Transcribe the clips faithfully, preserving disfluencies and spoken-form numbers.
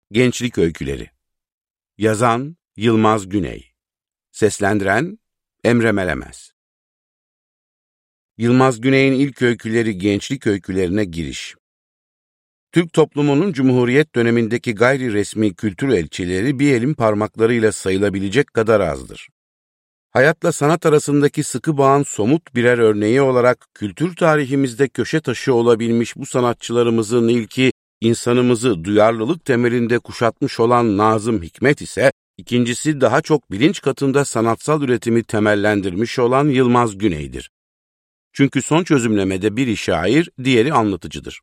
Gençlik Öyküleri. Yazan Yılmaz Güney. Seslendiren Emre Melemez. Yılmaz Güney'in ilk öyküleri Gençlik Öykülerine giriş. Türk toplumunun Cumhuriyet dönemindeki gayri resmi kültür elçileri bir elin parmaklarıyla sayılabilecek kadar azdır. Hayatla sanat arasındaki sıkı bağın somut birer örneği olarak kültür tarihimizde köşe taşı olabilmiş bu sanatçılarımızın ilki, insanımızı duyarlılık temelinde kuşatmış olan Nazım Hikmet ise, ikincisi daha çok bilinç katında sanatsal üretimi temellendirmiş olan Yılmaz Güney'dir. Çünkü son çözümlemede biri şair, diğeri anlatıcıdır.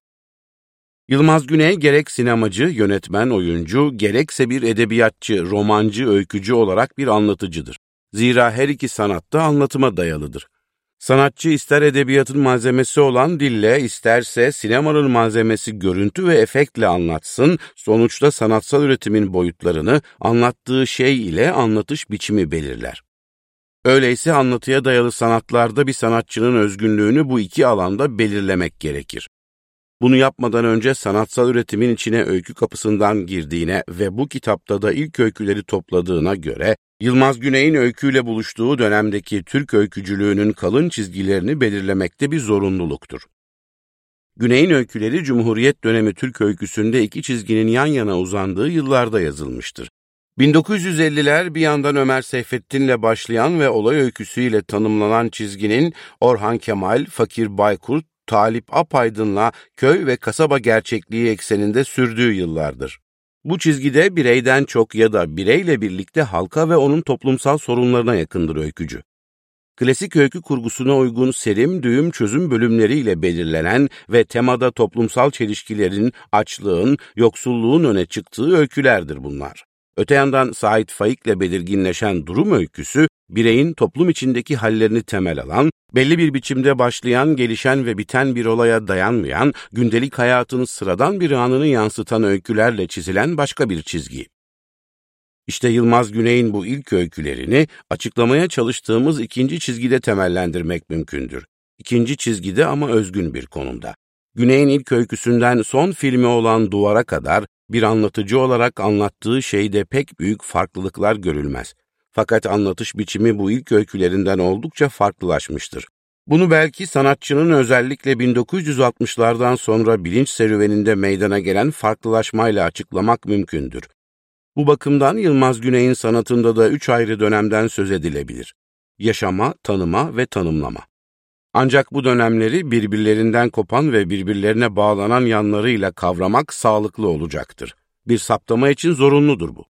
Yılmaz Güney gerek sinemacı, yönetmen, oyuncu, gerekse bir edebiyatçı, romancı, öykücü olarak bir anlatıcıdır. Zira her iki sanatta anlatıma dayalıdır. Sanatçı ister edebiyatın malzemesi olan dille, isterse sinemanın malzemesi görüntü ve efektle anlatsın, sonuçta sanatsal üretimin boyutlarını anlattığı şey ile anlatış biçimi belirler. Öyleyse anlatıya dayalı sanatlarda bir sanatçının özgünlüğünü bu iki alanda belirlemek gerekir. Bunu yapmadan önce sanatsal üretimin içine öykü kapısından girdiğine ve bu kitapta da ilk öyküleri topladığına göre, Yılmaz Güney'in öyküyle buluştuğu dönemdeki Türk öykücülüğünün kalın çizgilerini belirlemekte bir zorunluluktur. Güney'in öyküleri Cumhuriyet dönemi Türk öyküsünde iki çizginin yan yana uzandığı yıllarda yazılmıştır. bin dokuz yüz elliler bir yandan Ömer Seyfettin'le başlayan ve olay öyküsüyle tanımlanan çizginin Orhan Kemal, Fakir Baykurt, Talip Apaydın'la köy ve kasaba gerçekliği ekseninde sürdüğü yıllardır. Bu çizgide bireyden çok ya da bireyle birlikte halka ve onun toplumsal sorunlarına yakındır öykücü. Klasik öykü kurgusuna uygun serim, düğüm, çözüm bölümleriyle belirlenen ve temada toplumsal çelişkilerin, açlığın, yoksulluğun öne çıktığı öykülerdir bunlar. Öte yandan Sait Faik'le belirginleşen durum öyküsü, bireyin toplum içindeki hallerini temel alan, belli bir biçimde başlayan, gelişen ve biten bir olaya dayanmayan, gündelik hayatın sıradan bir anını yansıtan öykülerle çizilen başka bir çizgi. İşte Yılmaz Güney'in bu ilk öykülerini açıklamaya çalıştığımız ikinci çizgide temellendirmek mümkündür. İkinci çizgide ama özgün bir konumda. Güney'in ilk öyküsünden son filmi olan Duvar'a kadar bir anlatıcı olarak anlattığı şeyde pek büyük farklılıklar görülmez. Fakat anlatış biçimi bu ilk öykülerinden oldukça farklılaşmıştır. Bunu belki sanatçının özellikle bin dokuz yüz altmışlardan sonra bilinç serüveninde meydana gelen farklılaşmayla açıklamak mümkündür. Bu bakımdan Yılmaz Güney'in sanatında da üç ayrı dönemden söz edilebilir. Yaşama, tanıma ve tanımlama. Ancak bu dönemleri birbirlerinden kopan ve birbirlerine bağlanan yanlarıyla kavramak sağlıklı olacaktır. Bir saptama için zorunludur bu.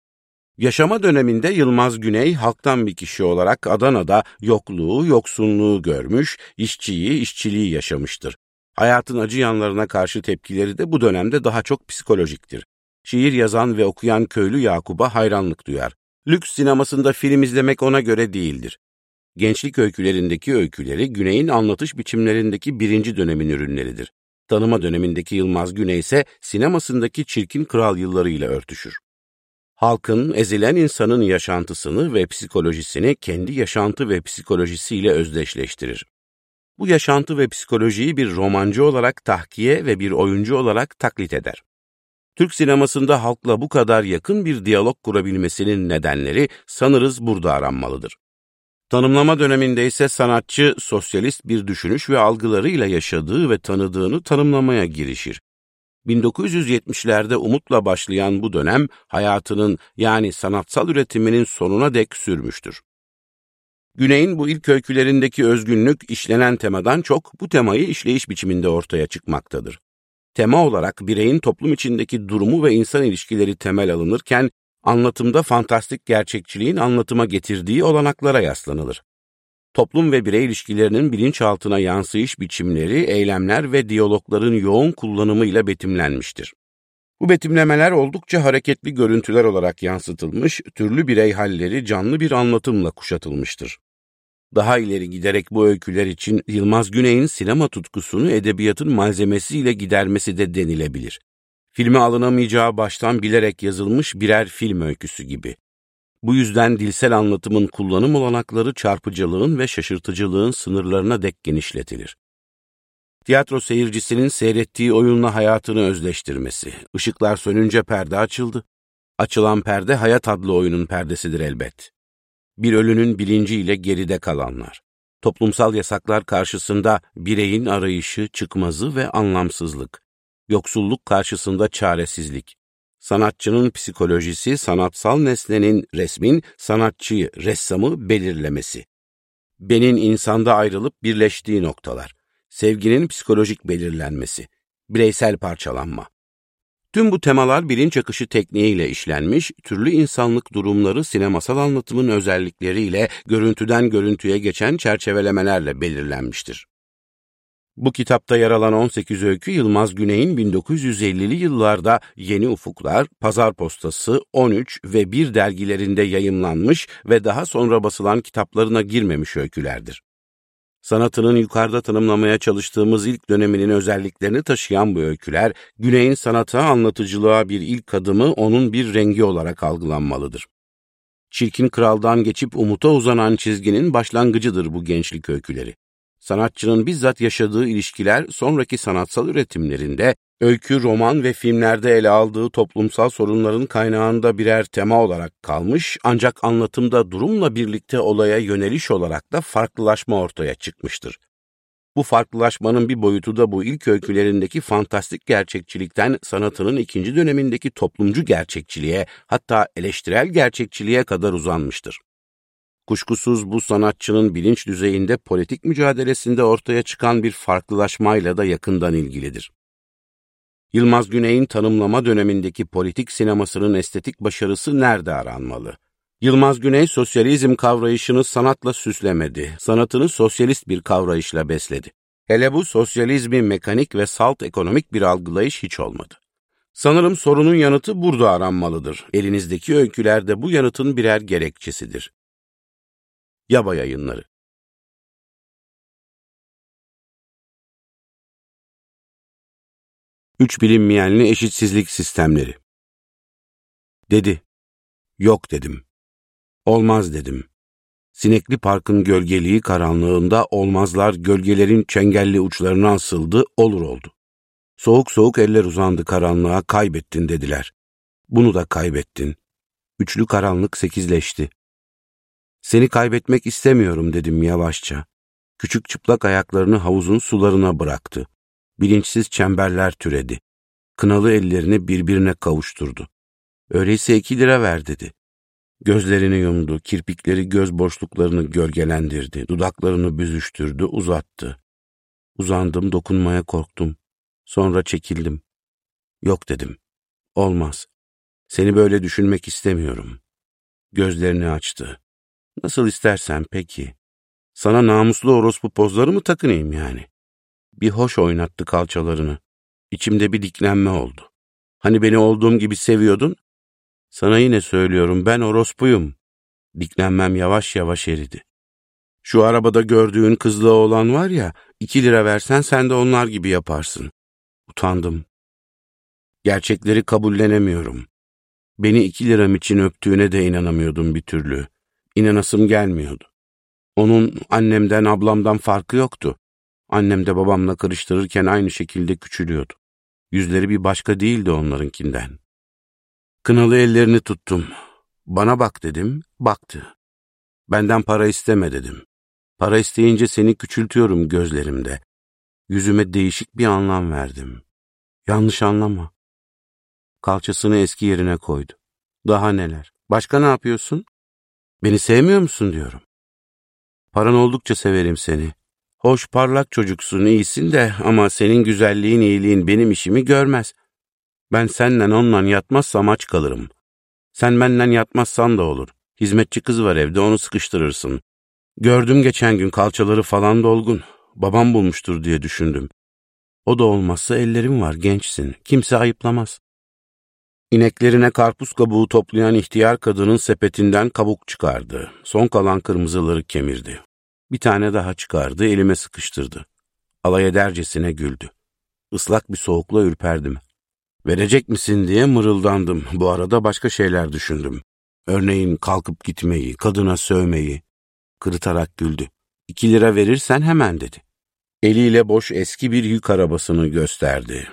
Yaşama döneminde Yılmaz Güney, halktan bir kişi olarak Adana'da yokluğu, yoksunluğu görmüş, işçiyi, işçiliği yaşamıştır. Hayatın acı yanlarına karşı tepkileri de bu dönemde daha çok psikolojiktir. Şiir yazan ve okuyan köylü Yakup'a hayranlık duyar. Lüks sinemasında film izlemek ona göre değildir. Gençlik öykülerindeki öyküleri, Güney'in anlatış biçimlerindeki birinci dönemin ürünleridir. Tanıma dönemindeki Yılmaz Güney ise sinemasındaki Çirkin Kral yıllarıyla örtüşür. Halkın, ezilen insanın yaşantısını ve psikolojisini kendi yaşantı ve psikolojisiyle özdeşleştirir. Bu yaşantı ve psikolojiyi bir romancı olarak tahkiye ve bir oyuncu olarak taklit eder. Türk sinemasında halkla bu kadar yakın bir diyalog kurabilmesinin nedenleri sanırız burada aranmalıdır. Tanımlama döneminde ise sanatçı, sosyalist bir düşünüş ve algılarıyla yaşadığı ve tanıdığını tanımlamaya girişir. bin dokuz yüz yetmişlerde umutla başlayan bu dönem, hayatının yani sanatsal üretiminin sonuna dek sürmüştür. Güney'in bu ilk öykülerindeki özgünlük, işlenen temadan çok bu temayı işleyiş biçiminde ortaya çıkmaktadır. Tema olarak bireyin toplum içindeki durumu ve insan ilişkileri temel alınırken, anlatımda fantastik gerçekçiliğin anlatıma getirdiği olanaklara yaslanılır. Toplum ve birey ilişkilerinin bilinçaltına yansıyış biçimleri, eylemler ve diyalogların yoğun kullanımıyla betimlenmiştir. Bu betimlemeler oldukça hareketli görüntüler olarak yansıtılmış, türlü birey halleri canlı bir anlatımla kuşatılmıştır. Daha ileri giderek bu öyküler için Yılmaz Güney'in sinema tutkusunu edebiyatın malzemesiyle gidermesi de denilebilir. Filme alınamayacağı baştan bilerek yazılmış birer film öyküsü gibi. Bu yüzden dilsel anlatımın kullanım olanakları çarpıcılığın ve şaşırtıcılığın sınırlarına dek genişletilir. Tiyatro seyircisinin seyrettiği oyunla hayatını özleştirmesi. Işıklar sönünce perde açıldı. Açılan perde Hayat adlı oyunun perdesidir elbet. Bir ölünün bilinciyle geride kalanlar. Toplumsal yasaklar karşısında bireyin arayışı, çıkmazı ve anlamsızlık. Yoksulluk karşısında çaresizlik. Sanatçının psikolojisi, sanatsal nesnenin, resmin, sanatçıyı, ressamı belirlemesi. Benin insanda ayrılıp birleştiği noktalar. Sevginin psikolojik belirlenmesi. Bireysel parçalanma. Tüm bu temalar bilinç akışı tekniğiyle işlenmiş, türlü insanlık durumları sinemasal anlatımın özellikleriyle görüntüden görüntüye geçen çerçevelemelerle belirlenmiştir. Bu kitapta yer alan on sekiz öykü Yılmaz Güney'in bin dokuz yüz ellili yıllarda Yeni Ufuklar, Pazar Postası, on üç ve bir dergilerinde yayımlanmış ve daha sonra basılan kitaplarına girmemiş öykülerdir. Sanatının yukarıda tanımlamaya çalıştığımız ilk döneminin özelliklerini taşıyan bu öyküler, Güney'in sanata, anlatıcılığa bir ilk adımı, onun bir rengi olarak algılanmalıdır. Çirkin Kral'dan geçip Umut'a uzanan çizginin başlangıcıdır bu gençlik öyküleri. Sanatçının bizzat yaşadığı ilişkiler, sonraki sanatsal üretimlerinde, öykü, roman ve filmlerde ele aldığı toplumsal sorunların kaynağında birer tema olarak kalmış, ancak anlatımda durumla birlikte olaya yöneliş olarak da farklılaşma ortaya çıkmıştır. Bu farklılaşmanın bir boyutu da bu ilk öykülerindeki fantastik gerçekçilikten sanatının ikinci dönemindeki toplumcu gerçekçiliğe, hatta eleştirel gerçekçiliğe kadar uzanmıştır. Kuşkusuz bu sanatçının bilinç düzeyinde politik mücadelesinde ortaya çıkan bir farklılaşmayla da yakından ilgilidir. Yılmaz Güney'in tanımlama dönemindeki politik sinemasının estetik başarısı nerede aranmalı? Yılmaz Güney, sosyalizm kavrayışını sanatla süslemedi, sanatını sosyalist bir kavrayışla besledi. Hele bu sosyalizmi mekanik ve salt ekonomik bir algılayış hiç olmadı. Sanırım sorunun yanıtı burada aranmalıdır. Elinizdeki öyküler de bu yanıtın birer gerekçesidir. Yaba Yayınları. Üç bilinmeyenli eşitsizlik sistemleri. Dedi. Yok dedim. Olmaz dedim. Sinekli Park'ın gölgeliği karanlığında olmazlar gölgelerin çengelli uçlarına asıldı, olur oldu. Soğuk soğuk eller uzandı karanlığa, kaybettin dediler. Bunu da kaybettin. Üçlü karanlık sekizleşti. Seni kaybetmek istemiyorum dedim yavaşça. Küçük çıplak ayaklarını havuzun sularına bıraktı. Bilinçsiz çemberler türedi. Kınalı ellerini birbirine kavuşturdu. Öyleyse iki lira ver dedi. Gözlerini yumdu, kirpikleri göz boşluklarını gölgelendirdi, dudaklarını büzüştürdü, uzattı. Uzandım, dokunmaya korktum. Sonra çekildim. Yok dedim. Olmaz. Seni böyle düşünmek istemiyorum. Gözlerini açtı. Nasıl istersen peki. Sana namuslu orospu pozları mı takınayım yani? Bir hoş oynattı kalçalarını. İçimde bir diklenme oldu. Hani beni olduğum gibi seviyordun? Sana yine söylüyorum, ben orospuyum. Diklenmem yavaş yavaş eridi. Şu arabada gördüğün kızlı oğlan var ya, iki lira versen sen de onlar gibi yaparsın. Utandım. Gerçekleri kabullenemiyorum. Beni iki liram için öptüğüne de inanamıyordum bir türlü. İnanasım gelmiyordu. Onun annemden, ablamdan farkı yoktu. Annem de babamla karıştırırken aynı şekilde küçülüyordu. Yüzleri bir başka değildi onlarınkinden. Kınalı ellerini tuttum. Bana bak dedim, baktı. Benden para isteme dedim. Para isteyince seni küçültüyorum gözlerimde. Yüzüme değişik bir anlam verdim. Yanlış anlama. Kalçasını eski yerine koydu. Daha neler? Başka ne yapıyorsun? Beni sevmiyor musun diyorum. Paran oldukça severim seni. Hoş parlak çocuksun, iyisin de ama senin güzelliğin, iyiliğin benim işimi görmez. Ben senden onunla yatmazsam aç kalırım. Sen benden yatmazsan da olur. Hizmetçi kız var evde, onu sıkıştırırsın. Gördüm geçen gün, kalçaları falan dolgun. Babam bulmuştur diye düşündüm. O da olmazsa ellerim var, gençsin. Kimse ayıplamaz. İneklerine karpuz kabuğu toplayan ihtiyar kadının sepetinden kabuk çıkardı. Son kalan kırmızıları kemirdi. Bir tane daha çıkardı, elime sıkıştırdı. Alay edercesine güldü. Islak bir soğukla ürperdim. Verecek misin diye mırıldandım. Bu arada başka şeyler düşündüm. Örneğin kalkıp gitmeyi, kadına sövmeyi. Kırıtarak güldü. İki lira verirsen hemen dedi. Eliyle boş eski bir yük arabasını gösterdi.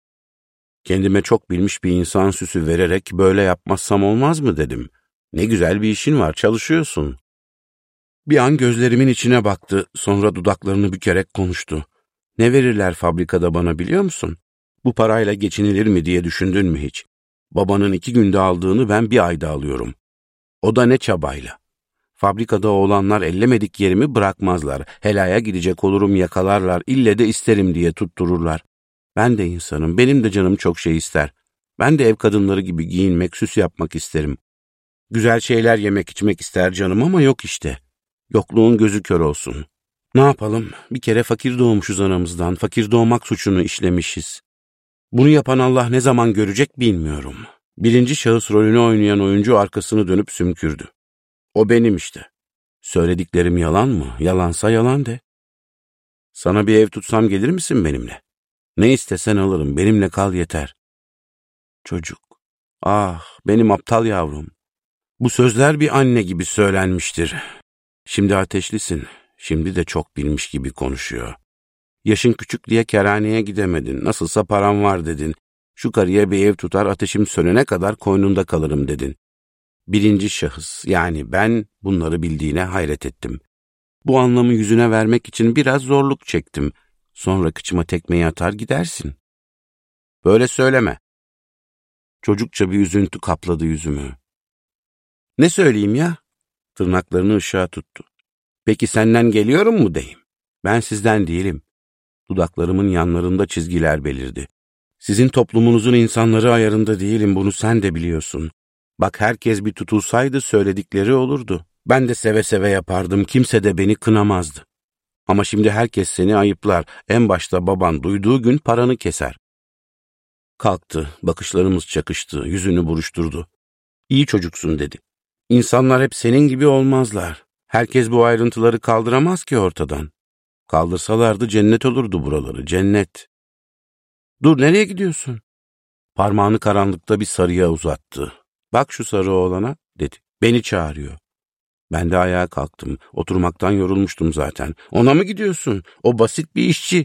Kendime çok bilmiş bir insan süsü vererek böyle yapmazsam olmaz mı dedim. Ne güzel bir işin var, çalışıyorsun. Bir an gözlerimin içine baktı, sonra dudaklarını bükerek konuştu. Ne verirler fabrikada bana biliyor musun? Bu parayla geçinilir mi diye düşündün mü hiç? Babanın iki günde aldığını ben bir ayda alıyorum. O da ne çabayla. Fabrikada oğlanlar ellemedik yerimi bırakmazlar. Helaya gidecek olurum yakalarlar, ille de isterim diye tuttururlar. Ben de insanım, benim de canım çok şey ister. Ben de ev kadınları gibi giyinmek, süs yapmak isterim. Güzel şeyler yemek içmek ister canım ama yok işte. Yokluğun gözü kör olsun. Ne yapalım? Bir kere fakir doğmuşuz anamızdan, fakir doğmak suçunu işlemişiz. Bunu yapan Allah ne zaman görecek bilmiyorum. Birinci şahıs rolünü oynayan oyuncu arkasını dönüp sümkürdü. O benim işte. Söylediklerim yalan mı? Yalansa yalan de. Sana bir ev tutsam gelir misin benimle? Ne istesen alırım, benimle kal yeter. Çocuk, ah benim aptal yavrum. Bu sözler bir anne gibi söylenmiştir. Şimdi ateşlisin, şimdi de çok bilmiş gibi konuşuyor. Yaşın küçük diye kerhaneye gidemedin, nasılsa param var dedin. Şu karıya bir ev tutar, ateşim sönene kadar koynunda kalırım dedin. Birinci şahıs, yani ben bunları bildiğine hayret ettim. Bu anlamı yüzüne vermek için biraz zorluk çektim. Sonra kıçıma tekmeyi atar gidersin. Böyle söyleme. Çocukça bir üzüntü kapladı yüzümü. Ne söyleyeyim ya? Tırnaklarını ışığa tuttu. Peki senden geliyorum mu deyim? Ben sizden değilim. Dudaklarımın yanlarında çizgiler belirdi. Sizin toplumunuzun insanları ayarında değilim, bunu sen de biliyorsun. Bak herkes bir tutulsaydı söyledikleri olurdu. Ben de seve seve yapardım, kimse de beni kınamazdı. Ama şimdi herkes seni ayıplar, en başta baban duyduğu gün paranı keser. Kalktı, bakışlarımız çakıştı, yüzünü buruşturdu. İyi çocuksun dedi. İnsanlar hep senin gibi olmazlar. Herkes bu ayrıntıları kaldıramaz ki ortadan. Kaldırsalardı cennet olurdu buraları, cennet. Dur, nereye gidiyorsun? Parmağını karanlıkta bir sarıya uzattı. Bak şu sarı oğlana, dedi. Beni çağırıyor. Ben de ayağa kalktım. Oturmaktan yorulmuştum zaten. Ona mı gidiyorsun? O basit bir işçi.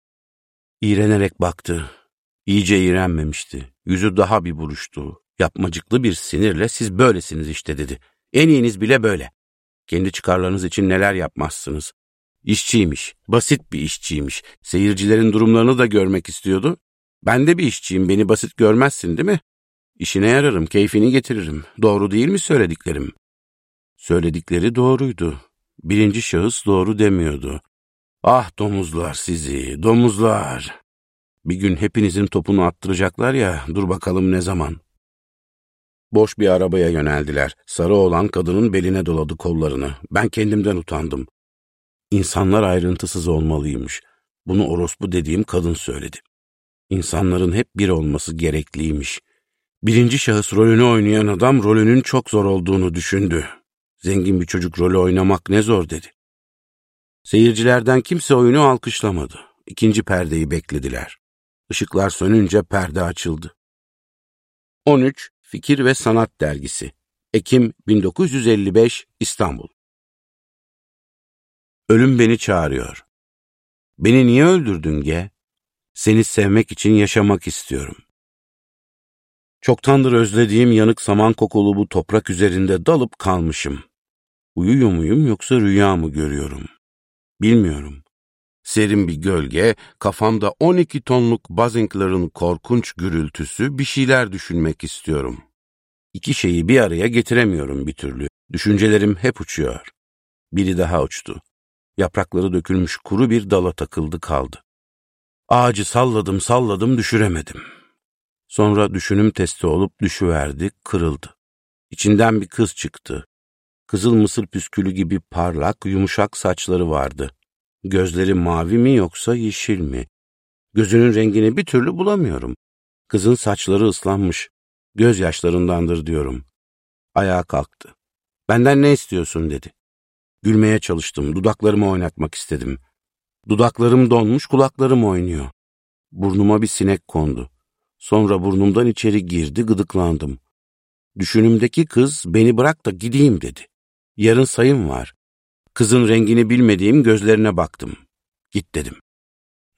İğrenerek baktı. İyice iğrenmemişti. Yüzü daha bir buruştu. Yapmacıklı bir sinirle siz böylesiniz işte dedi. En iyiniz bile böyle. Kendi çıkarlarınız için neler yapmazsınız. İşçiymiş, basit bir işçiymiş. Seyircilerin durumlarını da görmek istiyordu. Ben de bir işçiyim, beni basit görmezsin değil mi? İşine yararım, keyfini getiririm. Doğru değil mi söylediklerim? Söyledikleri doğruydu. Birinci şahıs doğru demiyordu. Ah domuzlar sizi, domuzlar. Bir gün hepinizin topunu attıracaklar ya, dur bakalım ne zaman. Boş bir arabaya yöneldiler. Sarı olan kadının beline doladı kollarını. Ben kendimden utandım. İnsanlar ayrıntısız olmalıymış. Bunu orospu dediğim kadın söyledi. İnsanların hep bir olması gerekliymiş. Birinci şahıs rolünü oynayan adam rolünün çok zor olduğunu düşündü. Zengin bir çocuk rolü oynamak ne zor dedi. Seyircilerden kimse oyunu alkışlamadı. İkinci perdeyi beklediler. Işıklar sönünce perde açıldı. on üç Fikir ve Sanat Dergisi, Ekim bin dokuz yüz elli beş, İstanbul. Ölüm beni çağırıyor. Beni niye öldürdün ge? Seni sevmek için yaşamak istiyorum. Çoktandır özlediğim yanık saman kokulu bu toprak üzerinde dalıp kalmışım. Uyuyor muyum yoksa rüya mı görüyorum? Bilmiyorum. Serin bir gölge, kafamda on iki tonluk Buzzing'ların korkunç gürültüsü, bir şeyler düşünmek istiyorum. İki şeyi bir araya getiremiyorum bir türlü. Düşüncelerim hep uçuyor. Biri daha uçtu. Yaprakları dökülmüş kuru bir dala takıldı kaldı. Ağacı salladım salladım düşüremedim. Sonra düşünüm testi olup düşüverdi, kırıldı. İçinden bir kız çıktı. Kızıl mısır püskülü gibi parlak, yumuşak saçları vardı. Gözleri mavi mi yoksa yeşil mi? Gözünün rengini bir türlü bulamıyorum. Kızın saçları ıslanmış. Gözyaşlarındandır diyorum. Ayağa kalktı. Benden ne istiyorsun dedi. Gülmeye çalıştım, dudaklarımı oynatmak istedim. Dudaklarım donmuş, kulaklarım oynuyor. Burnuma bir sinek kondu. Sonra burnumdan içeri girdi, gıdıklandım. Düşünümdeki kız beni bırak da gideyim dedi. Yarın sayım var. Kızın rengini bilmediğim gözlerine baktım. Git dedim.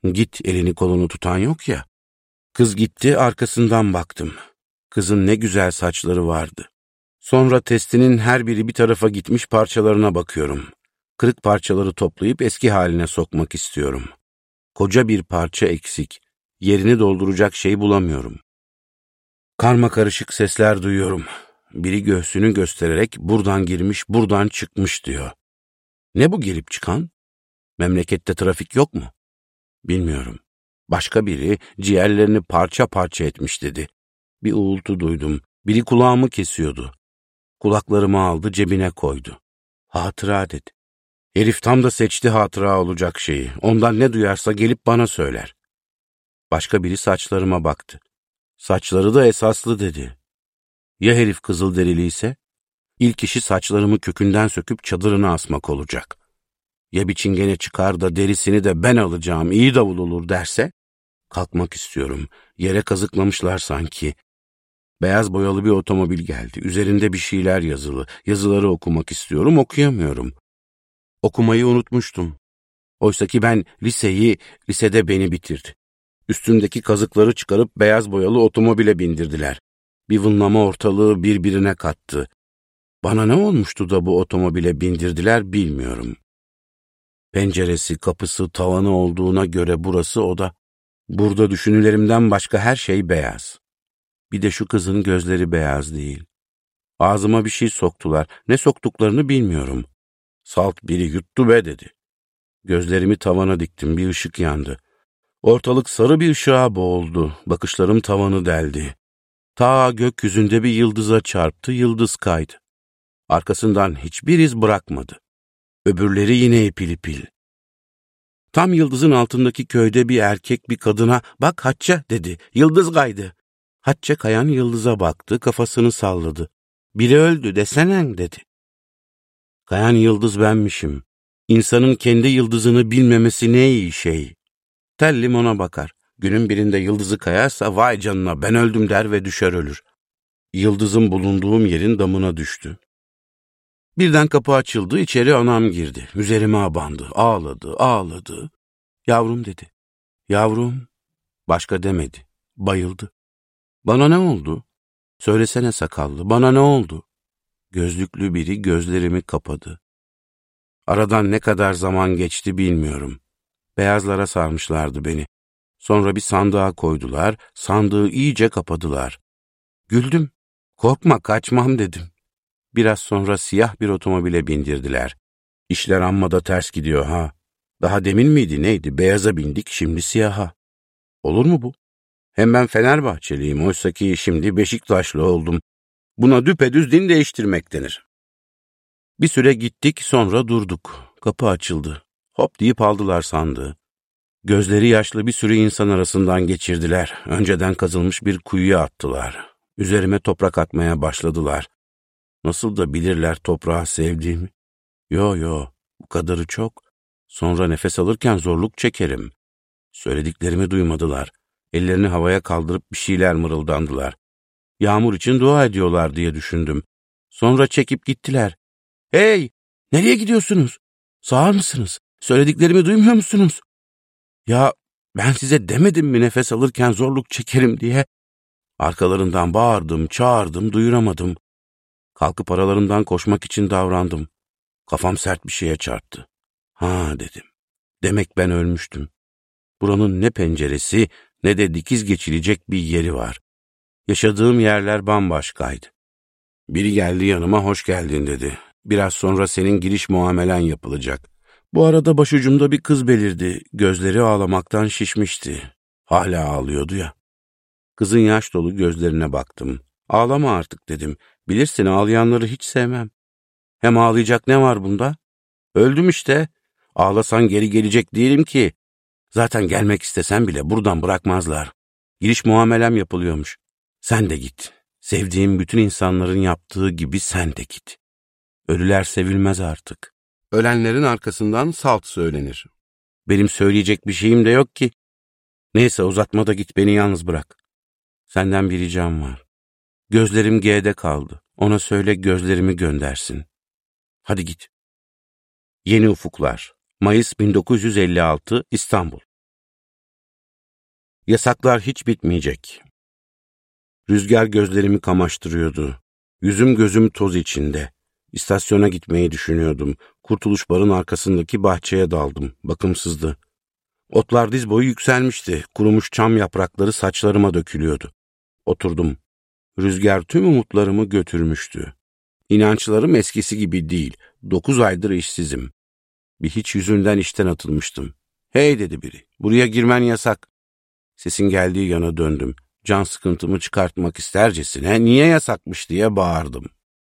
Git, elini kolunu tutan yok ya. Kız gitti, arkasından baktım. Kızın ne güzel saçları vardı. Sonra testinin her biri bir tarafa gitmiş parçalarına bakıyorum. Kırık parçaları toplayıp eski haline sokmak istiyorum. Koca bir parça eksik. Yerini dolduracak şey bulamıyorum. Karmakarışık sesler duyuyorum. Biri göğsünü göstererek buradan girmiş, buradan çıkmış diyor. Ne bu girip çıkan? Memlekette trafik yok mu? Bilmiyorum. Başka biri ciğerlerini parça parça etmiş dedi. Bir uğultu duydum. Biri kulağımı kesiyordu. Kulaklarımı aldı, cebine koydu. Hatıra dedi. Herif tam da seçti hatıra olacak şeyi. Ondan ne duyarsa gelip bana söyler. Başka biri saçlarıma baktı. Saçları da esaslı dedi. Ya herif Kızılderiliyse? İlk işi saçlarımı kökünden söküp çadırına asmak olacak. Ya bir çingene çıkar da derisini de ben alacağım, iyi davul olur derse? Kalkmak istiyorum. Yere kazıklamışlar sanki. Beyaz boyalı bir otomobil geldi. Üzerinde bir şeyler yazılı. Yazıları okumak istiyorum, okuyamıyorum. Okumayı unutmuştum. Oysaki ben liseyi, lisede beni bitirdi. Üstümdeki kazıkları çıkarıp beyaz boyalı otomobile bindirdiler. Bir vınlama ortalığı birbirine kattı. Bana ne olmuştu da bu otomobile bindirdiler bilmiyorum. Penceresi, kapısı, tavanı olduğuna göre burası oda. Burada düşünülerimden başka her şey beyaz. Bir de şu kızın gözleri beyaz değil. Ağzıma bir şey soktular. Ne soktuklarını bilmiyorum. Salt biri yuttu be dedi. Gözlerimi tavana diktim, bir ışık yandı. Ortalık sarı bir ışığa boğuldu. Bakışlarım tavanı deldi. Ta gökyüzünde bir yıldıza çarptı, yıldız kaydı. Arkasından hiçbir iz bırakmadı. Öbürleri yine ipil ipil. Tam yıldızın altındaki köyde bir erkek bir kadına "Bak Hatice" dedi. Yıldız kaydı. Hatice kayan yıldıza baktı, kafasını salladı. "Biri öldü desenen" dedi. Kayan yıldız benmişim. İnsanın kendi yıldızını bilmemesi ne iyi şey. Tellim ona bakar. Günün birinde yıldızı kayarsa "Vay canına ben öldüm" der ve düşer ölür. Yıldızın bulunduğum yerin damına düştü. Birden kapı açıldı, içeri anam girdi. Üzerime abandı, ağladı, ağladı. "Yavrum" dedi. "Yavrum." Başka demedi. Bayıldı. "Bana ne oldu?" "Söylesene sakallı, bana ne oldu?" Gözlüklü biri gözlerimi kapadı. Aradan ne kadar zaman geçti bilmiyorum. Beyazlara sarmışlardı beni. Sonra bir sandığa koydular, sandığı iyice kapadılar. Güldüm. "Korkma, kaçmam" dedim. Biraz sonra siyah bir otomobile bindirdiler. İşler amma da ters gidiyor ha. Daha demin miydi neydi? Beyaza bindik, şimdi siyaha. Olur mu bu? Hem ben Fenerbahçeliyim, oysaki şimdi Beşiktaşlı oldum. Buna düpedüz din değiştirmek denir. Bir süre gittik, sonra durduk. Kapı açıldı. Hop deyip aldılar sandığı. Gözleri yaşlı bir sürü insan arasından geçirdiler. Önceden kazılmış bir kuyuya attılar. Üzerime toprak atmaya başladılar. Nasıl da bilirler toprağı sevdiğimi. Yo yo, bu kadarı çok. Sonra nefes alırken zorluk çekerim. Söylediklerimi duymadılar. Ellerini havaya kaldırıp bir şeyler mırıldandılar. Yağmur için dua ediyorlar diye düşündüm. Sonra çekip gittiler. "Hey, nereye gidiyorsunuz? Sağır mısınız? Söylediklerimi duymuyor musunuz?" "Ya ben size demedim mi nefes alırken zorluk çekerim diye?" Arkalarından bağırdım, çağırdım, duyuramadım. Kalkıp aralarından koşmak için davrandım. Kafam sert bir şeye çarptı. Ha dedim. Demek ben ölmüştüm. Buranın ne penceresi ne de dikiz geçilecek bir yeri var. Yaşadığım yerler bambaşkaydı. Biri geldi yanıma, "Hoş geldin" dedi. "Biraz sonra senin giriş muamelen yapılacak." Bu arada başucumda bir kız belirdi. Gözleri ağlamaktan şişmişti. Hala ağlıyordu ya. Kızın yaş dolu gözlerine baktım. "Ağlama artık" dedim. "Bilirsin ağlayanları hiç sevmem." "Hem ağlayacak ne var bunda? Öldüm işte. Ağlasan geri gelecek değilim ki. Zaten gelmek istesem bile buradan bırakmazlar. Giriş muamelem yapılıyormuş. Sen de git. Sevdiğim bütün insanların yaptığı gibi sen de git. Ölüler sevilmez artık. Ölenlerin arkasından salt söylenir. Benim söyleyecek bir şeyim de yok ki. Neyse uzatma da git, beni yalnız bırak. Senden bir ricam var. Gözlerim G'de kaldı. Ona söyle gözlerimi göndersin. Hadi git." Yeni Ufuklar, Mayıs bin dokuz yüz elli altı, İstanbul. Yasaklar hiç bitmeyecek. Rüzgar gözlerimi kamaştırıyordu. Yüzüm gözüm toz içinde. İstasyona gitmeyi düşünüyordum. Kurtuluş Bar'ın arkasındaki bahçeye daldım. Bakımsızdı. Otlar diz boyu yükselmişti. Kurumuş çam yaprakları saçlarıma dökülüyordu. Oturdum. Rüzgar tüm umutlarımı götürmüştü. İnançlarım eskisi gibi değil. Dokuz aydır işsizim. Bir hiç yüzünden işten atılmıştım. Hey dedi biri. Buraya girmen yasak. Sesin geldiği yana döndüm. Can sıkıntımı çıkartmak istercesine niye yasakmış diye bağırdım.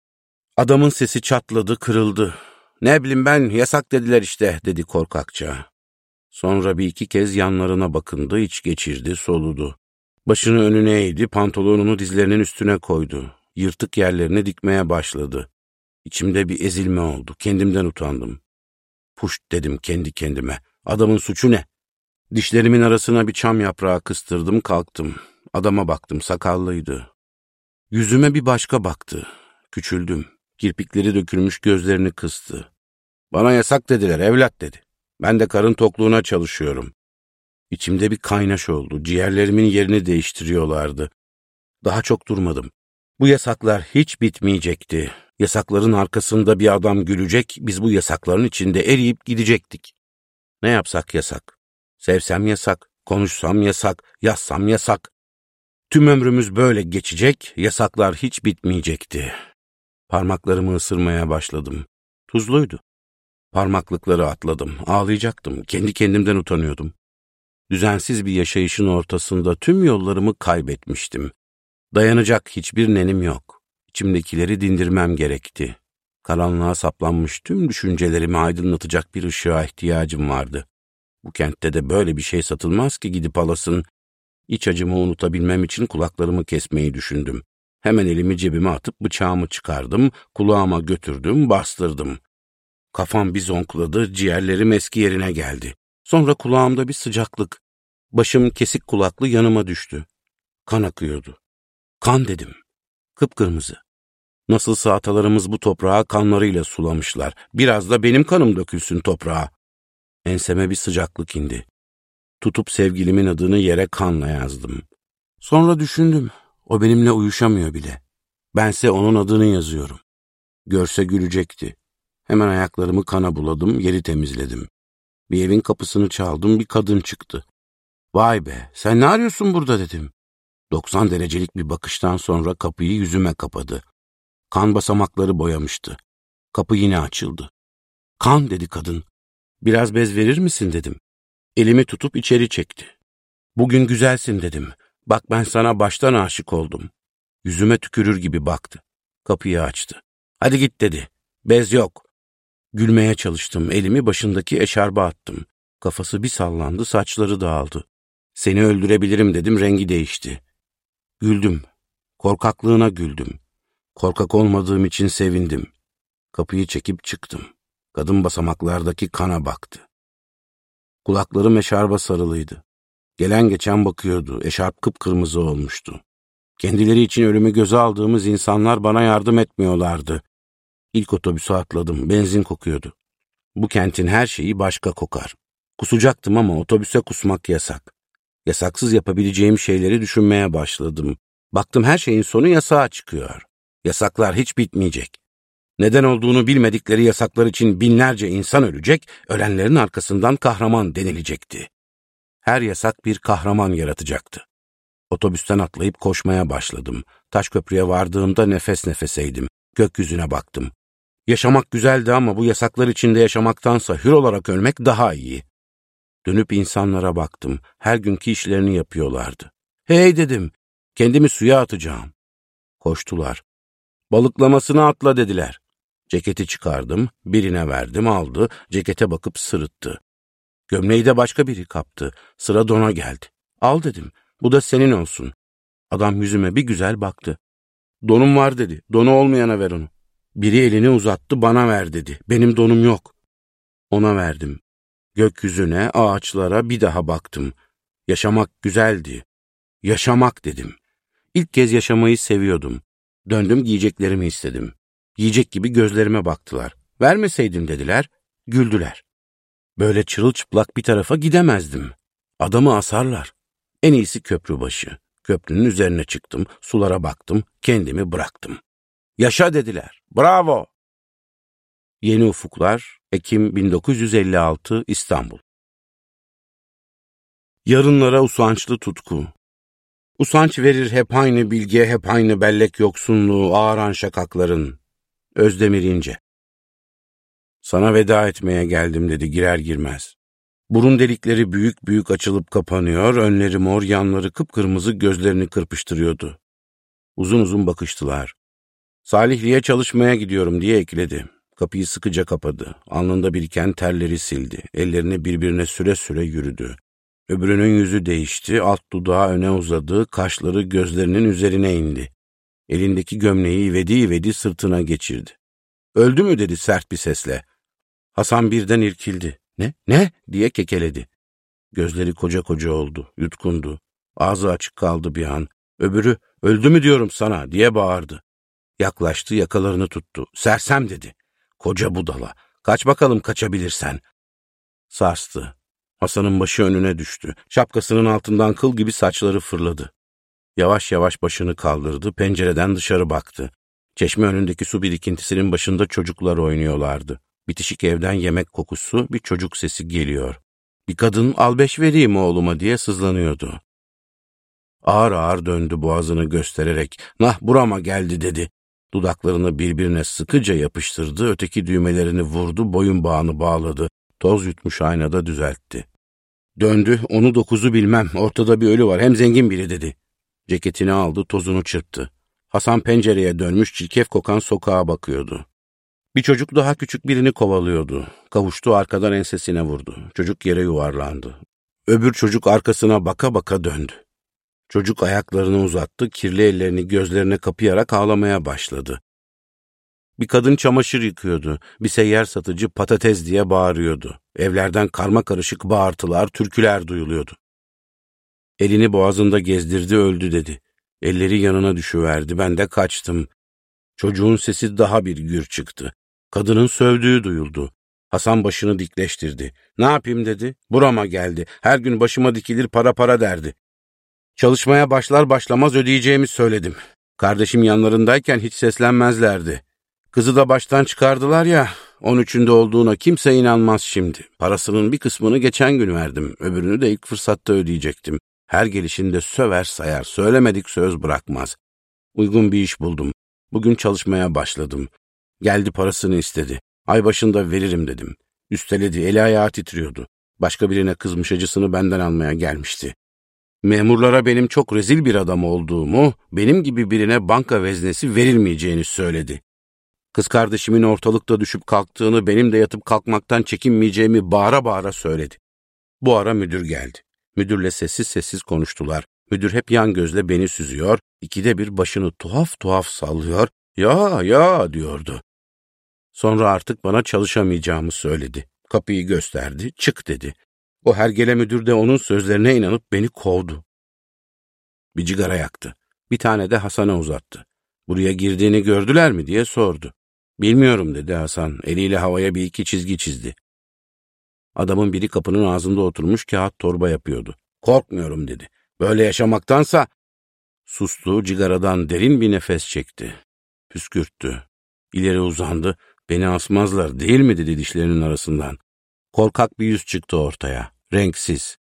Adamın sesi çatladı, kırıldı. Ne bileyim ben, yasak dediler işte dedi korkakça. Sonra bir iki kez yanlarına bakındı, iç geçirdi, soludu. Başını önüne eğdi, pantolonunu dizlerinin üstüne koydu. Yırtık yerlerini dikmeye başladı. İçimde bir ezilme oldu, kendimden utandım. Puşt dedim kendi kendime. Adamın suçu ne? Dişlerimin arasına bir çam yaprağı kıstırdım, kalktım. Adama baktım, sakallıydı. Yüzüme bir başka baktı. Küçüldüm. Kirpikleri dökülmüş gözlerini kıstı. Bana yasak dediler, evlat dedi. Ben de karın tokluğuna çalışıyorum. İçimde bir kaynaş oldu. Ciğerlerimin yerini değiştiriyorlardı. Daha çok durmadım. Bu yasaklar hiç bitmeyecekti. Yasakların arkasında bir adam gülecek, biz bu yasakların içinde eriyip gidecektik. Ne yapsak yasak. Sevsem yasak, konuşsam yasak, yazsam yasak. Tüm ömrümüz böyle geçecek, yasaklar hiç bitmeyecekti. Parmaklarımı ısırmaya başladım. Tuzluydu. Parmaklıkları atladım, ağlayacaktım, kendi kendimden utanıyordum. Düzensiz bir yaşayışın ortasında tüm yollarımı kaybetmiştim. Dayanacak hiçbir nenim yok. İçimdekileri dindirmem gerekti. Karanlığa saplanmış tüm düşüncelerimi aydınlatacak bir ışığa ihtiyacım vardı. Bu kentte de böyle bir şey satılmaz ki gidip alasın. İç acımı unutabilmem için kulaklarımı kesmeyi düşündüm. Hemen elimi cebime atıp bıçağımı çıkardım, kulağıma götürdüm, bastırdım. Kafam bir zonkladı, ciğerlerim eski yerine geldi. Sonra kulağımda bir sıcaklık. Başım kesik kulaklı yanıma düştü. Kan akıyordu. Kan dedim. Kıpkırmızı. Nasılsa atalarımız bu toprağı kanlarıyla sulamışlar. Biraz da benim kanım dökülsün toprağa. Enseme bir sıcaklık indi. Tutup sevgilimin adını yere kanla yazdım. Sonra düşündüm. O benimle uyuşamıyor bile. Bense onun adını yazıyorum. Görse gülecekti. Hemen ayaklarımı kana buladım, yeri temizledim. Bir evin kapısını çaldım, bir kadın çıktı. Vay be, sen ne arıyorsun burada dedim. doksan derecelik bir bakıştan sonra kapıyı yüzüme kapadı. Kan basamakları boyamıştı. Kapı yine açıldı. Kan dedi kadın. Biraz bez verir misin dedim. Elimi tutup içeri çekti. Bugün güzelsin dedim. Bak ben sana baştan aşık oldum. Yüzüme tükürür gibi baktı. Kapıyı açtı. Hadi git dedi. Bez yok. Gülmeye çalıştım. Elimi başındaki eşarba attım. Kafası bir sallandı, saçları dağıldı. Seni öldürebilirim dedim, rengi değişti. Güldüm. Korkaklığına güldüm. Korkak olmadığım için sevindim. Kapıyı çekip çıktım. Kadın basamaklardaki kana baktı. Kulaklarım eşarba sarılıydı. Gelen geçen bakıyordu. Eşarp kıpkırmızı olmuştu. Kendileri için ölümü göze aldığımız insanlar bana yardım etmiyorlardı. İlk otobüse atladım. Benzin kokuyordu. Bu kentin her şeyi başka kokar. Kusacaktım ama otobüse kusmak yasak. Yasaksız yapabileceğim şeyleri düşünmeye başladım. Baktım her şeyin sonu yasağa çıkıyor. Yasaklar hiç bitmeyecek. Neden olduğunu bilmedikleri yasaklar için binlerce insan ölecek, ölenlerin arkasından kahraman denilecekti. Her yasak bir kahraman yaratacaktı. Otobüsten atlayıp koşmaya başladım. Taşköprü'ye vardığımda nefes nefeseydim. Gökyüzüne baktım. Yaşamak güzeldi ama bu yasaklar içinde yaşamaktansa hür olarak ölmek daha iyi. Dönüp insanlara baktım. Her günkü işlerini yapıyorlardı. Hey dedim, kendimi suya atacağım. Koştular. Balıklamasını atla dediler. Ceketi çıkardım, birine verdim, aldı, cekete bakıp sırıttı. Gömleği de başka biri kaptı. Sıra dona geldi. Al dedim, bu da senin olsun. Adam yüzüme bir güzel baktı. Donum var dedi, donu olmayana ver onu. Biri elini uzattı, bana ver dedi. Benim donum yok. Ona verdim. Gökyüzüne, ağaçlara bir daha baktım. Yaşamak güzeldi. Yaşamak dedim. İlk kez yaşamayı seviyordum. Döndüm, giyeceklerimi istedim. Yiyecek gibi gözlerime baktılar. Vermeseydim dediler, güldüler. Böyle çırılçıplak bir tarafa gidemezdim. Adamı asarlar. En iyisi köprü başı. Köprünün üzerine çıktım, sulara baktım, kendimi bıraktım. Yaşa dediler. Bravo! Yeni Ufuklar, Ekim bin dokuz yüz elli altı, İstanbul. Yarınlara usançlı tutku. Usanç verir hep aynı bilge, hep aynı bellek yoksunluğu, ağıran şakakların. Özdemir İnce. Sana veda etmeye geldim dedi girer girmez. Burun delikleri büyük büyük açılıp kapanıyor, önleri mor, yanları kıpkırmızı, gözlerini kırpıştırıyordu. Uzun uzun bakıştılar. Salihli'ye çalışmaya gidiyorum diye ekledi. Kapıyı sıkıca kapadı. Alnında biriken terleri sildi. Ellerini birbirine süre süre yürüdü. Öbürünün yüzü değişti, alt dudağı öne uzadı, kaşları gözlerinin üzerine indi. Elindeki gömleği ivedi ivedi sırtına geçirdi. Öldü mü dedi sert bir sesle. Hasan birden irkildi. Ne, ne diye kekeledi. Gözleri koca koca oldu, yutkundu. Ağzı açık kaldı bir an. Öbürü öldü mü diyorum sana diye bağırdı. Yaklaştı, yakalarını tuttu. Sersem dedi. Koca budala, kaç bakalım kaçabilirsen. Sarstı. Hasan'ın başı önüne düştü. Şapkasının altından kıl gibi saçları fırladı. Yavaş yavaş başını kaldırdı, pencereden dışarı baktı. Çeşme önündeki su birikintisinin başında çocuklar oynuyorlardı. Bitişik evden yemek kokusu, bir çocuk sesi geliyor. Bir kadın al beş vereyim oğluma diye sızlanıyordu. Ağır ağır döndü boğazını göstererek. Nah burama geldi dedi. Dudaklarını birbirine sıkıca yapıştırdı, öteki düğmelerini vurdu, boyun bağını bağladı. Toz yutmuş aynada düzeltti. Döndü, onu dokuzu bilmem, ortada bir ölü var, hem zengin biri dedi. Ceketini aldı, tozunu çırptı. Hasan pencereye dönmüş, çirkef kokan sokağa bakıyordu. Bir çocuk daha küçük birini kovalıyordu. Kavuştu, arkadan ensesine vurdu. Çocuk yere yuvarlandı. Öbür çocuk arkasına baka baka döndü. Çocuk ayaklarını uzattı, kirli ellerini gözlerine kapayarak ağlamaya başladı. Bir kadın çamaşır yıkıyordu. Bir seyyar satıcı patates diye bağırıyordu. Evlerden karma karışık bağırtılar, türküler duyuluyordu. Elini boğazında gezdirdi, öldü dedi. Elleri yanına düşüverdi, ben de kaçtım. Çocuğun sesi daha bir gür çıktı. Kadının sövdüğü duyuldu. Hasan başını dikleştirdi. Ne yapayım dedi. Burama geldi. Her gün başıma dikilir, para para derdi. Çalışmaya başlar başlamaz ödeyeceğimi söyledim. Kardeşim yanlarındayken hiç seslenmezlerdi. Kızı da baştan çıkardılar ya, on üçünde olduğuna kimse inanmaz şimdi. Parasının bir kısmını geçen gün verdim, öbürünü de ilk fırsatta ödeyecektim. Her gelişinde söver sayar, söylemedik söz bırakmaz. Uygun bir iş buldum. Bugün çalışmaya başladım. Geldi parasını istedi. Ay başında veririm dedim. Üsteledi, eli ayağı titriyordu. Başka birine kızmış, acısını benden almaya gelmişti. Memurlara benim çok rezil bir adam olduğumu, benim gibi birine banka veznesi verilmeyeceğini söyledi. Kız kardeşimin ortalıkta düşüp kalktığını, benim de yatıp kalkmaktan çekinmeyeceğimi bağıra bağıra söyledi. Bu ara müdür geldi. Müdürle sessiz sessiz konuştular. Müdür hep yan gözle beni süzüyor, ikide bir başını tuhaf tuhaf sallıyor, ya ya diyordu. Sonra artık bana çalışamayacağımı söyledi. Kapıyı gösterdi, çık dedi. O hergele müdür de onun sözlerine inanıp beni kovdu. Bir cigara yaktı. Bir tane de Hasan'a uzattı. Buraya girdiğini gördüler mi diye sordu. Bilmiyorum dedi Hasan, eliyle havaya bir iki çizgi çizdi. Adamın biri kapının ağzında oturmuş kağıt torba yapıyordu. Korkmuyorum dedi. Böyle yaşamaktansa... Sustu, cigaradan derin bir nefes çekti. Püskürttü. İleri uzandı. Beni asmazlar değil mi dedi dişlerinin arasından. Korkak bir yüz çıktı ortaya. Renksiz.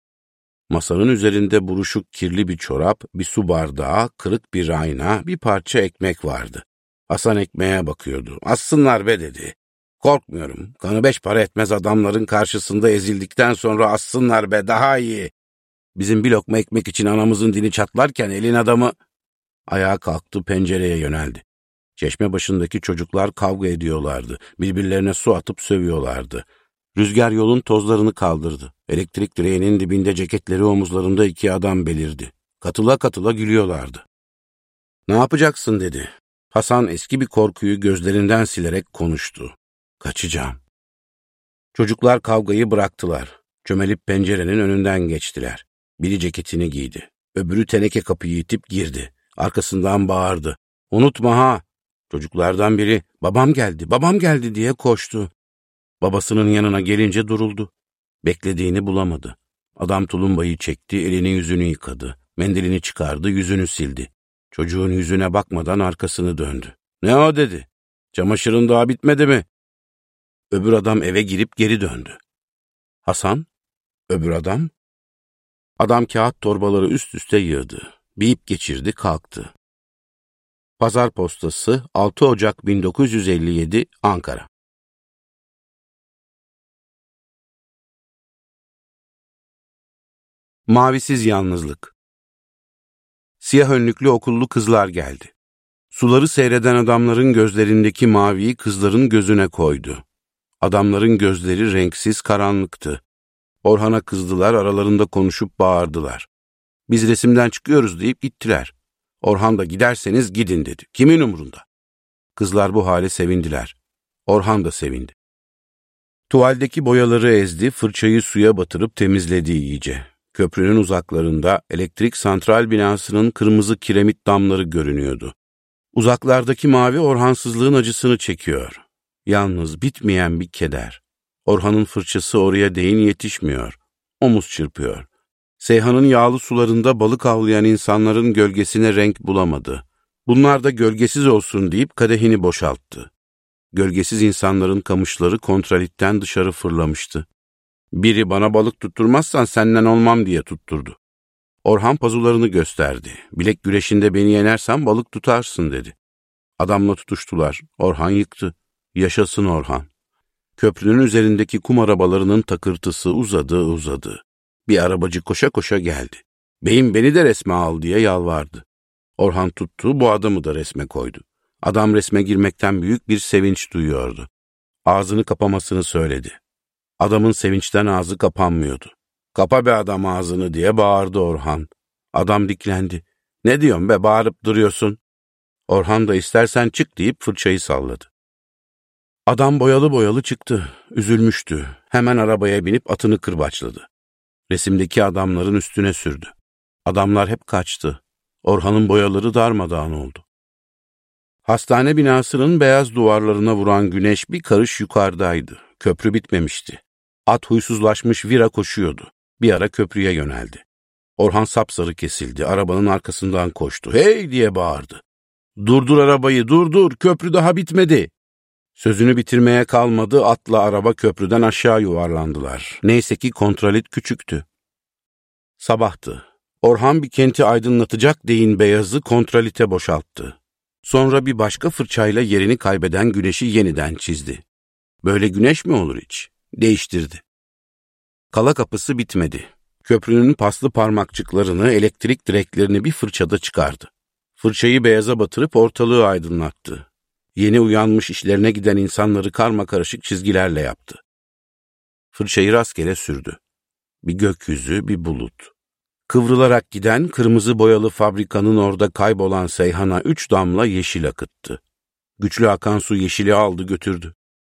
Masanın üzerinde buruşuk kirli bir çorap, bir su bardağı, kırık bir ayna, bir parça ekmek vardı. Hasan ekmeğe bakıyordu. Assınlar be dedi. Korkmuyorum. Kanı beş para etmez adamların karşısında ezildikten sonra assınlar be, daha iyi. Bizim bir lokma ekmek için anamızın dili çatlarken elin adamı... Ayağa kalktı, pencereye yöneldi. Çeşme başındaki çocuklar kavga ediyorlardı. Birbirlerine su atıp sövüyorlardı. Rüzgar yolun tozlarını kaldırdı. Elektrik direğinin dibinde ceketleri omuzlarında iki adam belirdi. Katıla katıla gülüyorlardı. Ne yapacaksın dedi. Hasan eski bir korkuyu gözlerinden silerek konuştu. Kaçacağım. Çocuklar kavgayı bıraktılar. Çömelip pencerenin önünden geçtiler. Biri ceketini giydi. Öbürü teneke kapıyı itip girdi. Arkasından bağırdı. Unutma ha. Çocuklardan biri babam geldi, babam geldi diye koştu. Babasının yanına gelince duruldu. Beklediğini bulamadı. Adam tulumbayı çekti, elini yüzünü yıkadı. Mendilini çıkardı, yüzünü sildi. Çocuğun yüzüne bakmadan arkasını döndü. "Ne o?" dedi. "Çamaşırın daha bitmedi mi?" Öbür adam eve girip geri döndü. "Hasan?" Öbür adam. Adam kağıt torbaları üst üste yığdı. Bir ip geçirdi, kalktı. Pazar Postası, altı Ocak bin dokuz yüz elli yedi, Ankara. Mavisiz yalnızlık. Siyah önlüklü okullu kızlar geldi. Suları seyreden adamların gözlerindeki maviyi kızların gözüne koydu. Adamların gözleri renksiz, karanlıktı. Orhan'a kızdılar, aralarında konuşup bağırdılar. "Biz resimden çıkıyoruz," deyip gittiler. Orhan da "Giderseniz gidin," dedi. Kimin umurunda? Kızlar bu hale sevindiler. Orhan da sevindi. Tuvaldeki boyaları ezdi, fırçayı suya batırıp temizledi iyice. Köprünün uzaklarında elektrik santral binasının kırmızı kiremit damları görünüyordu. Uzaklardaki mavi Orhansızlığın acısını çekiyor. Yalnız bitmeyen bir keder. Orhan'ın fırçası oraya değin yetişmiyor. Omuz çırpıyor. Seyhan'ın yağlı sularında balık avlayan insanların gölgesine renk bulamadı. Bunlar da gölgesiz olsun deyip kadehini boşalttı. Gölgesiz insanların kamışları kontralitten dışarı fırlamıştı. Biri "Bana balık tutturmazsan senden olmam," diye tutturdu. Orhan pazularını gösterdi. "Bilek güreşinde beni yenersen balık tutarsın," dedi. Adamla tutuştular. Orhan yıktı. Yaşasın Orhan. Köprünün üzerindeki kum arabalarının takırtısı uzadı uzadı. Bir arabacı koşa koşa geldi. "Beyim, beni de resme al," diye yalvardı. Orhan tuttu, bu adamı da resme koydu. Adam resme girmekten büyük bir sevinç duyuyordu. Ağzını kapamasını söyledi. Adamın sevinçten ağzı kapanmıyordu. "Kapa be adam ağzını," diye bağırdı Orhan. Adam diklendi. "Ne diyorsun be, bağırıp duruyorsun?" Orhan da "İstersen çık," deyip fırçayı salladı. Adam boyalı boyalı çıktı. Üzülmüştü. Hemen arabaya binip atını kırbaçladı. Resimdeki adamların üstüne sürdü. Adamlar hep kaçtı. Orhan'ın boyaları darmadağın oldu. Hastane binasının beyaz duvarlarına vuran güneş bir karış yukarıdaydı. Köprü bitmemişti. At huysuzlaşmış vira koşuyordu. Bir ara köprüye yöneldi. Orhan sapsarı kesildi. Arabanın arkasından koştu. "Hey!" diye bağırdı. "Durdur arabayı, durdur! Köprü daha bitmedi!" Sözünü bitirmeye kalmadı, atla araba köprüden aşağı yuvarlandılar. Neyse ki kontralit küçüktü. Sabahtı. Orhan bir kenti aydınlatacak deyin beyazı kontralite boşalttı. Sonra bir başka fırçayla yerini kaybeden güneşi yeniden çizdi. Böyle güneş mi olur hiç? Değiştirdi. Kala kapısı bitmedi. Köprünün paslı parmakçıklarını, elektrik direklerini bir fırçada çıkardı. Fırçayı beyaza batırıp ortalığı aydınlattı. Yeni uyanmış işlerine giden insanları karmakarışık çizgilerle yaptı. Fırçayı rastgele sürdü. Bir gökyüzü, bir bulut. Kıvrılarak giden kırmızı boyalı fabrikanın orada kaybolan Seyhan'a üç damla yeşil akıttı. Güçlü akan su yeşili aldı götürdü.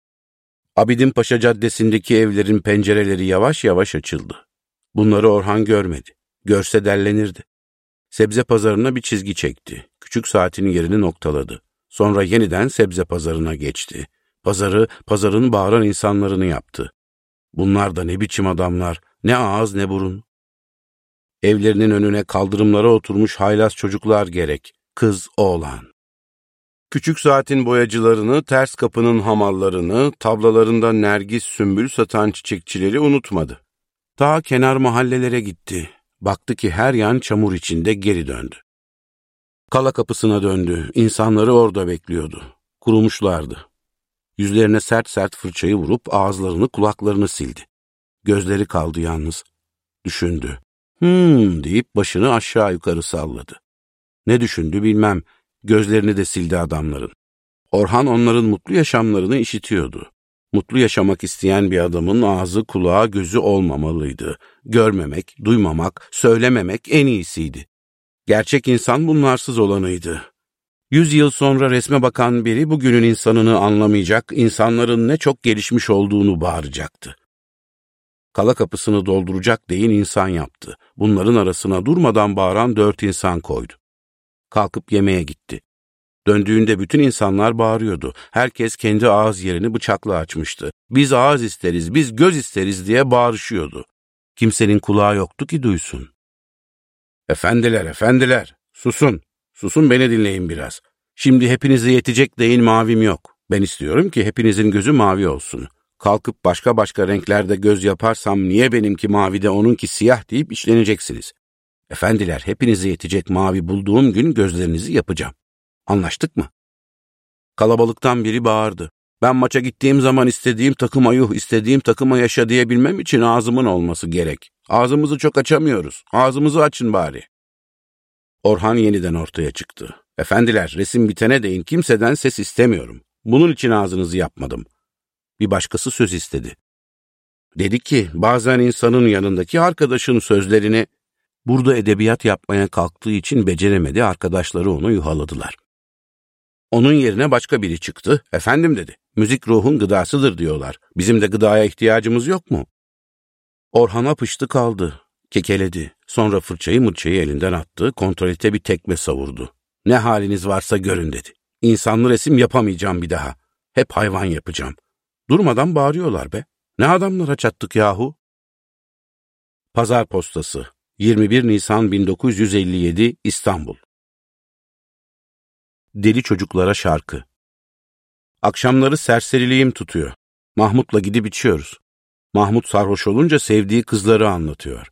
Abidin Paşa Caddesi'ndeki evlerin pencereleri yavaş yavaş açıldı. Bunları Orhan görmedi. Görse dellenirdi. Sebze pazarına bir çizgi çekti. Küçük saatinin yerini noktaladı. Sonra yeniden sebze pazarına geçti. Pazarı, pazarın bağıran insanlarını yaptı. Bunlar da ne biçim adamlar, ne ağız ne burun. Evlerinin önüne kaldırımlara oturmuş haylaz çocuklar gerek, kız oğlan. Küçük saatin boyacılarını, ters kapının hamallarını, tablalarında nergis sümbül satan çiçekçileri unutmadı. Ta kenar mahallelere gitti. Baktı ki her yan çamur içinde, geri döndü. Kala kapısına döndü. İnsanları orada bekliyordu. Kurumuşlardı. Yüzlerine sert sert fırçayı vurup ağızlarını, kulaklarını sildi. Gözleri kaldı yalnız. Düşündü. Hmm deyip başını aşağı yukarı salladı. Ne düşündü bilmem. Gözlerini de sildi adamların. Orhan onların mutlu yaşamlarını işitiyordu. Mutlu yaşamak isteyen bir adamın ağzı, kulağı, gözü olmamalıydı. Görmemek, duymamak, söylememek en iyisiydi. Gerçek insan bunlarsız olanıydı. Yüz yıl sonra resme bakan biri bugünün insanını anlamayacak, insanların ne çok gelişmiş olduğunu bağıracaktı. Kala kapısını dolduracak deyin insan yaptı. Bunların arasına durmadan bağıran dört insan koydu. Kalkıp yemeğe gitti. Döndüğünde bütün insanlar bağırıyordu. Herkes kendi ağız yerini bıçakla açmıştı. Biz ağız isteriz, biz göz isteriz diye bağırışıyordu. Kimsenin kulağı yoktu ki duysun. Efendiler, efendiler, susun. Susun, beni dinleyin biraz. Şimdi hepinize yetecek deyin mavim yok. Ben istiyorum ki hepinizin gözü mavi olsun. Kalkıp başka başka renklerde göz yaparsam niye benimki mavi de onunki siyah deyip işleneceksiniz. Efendiler, hepinize yetecek mavi bulduğum gün gözlerinizi yapacağım. Anlaştık mı? Kalabalıktan biri bağırdı. Ben maça gittiğim zaman istediğim takıma yuh, istediğim takıma yaşa diyebilmem için ağzımın olması gerek. Ağzımızı çok açamıyoruz. Ağzımızı açın bari. Orhan yeniden ortaya çıktı. Efendiler, resim bitene değin kimseden ses istemiyorum. Bunun için ağzınızı yapmadım. Bir başkası söz istedi. Dedi ki, bazen insanın yanındaki arkadaşın sözlerini... Burada edebiyat yapmaya kalktığı için beceremedi, arkadaşları onu yuhaladılar. Onun yerine başka biri çıktı. Efendim dedi, müzik ruhun gıdasıdır diyorlar. Bizim de gıdaya ihtiyacımız yok mu? Orhan apıştı kaldı. Kekeledi. Sonra fırçayı mırçayı elinden attı. Kontrolite bir tekme savurdu. Ne haliniz varsa görün dedi. İnsanlı resim yapamayacağım bir daha. Hep hayvan yapacağım. Durmadan bağırıyorlar be. Ne adamlara çattık yahu. Pazar Postası, yirmi bir Nisan bin dokuz yüz elli yedi, İstanbul. Deli çocuklara şarkı. Akşamları serseriliğim tutuyor. Mahmut'la gidip içiyoruz. Mahmut sarhoş olunca sevdiği kızları anlatıyor.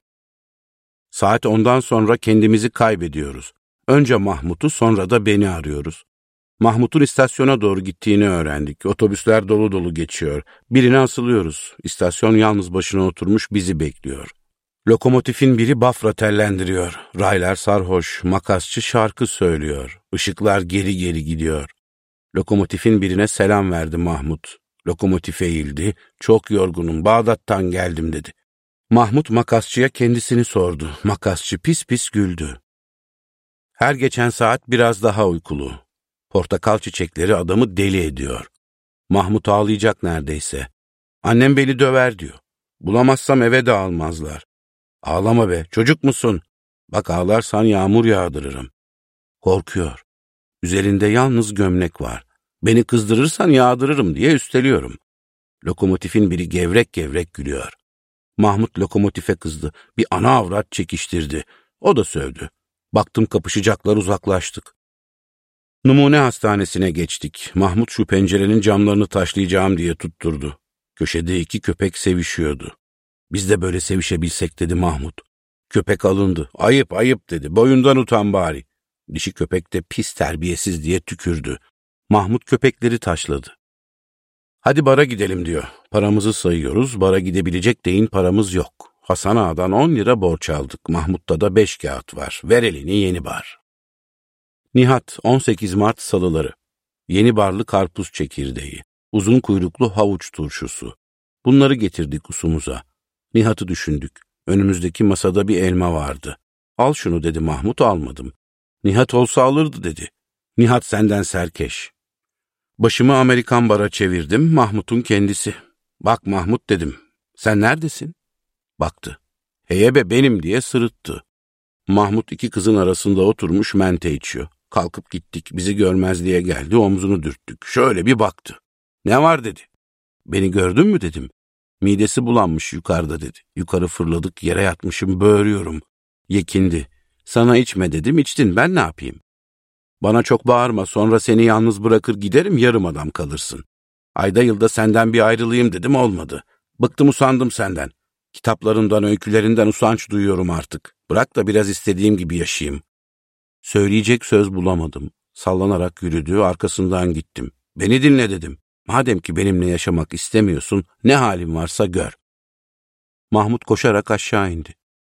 Saat ondan sonra kendimizi kaybediyoruz. Önce Mahmut'u, sonra da beni arıyoruz. Mahmut'un istasyona doğru gittiğini öğrendik. Otobüsler dolu dolu geçiyor. Birine asılıyoruz. İstasyon yalnız başına oturmuş bizi bekliyor. Lokomotifin biri bafra tellendiriyor. Raylar sarhoş, makasçı şarkı söylüyor. Işıklar geri geri gidiyor. Lokomotifin birine selam verdi Mahmut. Lokomotif eğildi. Çok yorgunum, Bağdat'tan geldim dedi. Mahmut makasçıya kendisini sordu. Makasçı pis pis güldü. Her geçen saat biraz daha uykulu. Portakal çiçekleri adamı deli ediyor. Mahmut ağlayacak neredeyse. Annem beni döver diyor. Bulamazsam eve de almazlar. Ağlama be, çocuk musun? Bak ağlarsan yağmur yağdırırım. Korkuyor. Üzerinde yalnız gömlek var. Beni kızdırırsan yağdırırım diye üsteliyorum. Lokomotifin biri gevrek gevrek gülüyor. Mahmut lokomotife kızdı. Bir ana avrat çekiştirdi. O da sövdü. Baktım kapışacaklar, uzaklaştık. Numune hastanesine geçtik. Mahmut şu pencerenin camlarını taşlayacağım diye tutturdu. Köşede iki köpek sevişiyordu. Biz de böyle sevişebilsek dedi Mahmut. Köpek alındı. Ayıp ayıp dedi. Boyundan utan bari. Dişi köpek de pis terbiyesiz diye tükürdü. Mahmut köpekleri taşladı. Hadi bara gidelim diyor. Paramızı sayıyoruz. Bara gidebilecek deyin paramız yok. Hasan Ağa'dan on lira borç aldık. Mahmut'ta da beş kağıt var. Ver elini Yeni Bar. Nihat, on sekiz Mart Salıları. Yeni Barlı karpuz çekirdeği. Uzun kuyruklu havuç turşusu. Bunları getirdik usumuza. Nihat'ı düşündük. Önümüzdeki masada bir elma vardı. Al şunu dedi Mahmut, almadım. Nihat olsa alırdı dedi. Nihat senden serkeş. Başımı Amerikan bara çevirdim, Mahmut'un kendisi. Bak Mahmut dedim, sen neredesin? Baktı. Heyebe benim diye sırıttı. Mahmut iki kızın arasında oturmuş mente içiyor. Kalkıp gittik, bizi görmez diye geldi, omzunu dürttük. Şöyle bir baktı. Ne var dedi. Beni gördün mü dedim. Midesi bulanmış yukarıda dedi. Yukarı fırladık, yere yatmışım, böğürüyorum. Yekindi. Sana içme dedim, içtin, ben ne yapayım? Bana çok bağırma, sonra seni yalnız bırakır giderim, yarım adam kalırsın. Ayda yılda senden bir ayrılayım dedim, olmadı. Bıktım usandım senden. Kitaplarından, öykülerinden usanç duyuyorum artık. Bırak da biraz istediğim gibi yaşayayım. Söyleyecek söz bulamadım. Sallanarak yürüdü, arkasından gittim. Beni dinle dedim. Madem ki benimle yaşamak istemiyorsun, ne halin varsa gör. Mahmut koşarak aşağı indi.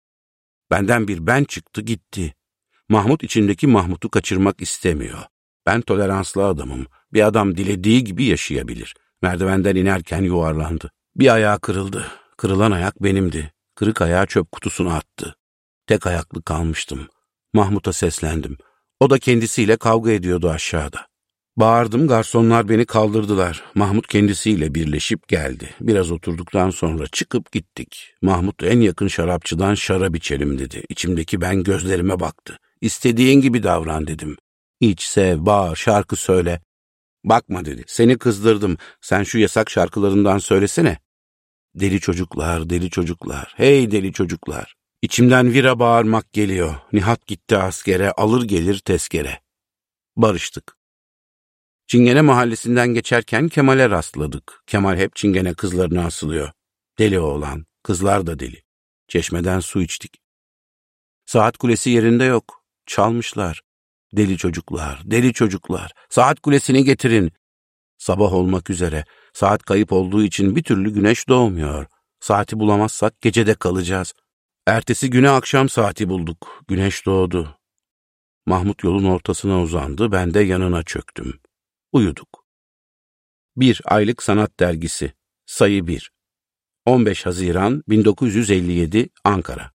Benden bir ben çıktı gitti. Mahmut içindeki Mahmut'u kaçırmak istemiyor. Ben toleranslı adamım. Bir adam dilediği gibi yaşayabilir. Merdivenden inerken yuvarlandı. Bir ayağı kırıldı. Kırılan ayak benimdi. Kırık ayağı çöp kutusuna attı. Tek ayaklı kalmıştım. Mahmut'a seslendim. O da kendisiyle kavga ediyordu aşağıda. Bağırdım, garsonlar beni kaldırdılar. Mahmut kendisiyle birleşip geldi. Biraz oturduktan sonra çıkıp gittik. Mahmut en yakın şarapçıdan şarap içelim dedi. İçimdeki ben gözlerime baktı. İstediğin gibi davran dedim. İç, sev, bağır, şarkı söyle. Bakma dedi, seni kızdırdım. Sen şu yasak şarkılarından söylesene. Deli çocuklar, deli çocuklar, hey deli çocuklar. İçimden vira bağırmak geliyor. Nihat gitti askere, alır gelir tezkere. Barıştık. Çingene mahallesinden geçerken Kemal'e rastladık. Kemal hep Çingene kızlarına asılıyor. Deli oğlan, kızlar da deli. Çeşmeden su içtik. Saat kulesi yerinde yok. Çalmışlar. Deli çocuklar, deli çocuklar. Saat kulesini getirin. Sabah olmak üzere. Saat kayıp olduğu için bir türlü güneş doğmuyor. Saati bulamazsak gecede kalacağız. Ertesi güne akşam saati bulduk. Güneş doğdu. Mahmut yolun ortasına uzandı. Ben de yanına çöktüm. Uyuduk. Bir Aylık Sanat Dergisi. Sayı bir. on beş Haziran bin dokuz yüz elli yedi Ankara.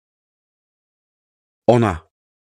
Ona.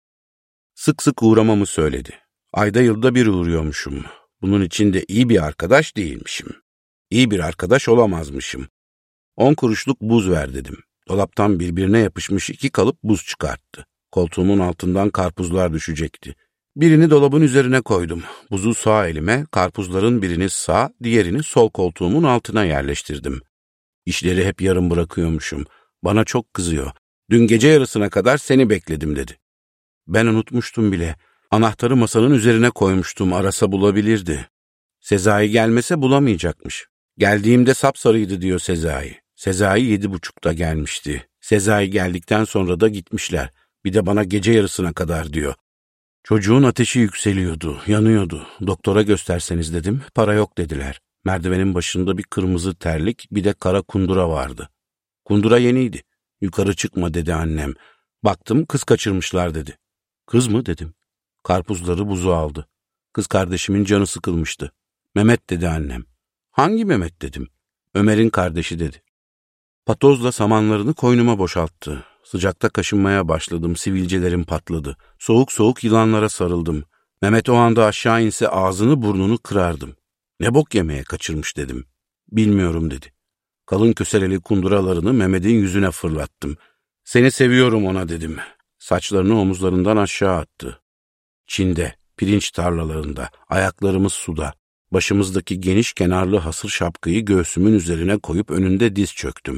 Sık sık uğramamı söyledi. Ayda yılda bir uğruyormuşum. Bunun için de iyi bir arkadaş değilmişim. İyi bir arkadaş olamazmışım. On kuruşluk buz ver dedim. Dolaptan birbirine yapışmış iki kalıp buz çıkarttı. Koltuğumun altından karpuzlar düşecekti. Birini dolabın üzerine koydum. Buzu sağ elime, karpuzların birini sağ, diğerini sol koltuğumun altına yerleştirdim. İşleri hep yarım bırakıyormuşum. Bana çok kızıyor. Dün gece yarısına kadar seni bekledim dedi. Ben unutmuştum bile. Anahtarı masanın üzerine koymuştum, arasa bulabilirdi. Sezai gelmese bulamayacakmış. Geldiğimde sapsarıydı diyor Sezai. Sezai yedi buçukta gelmişti. Sezai geldikten sonra da gitmişler. Bir de bana gece yarısına kadar diyor. Çocuğun ateşi yükseliyordu, yanıyordu. Doktora gösterseniz dedim, para yok dediler. Merdivenin başında bir kırmızı terlik, bir de kara kundura vardı. Kundura yeniydi. Yukarı çıkma dedi annem. Baktım kız kaçırmışlar dedi. Kız mı dedim. Karpuzları buzu aldı. Kız kardeşimin canı sıkılmıştı. Mehmet dedi annem. Hangi Mehmet dedim. Ömer'in kardeşi dedi. Patozla samanlarını koynuma boşalttı. Sıcakta kaşınmaya başladım, sivilcelerim patladı. Soğuk soğuk yılanlara sarıldım. Mehmet o anda aşağı inse ağzını burnunu kırardım. Ne bok yemeye kaçırmış dedim. Bilmiyorum dedi. Kalın köseleli kunduralarını Mehmet'in yüzüne fırlattım. Seni seviyorum ona dedim. Saçlarını omuzlarından aşağı attı. Çin'de, pirinç tarlalarında, ayaklarımız suda. Başımızdaki geniş kenarlı hasır şapkayı göğsümün üzerine koyup önünde diz çöktüm.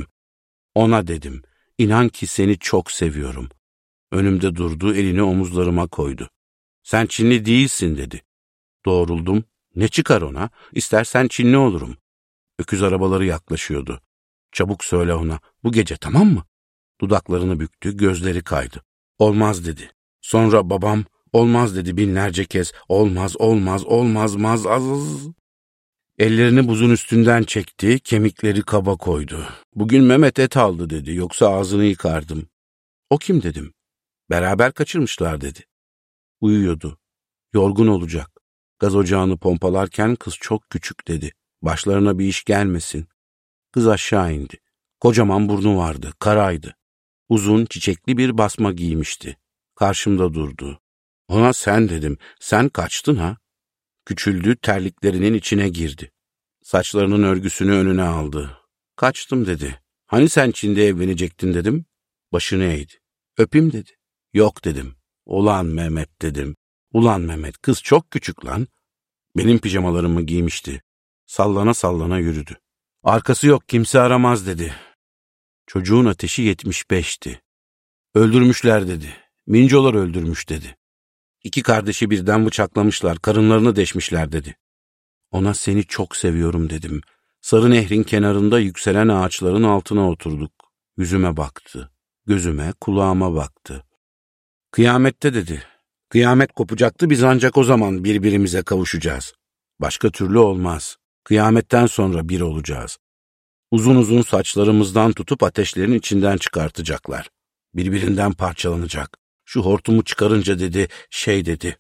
Ona dedim, inan ki seni çok seviyorum. Önümde durdu, elini omuzlarıma koydu. Sen Çinli değilsin dedi. Doğruldum. Ne çıkar ona? İstersen Çinli olurum. Öküz arabaları yaklaşıyordu. Çabuk söyle ona, bu gece tamam mı? Dudaklarını büktü, gözleri kaydı. Olmaz dedi. Sonra babam, olmaz dedi binlerce kez. Olmaz, olmaz, olmaz, maz, az. Ellerini buzun üstünden çekti, kemikleri kaba koydu. Bugün Mehmet et aldı dedi, yoksa ağzını yıkardım. O kim dedim. Beraber kaçırmışlar dedi. Uyuyordu. Yorgun olacak. Gaz ocağını pompalarken kız çok küçük dedi. Başlarına bir iş gelmesin. Kız aşağı indi. Kocaman burnu vardı, karaydı. Uzun, çiçekli bir basma giymişti. Karşımda durdu. Ona sen dedim, sen kaçtın ha? Küçüldü, terliklerinin içine girdi. Saçlarının örgüsünü önüne aldı. Kaçtım dedi. Hani sen Çin'de evlenecektin dedim. Başını eğdi. Öpeyim dedi. Yok dedim. Ulan Mehmet dedim. Ulan Mehmet, kız çok küçük lan. Benim pijamalarımı giymişti. Sallana sallana yürüdü. Arkası yok, kimse aramaz dedi. Çocuğun ateşi yetmiş beşti. Öldürmüşler dedi. Mincolar öldürmüş dedi. İki kardeşi birden bıçaklamışlar, karınlarını deşmişler dedi. Ona seni çok seviyorum dedim. Sarı nehrin kenarında yükselen ağaçların altına oturduk. Yüzüme baktı. Gözüme, kulağıma baktı. Kıyamette dedi. Kıyamet kopacaktı, biz ancak o zaman birbirimize kavuşacağız. Başka türlü olmaz. Kıyametten sonra bir olacağız. Uzun uzun saçlarımızdan tutup ateşlerin içinden çıkartacaklar. Birbirinden parçalanacak. Şu hortumu çıkarınca dedi, şey dedi.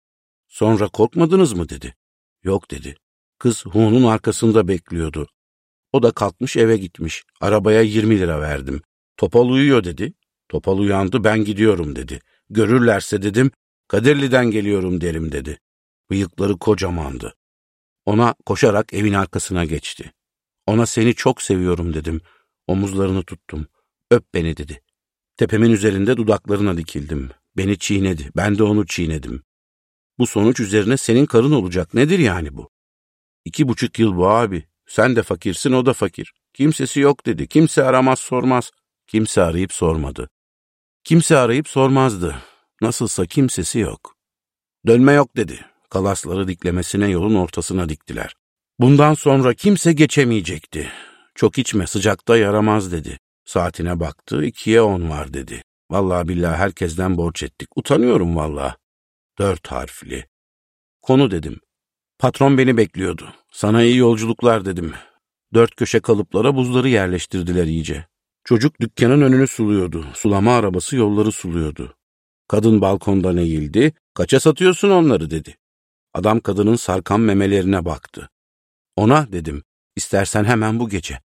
Sonra korkmadınız mı dedi. Yok dedi. Kız Hu'nun arkasında bekliyordu. O da kalkmış eve gitmiş. Arabaya yirmi lira verdim. Topal uyuyor dedi. Topal uyandı, ben gidiyorum dedi. Görürlerse dedim, Kadirli'den geliyorum derim dedi. Bıyıkları kocamandı. Ona koşarak evin arkasına geçti. Ona seni çok seviyorum dedim. Omuzlarını tuttum. Öp beni dedi. Tepemin üzerinde dudaklarına dikildim. Beni çiğnedi. Ben de onu çiğnedim. Bu sonuç üzerine senin karın olacak. Nedir yani bu? İki buçuk yıl bu abi. Sen de fakirsin, o da fakir. Kimsesi yok dedi. Kimse aramaz sormaz. Kimse arayıp sormadı. Kimse arayıp sormazdı. Nasılsa kimsesi yok. Dönme yok dedi. Kalasları diklemesine yolun ortasına diktiler. Bundan sonra kimse geçemeyecekti. Çok içme, sıcakta yaramaz dedi. Saatine baktı, ikiye on var dedi. Vallahi billahi herkesten borç ettik. Utanıyorum vallahi. Dört harfli. Konu dedim. Patron beni bekliyordu. Sana iyi yolculuklar dedim. Dört köşe kalıplara buzları yerleştirdiler iyice. Çocuk dükkanın önünü suluyordu. Sulama arabası yolları suluyordu. Kadın balkondan eğildi. Kaça satıyorsun onları dedi. Adam kadının sarkan memelerine baktı. Ona dedim, istersen hemen bu gece.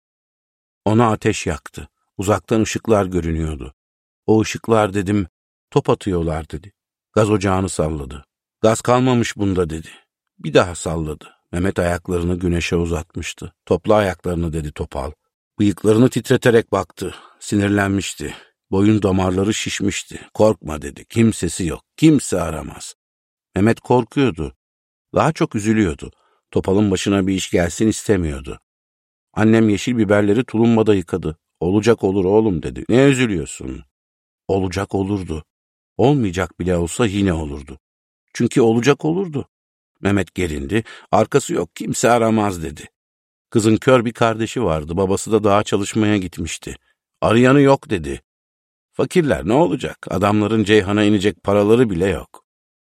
Ona ateş yaktı. Uzaktan ışıklar görünüyordu. O ışıklar dedim, top atıyorlar dedi. Gaz ocağını salladı. Gaz kalmamış bunda dedi. Bir daha salladı. Mehmet ayaklarını güneşe uzatmıştı. Topla ayaklarını dedi Topal. Bıyıklarını titreterek baktı. Sinirlenmişti. Boyun damarları şişmişti. Korkma dedi. Kimsesi yok. Kimse aramaz. Mehmet korkuyordu. Daha çok üzülüyordu. Topal'ın başına bir iş gelsin istemiyordu. Annem yeşil biberleri tulumbada yıkadı. Olacak olur oğlum dedi. Ne üzülüyorsun? Olacak olurdu. Olmayacak bile olsa yine olurdu. Çünkü olacak olurdu. Mehmet gerindi. Arkası yok, kimse aramaz dedi. Kızın kör bir kardeşi vardı. Babası da dağa çalışmaya gitmişti. Arayanı yok dedi. Fakirler ne olacak? Adamların Ceyhan'a inecek paraları bile yok.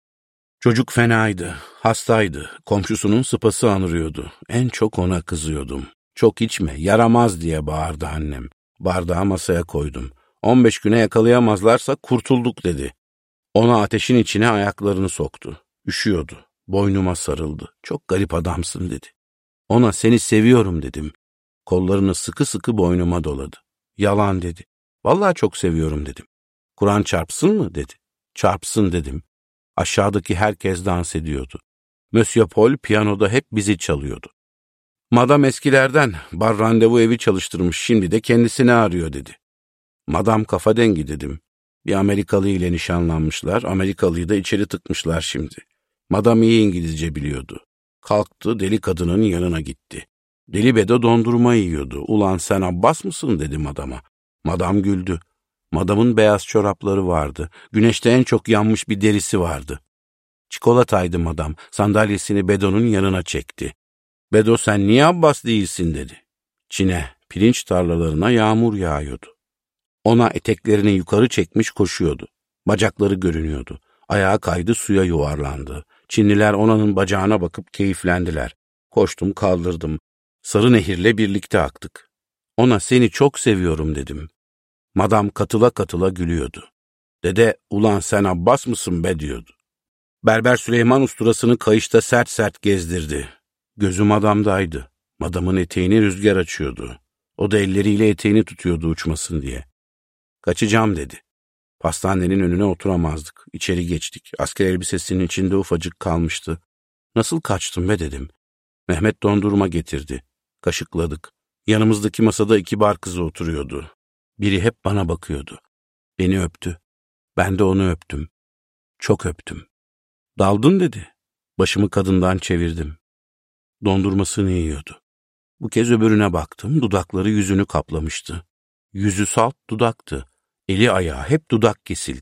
Çocuk fenaydı, hastaydı. Komşusunun sıpası anırıyordu. En çok ona kızıyordum. Çok içme, yaramaz diye bağırdı annem. Bardağı masaya koydum. On beş güne yakalayamazlarsa kurtulduk dedi. Ona ateşin içine ayaklarını soktu. Üşüyordu. Boynuma sarıldı. Çok garip adamsın dedi. Ona seni seviyorum dedim. Kollarını sıkı sıkı boynuma doladı. Yalan dedi. Vallahi çok seviyorum dedim. Kur'an çarpsın mı dedi. Çarpsın dedim. Aşağıdaki herkes dans ediyordu. Monsieur Paul piyanoda hep bizi çalıyordu. Madam eskilerden bar randevu evi çalıştırmış, şimdi de kendisini arıyor dedi. Madam kafa dengi dedim. Bir Amerikalı ile nişanlanmışlar, Amerikalıyı da içeri tıkmışlar şimdi. Madam iyi İngilizce biliyordu. Kalktı, deli kadının yanına gitti. Deli Bedo dondurma yiyordu. Ulan sen Abbas mısın dedi madama. Madam güldü. Madamın beyaz çorapları vardı. Güneşte en çok yanmış bir derisi vardı. Çikolataydı madam. Sandalyesini Bedo'nun yanına çekti. Bedo sen niye Abbas değilsin dedi. Çin'e, pirinç tarlalarına yağmur yağıyordu. Ona eteklerini yukarı çekmiş koşuyordu. Bacakları görünüyordu. Ayağı kaydı, suya yuvarlandı. Çinliler onanın bacağına bakıp keyiflendiler. Koştum, kaldırdım. Sarı nehirle birlikte aktık. Ona seni çok seviyorum dedim. Madam katıla katıla gülüyordu. Dede ulan sen Abbas mısın be diyordu. Berber Süleyman usturasını kayışta sert sert gezdirdi. Gözüm adamdaydı. Madamın eteğini rüzgar açıyordu. O da elleriyle eteğini tutuyordu uçmasın diye. Kaçacağım dedi. Pastanenin önüne oturamazdık. İçeri geçtik. Asker elbisesinin içinde ufacık kalmıştı. Nasıl kaçtım be dedim. Mehmet dondurma getirdi. Kaşıkladık. Yanımızdaki masada iki bar kızı oturuyordu. Biri hep bana bakıyordu. Beni öptü. Ben de onu öptüm. Çok öptüm. Daldın dedi. Başımı kadından çevirdim. Dondurmasını yiyordu. Bu kez öbürüne baktım. Dudakları yüzünü kaplamıştı. Yüzü salt dudaktı. Eli ayağı hep dudak kesildi.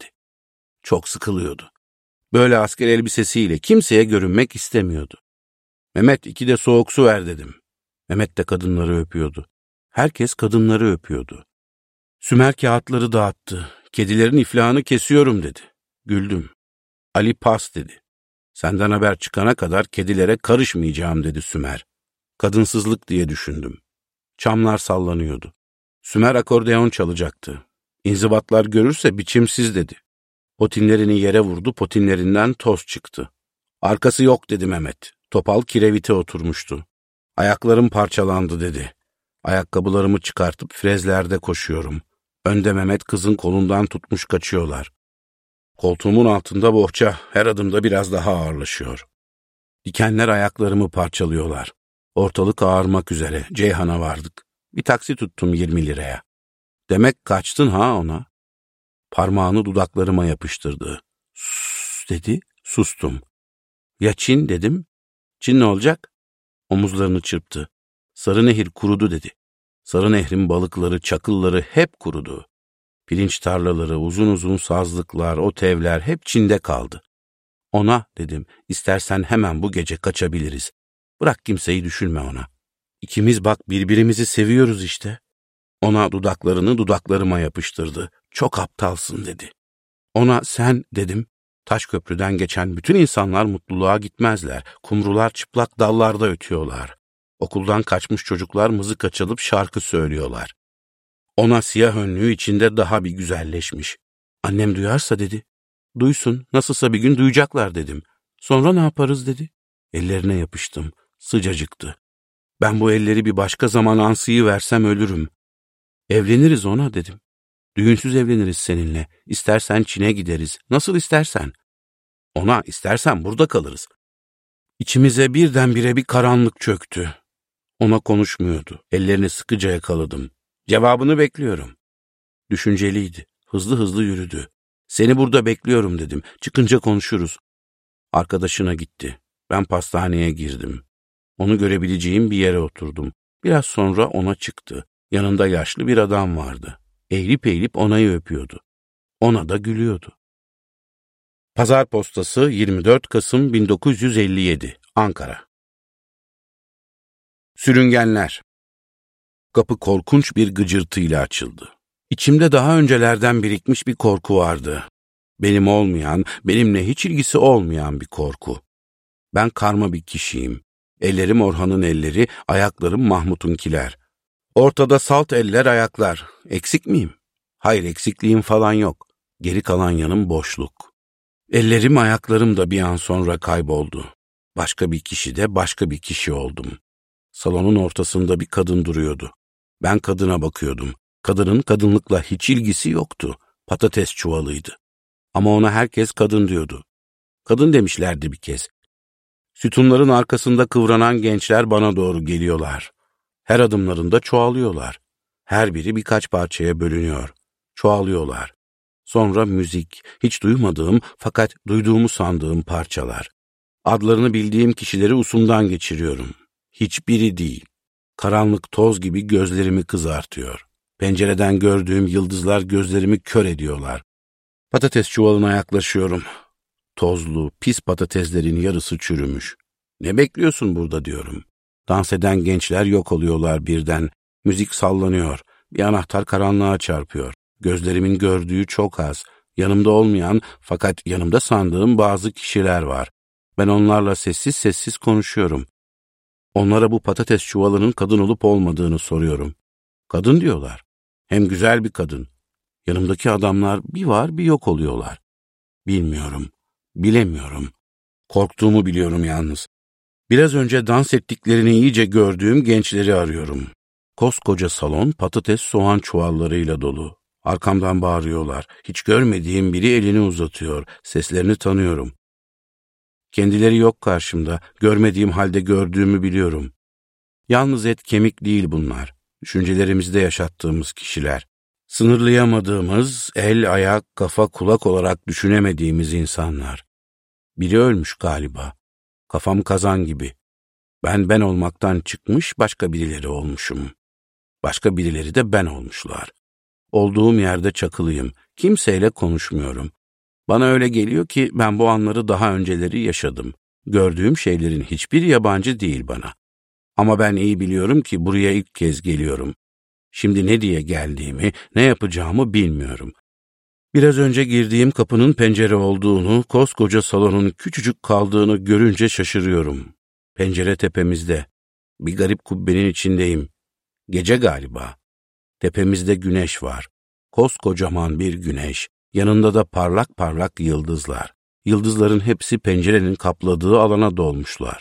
Çok sıkılıyordu. Böyle asker elbisesiyle kimseye görünmek istemiyordu. Mehmet iki de soğuk su ver dedim. Mehmet de kadınları öpüyordu. Herkes kadınları öpüyordu. Sümer kağıtları dağıttı. Kedilerin iflahını kesiyorum dedi. Güldüm. Ali pas dedi. Senden haber çıkana kadar kedilere karışmayacağım dedi Sümer. Kadınsızlık diye düşündüm. Çamlar sallanıyordu. Sümer akordeon çalacaktı. İnzibatlar görürse biçimsiz dedi. Potinlerini yere vurdu, potinlerinden toz çıktı. Arkası yok dedi Mehmet. Topal kirevite oturmuştu. Ayaklarım parçalandı dedi. Ayakkabılarımı çıkartıp frezlerde koşuyorum. Önde Mehmet kızın kolundan tutmuş kaçıyorlar. Koltuğumun altında bohça her adımda biraz daha ağırlaşıyor. Dikenler ayaklarımı parçalıyorlar. Ortalık ağarmak üzere. Ceyhan'a vardık. Bir taksi tuttum yirmi liraya. Demek kaçtın ha ona. Parmağını dudaklarıma yapıştırdı. Sus dedi, sustum. Ya Çin dedim. Çin ne olacak? Omuzlarını çırptı. Sarı nehir kurudu dedi. Sarı Nehrin balıkları, çakılları hep kurudu. Pirinç tarlaları, uzun uzun sazlıklar, otevler hep Çin'de kaldı. Ona dedim, istersen hemen bu gece kaçabiliriz. Bırak kimseyi düşünme ona. İkimiz bak birbirimizi seviyoruz işte. Ona dudaklarını dudaklarıma yapıştırdı. Çok aptalsın dedi. Ona sen dedim. Taşköprüden geçen bütün insanlar mutluluğa gitmezler. Kumrular çıplak dallarda ötüyorlar. Okuldan kaçmış çocuklar mızıka çalıp şarkı söylüyorlar. Ona siyah önlüğü içinde daha bir güzelleşmiş. Annem duyarsa dedi. Duysun, nasılsa bir gün duyacaklar dedim. Sonra ne yaparız dedi. Ellerine yapıştım. Sıcacıktı. Ben bu elleri bir başka zaman ansıyıversem ölürüm. Evleniriz ona dedim. Düğünsüz evleniriz seninle. İstersen Çin'e gideriz. Nasıl istersen. Ona istersen burada kalırız. İçimize birdenbire bir karanlık çöktü. Ona konuşmuyordu. Ellerini sıkıca yakaladım. Cevabını bekliyorum. Düşünceliydi. Hızlı hızlı yürüdü. Seni burada bekliyorum dedim. Çıkınca konuşuruz. Arkadaşına gitti. Ben pastaneye girdim. Onu görebileceğim bir yere oturdum. Biraz sonra ona çıktı. Yanında yaşlı bir adam vardı. Eğilip eğilip onayı öpüyordu. Ona da gülüyordu. Pazar Postası yirmi dört Kasım bin dokuz yüz elli yedi Ankara. Sürüngenler. Kapı korkunç bir gıcırtıyla açıldı. İçimde daha öncelerden birikmiş bir korku vardı. Benim olmayan, benimle hiç ilgisi olmayan bir korku. Ben karma bir kişiyim. Ellerim Orhan'ın elleri, ayaklarım Mahmut'unkiler. Ortada salt eller ayaklar. Eksik miyim? Hayır, eksikliğim falan yok. Geri kalan yanım boşluk. Ellerim ayaklarım da bir an sonra kayboldu. Başka bir kişi de başka bir kişi oldum. Salonun ortasında bir kadın duruyordu. Ben kadına bakıyordum. Kadının kadınlıkla hiç ilgisi yoktu. Patates çuvalıydı. Ama ona herkes kadın diyordu. Kadın demişlerdi bir kez. Sütunların arkasında kıvranan gençler bana doğru geliyorlar. Her adımlarında çoğalıyorlar. Her biri birkaç parçaya bölünüyor. Çoğalıyorlar. Sonra müzik, hiç duymadığım fakat duyduğumu sandığım parçalar. Adlarını bildiğim kişileri usumdan geçiriyorum. Hiçbiri değil. Karanlık toz gibi gözlerimi kızartıyor. Pencereden gördüğüm yıldızlar gözlerimi kör ediyorlar. Patates çuvalına yaklaşıyorum. Tozlu, pis patateslerin yarısı çürümüş. Ne bekliyorsun burada diyorum. Dans eden gençler yok oluyorlar birden. Müzik sallanıyor. Bir anahtar karanlığa çarpıyor. Gözlerimin gördüğü çok az. Yanımda olmayan fakat yanımda sandığım bazı kişiler var. Ben onlarla sessiz sessiz konuşuyorum. Onlara bu patates çuvalının kadın olup olmadığını soruyorum. Kadın diyorlar. Hem güzel bir kadın. Yanımdaki adamlar bir var bir yok oluyorlar. Bilmiyorum, bilemiyorum. Korktuğumu biliyorum yalnız. Biraz önce dans ettiklerini iyice gördüğüm gençleri arıyorum. Koskoca salon patates soğan çuvallarıyla dolu. Arkamdan bağırıyorlar. Hiç görmediğim biri elini uzatıyor. Seslerini tanıyorum. Kendileri yok karşımda. Görmediğim halde gördüğümü biliyorum. Yalnız et kemik değil bunlar. Düşüncelerimizde yaşattığımız kişiler. Sınırlayamadığımız, el, ayak, kafa, kulak olarak düşünemediğimiz insanlar. Biri ölmüş galiba. Kafam kazan gibi. Ben ben olmaktan çıkmış başka birileri olmuşum. Başka birileri de ben olmuşlar. Olduğum yerde çakılıyım. Kimseyle konuşmuyorum. Bana öyle geliyor ki ben bu anları daha önceleri yaşadım. Gördüğüm şeylerin hiçbiri yabancı değil bana. Ama ben iyi biliyorum ki buraya ilk kez geliyorum. Şimdi ne diye geldiğimi, ne yapacağımı bilmiyorum. Biraz önce girdiğim kapının pencere olduğunu, koskoca salonun küçücük kaldığını görünce şaşırıyorum. Pencere tepemizde. Bir garip kubbenin içindeyim. Gece galiba. Tepemizde güneş var. Koskocaman bir güneş. Yanında da parlak parlak yıldızlar. Yıldızların hepsi pencerenin kapladığı alana dolmuşlar.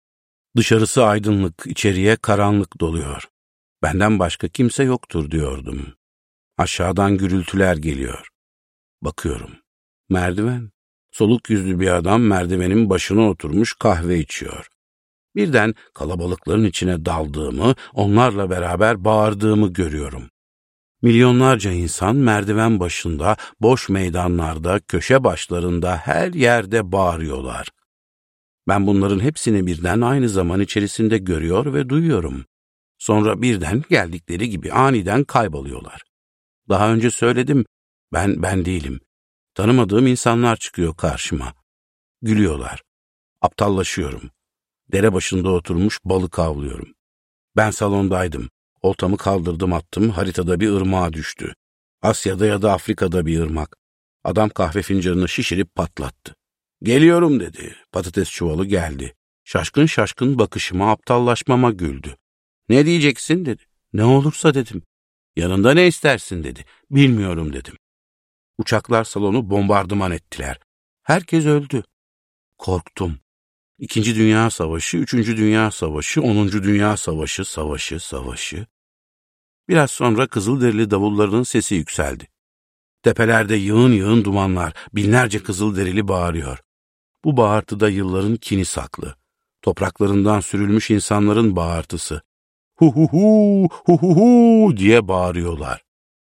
Dışarısı aydınlık, içeriye karanlık doluyor. Benden başka kimse yoktur diyordum. Aşağıdan gürültüler geliyor. Bakıyorum. Merdiven. Soluk yüzlü bir adam merdivenin başına oturmuş kahve içiyor. Birden kalabalıkların içine daldığımı, onlarla beraber bağırdığımı görüyorum. Milyonlarca insan merdiven başında, boş meydanlarda, köşe başlarında, her yerde bağırıyorlar. Ben bunların hepsini birden aynı zaman içerisinde görüyor ve duyuyorum. Sonra birden geldikleri gibi aniden kayboluyorlar. Daha önce söyledim, ben ben değilim. Tanımadığım insanlar çıkıyor karşıma. Gülüyorlar. Aptallaşıyorum. Dere başında oturmuş balık avlıyorum. Ben salondaydım. Oltamı kaldırdım attım, haritada bir ırmağa düştü. Asya'da ya da Afrika'da bir ırmak. Adam kahve fincanını şişirip patlattı. Geliyorum dedi. Patates çuvalı geldi. Şaşkın şaşkın bakışıma, aptallaşmama güldü. Ne diyeceksin dedi. Ne olursa dedim. Yanında ne istersin dedi. Bilmiyorum dedim. Uçaklar salonu bombardıman ettiler. Herkes öldü. Korktum. İkinci Dünya Savaşı, Üçüncü Dünya Savaşı, Onuncu Dünya Savaşı, savaşı, savaşı. Biraz sonra Kızılderili davullarının sesi yükseldi. Tepelerde yığın yığın dumanlar, binlerce Kızılderili bağırıyor. Bu bağırtıda yılların kini saklı. Topraklarından sürülmüş insanların bağırtısı. Hu hu hu, hu hu hu diye bağırıyorlar.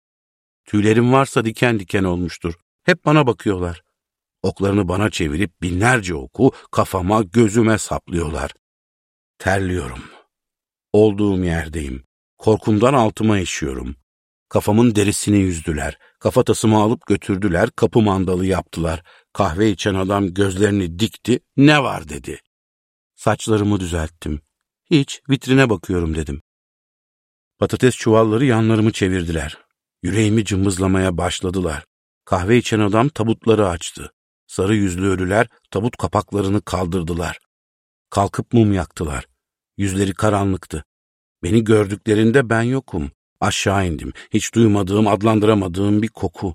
Tüylerim varsa diken diken olmuştur. Hep bana bakıyorlar. Oklarını bana çevirip binlerce oku kafama, gözüme saplıyorlar. Terliyorum. Olduğum yerdeyim. Korkumdan altıma işiyorum. Kafamın derisini yüzdüler. Kafatasımı alıp götürdüler. Kapı mandalı yaptılar. Kahve içen adam gözlerini dikti. Ne var dedi. Saçlarımı düzelttim. Hiç, vitrine bakıyorum dedim. Patates çuvalları yanlarımı çevirdiler. Yüreğimi cımbızlamaya başladılar. Kahve içen adam tabutları açtı. Sarı yüzlü ölüler tabut kapaklarını kaldırdılar. Kalkıp mum yaktılar. Yüzleri karanlıktı. Beni gördüklerinde ben yokum. Aşağı indim. Hiç duymadığım, adlandıramadığım bir koku.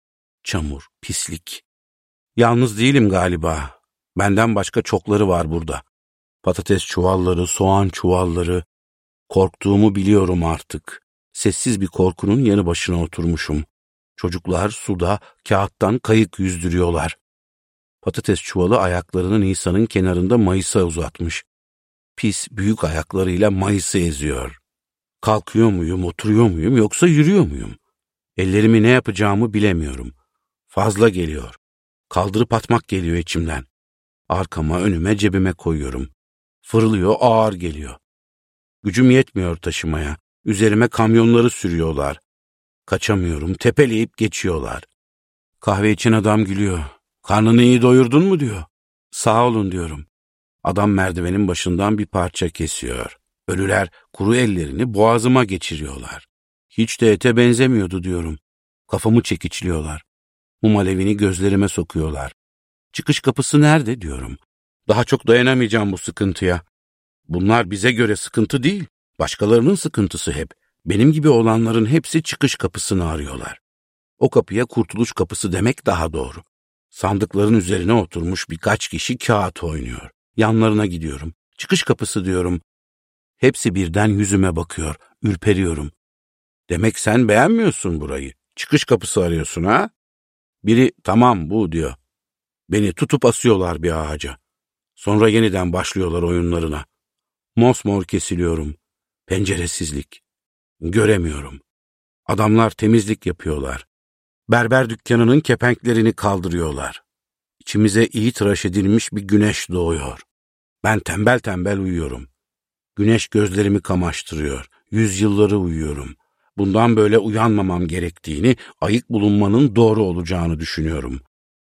Çamur, pislik. Yalnız değilim galiba. Benden başka çokları var burada. Patates çuvalları, soğan çuvalları. Korktuğumu biliyorum artık. Sessiz bir korkunun yanı başına oturmuşum. Çocuklar suda, kağıttan kayık yüzdürüyorlar. Patates çuvalı ayaklarını Nisan'ın kenarında Mayıs'a uzatmış. Pis, büyük ayaklarıyla Mayıs'ı eziyor. Kalkıyor muyum, oturuyor muyum yoksa yürüyor muyum? Ellerimi ne yapacağımı bilemiyorum. Fazla geliyor. Kaldırıp atmak geliyor içimden. Arkama, önüme, cebime koyuyorum. Fırlıyor, ağır geliyor. Gücüm yetmiyor taşımaya. Üzerime kamyonları sürüyorlar. Kaçamıyorum, tepeleyip geçiyorlar. Kahve içen adam gülüyor. Karnını iyi doyurdun mu diyor. Sağ olun diyorum. Adam merdivenin başından bir parça kesiyor. Ölüler kuru ellerini boğazıma geçiriyorlar. Hiç de ete benzemiyordu diyorum. Kafamı çekiçliyorlar. Mum alevini gözlerime sokuyorlar. Çıkış kapısı nerede diyorum. Daha çok dayanamayacağım bu sıkıntıya. Bunlar bize göre sıkıntı değil. Başkalarının sıkıntısı hep. Benim gibi olanların hepsi çıkış kapısını arıyorlar. O kapıya kurtuluş kapısı demek daha doğru. Sandıkların üzerine oturmuş birkaç kişi kağıt oynuyor. Yanlarına gidiyorum. Çıkış kapısı diyorum. Hepsi birden yüzüme bakıyor. Ürperiyorum. Demek sen beğenmiyorsun burayı. Çıkış kapısı arıyorsun ha? Biri tamam bu diyor. Beni tutup asıyorlar bir ağaca. Sonra yeniden başlıyorlar oyunlarına. Mosmor kesiliyorum. Penceresizlik. Göremiyorum. Adamlar temizlik yapıyorlar. Berber dükkanının kepenklerini kaldırıyorlar. İçimize iyi tıraş edilmiş bir güneş doğuyor. Ben tembel tembel uyuyorum. Güneş gözlerimi kamaştırıyor. Yüzyılları uyuyorum. Bundan böyle uyanmamam gerektiğini, ayık bulunmanın doğru olacağını düşünüyorum.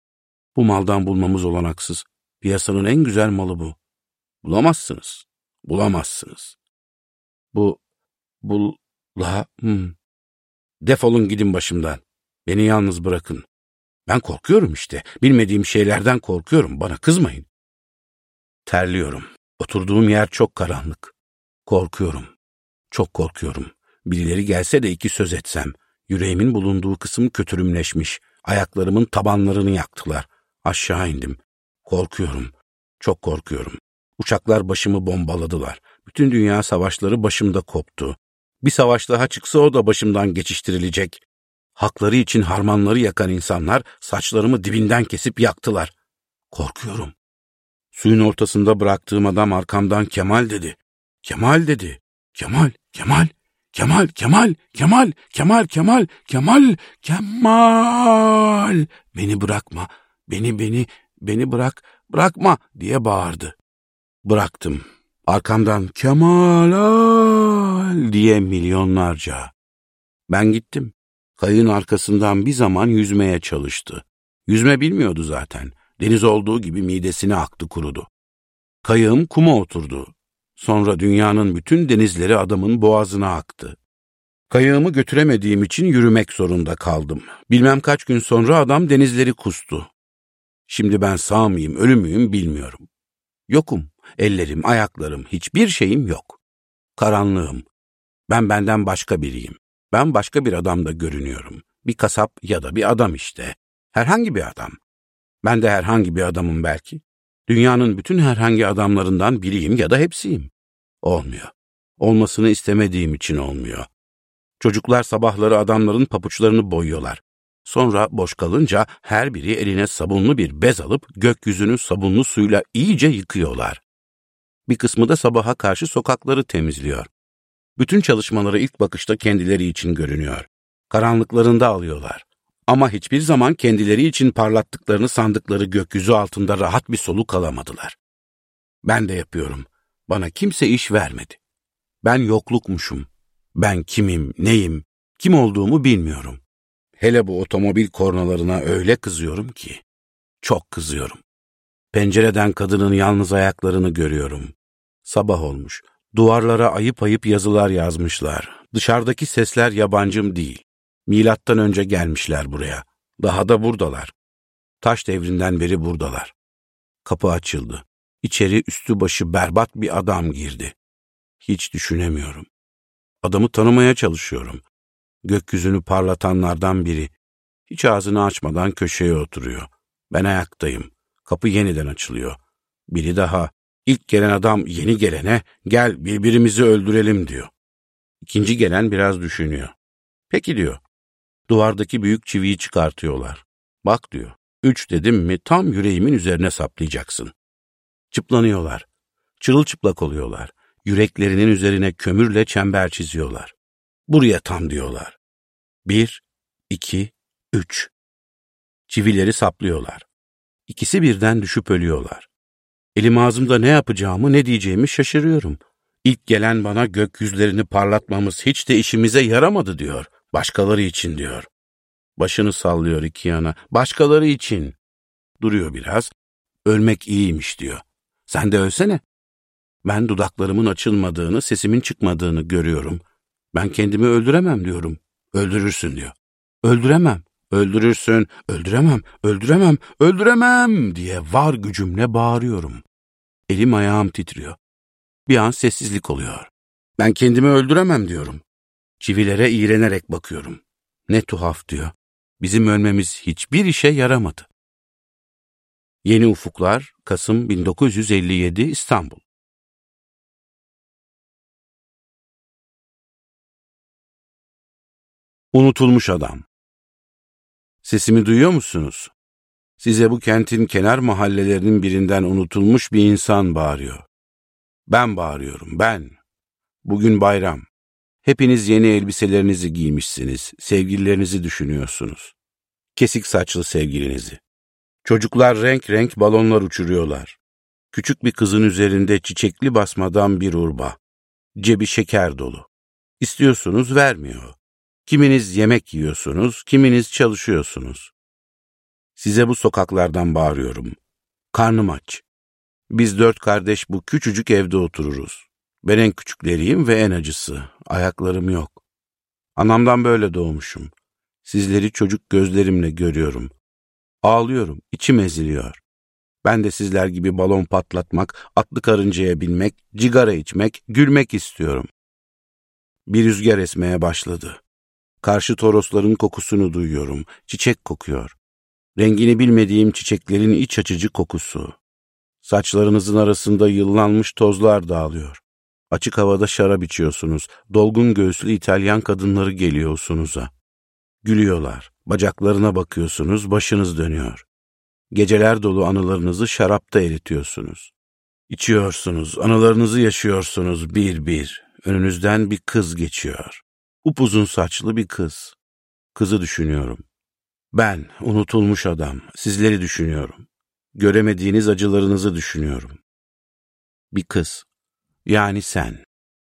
Bu maldan bulmamız olanaksız. Piyasanın en güzel malı bu. Bulamazsınız. Bulamazsınız. Bu, bul, la, hmm. Defolun gidin başımdan. Beni yalnız bırakın. Ben korkuyorum işte. Bilmediğim şeylerden korkuyorum. Bana kızmayın. Terliyorum. Oturduğum yer çok karanlık. Korkuyorum. Çok korkuyorum. Birileri gelse de iki söz etsem. Yüreğimin bulunduğu kısım kötürümleşmiş. Ayaklarımın tabanlarını yaktılar. Aşağı indim. Korkuyorum. Çok korkuyorum. Uçaklar başımı bombaladılar. Bütün dünya savaşları başımda koptu. Bir savaş daha çıksa o da başımdan geçiştirilecek. Hakları için harmanları yakan insanlar saçlarımı dibinden kesip yaktılar. Korkuyorum. Suyun ortasında bıraktığım adam arkamdan Kemal dedi. Kemal dedi. Kemal, Kemal, Kemal, Kemal, Kemal, Kemal, Kemal, Kemal, Kemal. Beni bırakma, beni, beni, beni bırak, bırakma diye bağırdı. Bıraktım. Arkamdan Kemal ay gel diye milyonlarca. Ben gittim. Kayığın arkasından bir zaman yüzmeye çalıştı. Yüzme bilmiyordu zaten. Deniz olduğu gibi midesine aktı kurudu. Kayığım kuma oturdu. Sonra dünyanın bütün denizleri adamın boğazına aktı. Kayığımı götüremediğim için yürümek zorunda kaldım. Bilmem kaç gün sonra adam denizleri kustu. Şimdi ben sağ mıyım, ölü müyüm bilmiyorum. Yokum, ellerim, ayaklarım, hiçbir şeyim yok. Karanlığım. Ben benden başka biriyim. Ben başka bir adamda görünüyorum. Bir kasap ya da bir adam işte. Herhangi bir adam. Ben de herhangi bir adamım belki. Dünyanın bütün herhangi adamlarından biriyim ya da hepsiyim. Olmuyor. Olmasını istemediğim için olmuyor. Çocuklar sabahları adamların papuçlarını boyuyorlar. Sonra boş kalınca her biri eline sabunlu bir bez alıp gökyüzünü sabunlu suyla iyice yıkıyorlar. Bir kısmı da sabaha karşı sokakları temizliyor. Bütün çalışmaları ilk bakışta kendileri için görünüyor. Karanlıklarında alıyorlar. Ama hiçbir zaman kendileri için parlattıklarını sandıkları gökyüzü altında rahat bir soluk alamadılar. Ben de yapıyorum. Bana kimse iş vermedi. Ben yoklukmuşum. Ben kimim, neyim, kim olduğumu bilmiyorum. Hele bu otomobil kornalarına öyle kızıyorum ki. Çok kızıyorum. Pencereden kadının yalnız ayaklarını görüyorum. Sabah olmuş. Duvarlara ayıp ayıp yazılar yazmışlar. Dışarıdaki sesler yabancım değil. Milattan önce gelmişler buraya. Daha da buradalar. Taş devrinden beri buradalar. Kapı açıldı. İçeri üstü başı berbat bir adam girdi. Hiç düşünemiyorum. Adamı tanımaya çalışıyorum. Gökyüzünü parlatanlardan biri. Hiç ağzını açmadan köşeye oturuyor. Ben ayaktayım. Kapı yeniden açılıyor. Biri daha. İlk gelen adam yeni gelene gel birbirimizi öldürelim diyor. İkinci gelen biraz düşünüyor. Peki diyor. Duvardaki büyük çiviyi çıkartıyorlar. Bak diyor. Üç dedim mi tam yüreğimin üzerine saplayacaksın. Çıplanıyorlar. Çırılçıplak oluyorlar. Yüreklerinin üzerine kömürle çember çiziyorlar. Buraya tam diyorlar. Bir, iki, üç. Çivileri saplıyorlar. İkisi birden düşüp ölüyorlar. Elim ağzımda ne yapacağımı, ne diyeceğimi şaşırıyorum. İlk gelen bana gökyüzlerini parlatmamız hiç de işimize yaramadı diyor. Başkaları için diyor. Başını sallıyor iki yana. Başkaları için. Duruyor biraz. Ölmek iyiymiş diyor. Sen de ölsene. Ben dudaklarımın açılmadığını, sesimin çıkmadığını görüyorum. Ben kendimi öldüremem diyorum. Öldürürsün diyor. Öldüremem. Öldürürsün. Öldüremem. Öldüremem. Öldüremem diye var gücümle bağırıyorum. Elim ayağım titriyor. Bir an sessizlik oluyor. Ben kendimi öldüremem diyorum. Çivilere iğrenerek bakıyorum. Ne tuhaf diyor. Bizim ölmemiz hiçbir işe yaramadı. Yeni Ufuklar, Kasım bin dokuz yüz elli yedi, İstanbul. Unutulmuş adam. Sesimi duyuyor musunuz? Size bu kentin kenar mahallelerinin birinden unutulmuş bir insan bağırıyor. Ben bağırıyorum, ben. Bugün bayram. Hepiniz yeni elbiselerinizi giymişsiniz, sevgililerinizi düşünüyorsunuz. Kesik saçlı sevgilinizi. Çocuklar renk renk balonlar uçuruyorlar. Küçük bir kızın üzerinde çiçekli basmadan bir urba. Cebi şeker dolu. İstiyorsunuz, vermiyor. Kiminiz yemek yiyorsunuz, kiminiz çalışıyorsunuz. Size bu sokaklardan bağırıyorum. Karnım aç. Biz dört kardeş bu küçücük evde otururuz. Ben en küçükleriyim ve en acısı. Ayaklarım yok. Anamdan böyle doğmuşum. Sizleri çocuk gözlerimle görüyorum. Ağlıyorum, içim eziliyor. Ben de sizler gibi balon patlatmak, atlı karıncaya binmek, cigara içmek, gülmek istiyorum. Bir rüzgar esmeye başladı. Karşı torosların kokusunu duyuyorum. Çiçek kokuyor. Rengini bilmediğim çiçeklerin iç açıcı kokusu. Saçlarınızın arasında yıllanmış tozlar dağılıyor. Açık havada şarap içiyorsunuz. Dolgun göğüslü İtalyan kadınları geliyor usunuza. Gülüyorlar. Bacaklarına bakıyorsunuz, başınız dönüyor. Geceler dolu anılarınızı şarapta eritiyorsunuz. İçiyorsunuz, anılarınızı yaşıyorsunuz bir bir. Önünüzden bir kız geçiyor. Upuzun saçlı bir kız. Kızı düşünüyorum. Ben, unutulmuş adam, sizleri düşünüyorum. Göremediğiniz acılarınızı düşünüyorum. Bir kız, yani sen.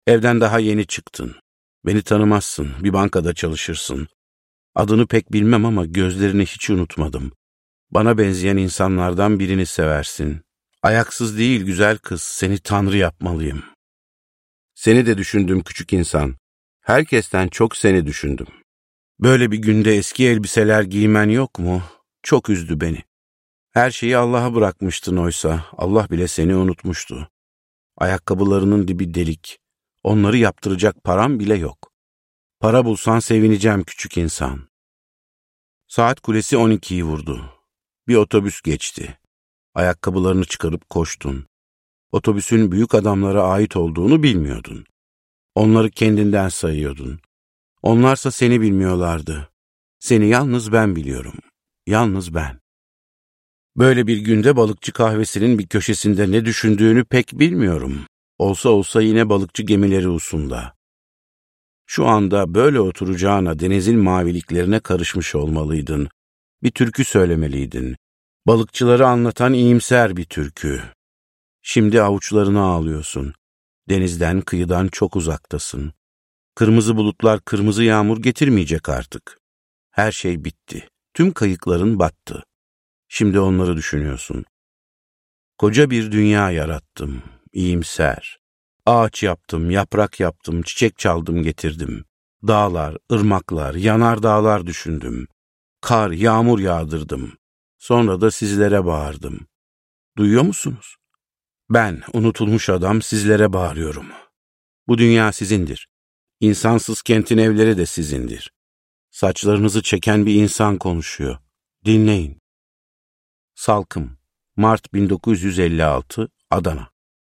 Evden daha yeni çıktın. Beni tanımazsın, bir bankada çalışırsın. Adını pek bilmem ama gözlerini hiç unutmadım. Bana benzeyen insanlardan birini seversin. Ayaksız değil güzel kız, seni tanrı yapmalıyım. Seni de düşündüm küçük insan. Herkesten çok seni düşündüm. Böyle bir günde eski elbiseler giymen yok mu? Çok üzdü beni. Her şeyi Allah'a bırakmıştın oysa, Allah bile seni unutmuştu. Ayakkabılarının dibi delik. Onları yaptıracak param bile yok. Para bulsan sevineceğim küçük insan. Saat kulesi on ikiyi vurdu. Bir otobüs geçti. Ayakkabılarını çıkarıp koştun. Otobüsün büyük adamlara ait olduğunu bilmiyordun. Onları kendinden sayıyordun. Onlarsa seni bilmiyorlardı. Seni yalnız ben biliyorum. Yalnız ben. Böyle bir günde balıkçı kahvesinin bir köşesinde ne düşündüğünü pek bilmiyorum. Olsa olsa yine balıkçı gemileri usunda. Şu anda böyle oturacağına denizin maviliklerine karışmış olmalıydın. Bir türkü söylemeliydin. Balıkçıları anlatan iyimser bir türkü. Şimdi avuçlarını ağlıyorsun. Denizden, kıyıdan çok uzaktasın. Kırmızı bulutlar kırmızı yağmur getirmeyecek artık. Her şey bitti. Tüm kayıkların battı. Şimdi onları düşünüyorsun. Koca bir dünya yarattım. İyimser. Ağaç yaptım, yaprak yaptım, çiçek çaldım getirdim. Dağlar, ırmaklar, yanardağlar düşündüm. Kar, yağmur yağdırdım. Sonra da sizlere bağırdım. Duyuyor musunuz? Ben, unutulmuş adam, sizlere bağırıyorum. Bu dünya sizindir. İnsansız kentin evleri de sizindir. Saçlarınızı çeken bir insan konuşuyor. Dinleyin. Salkım, Mart bin dokuz yüz elli altı, Adana.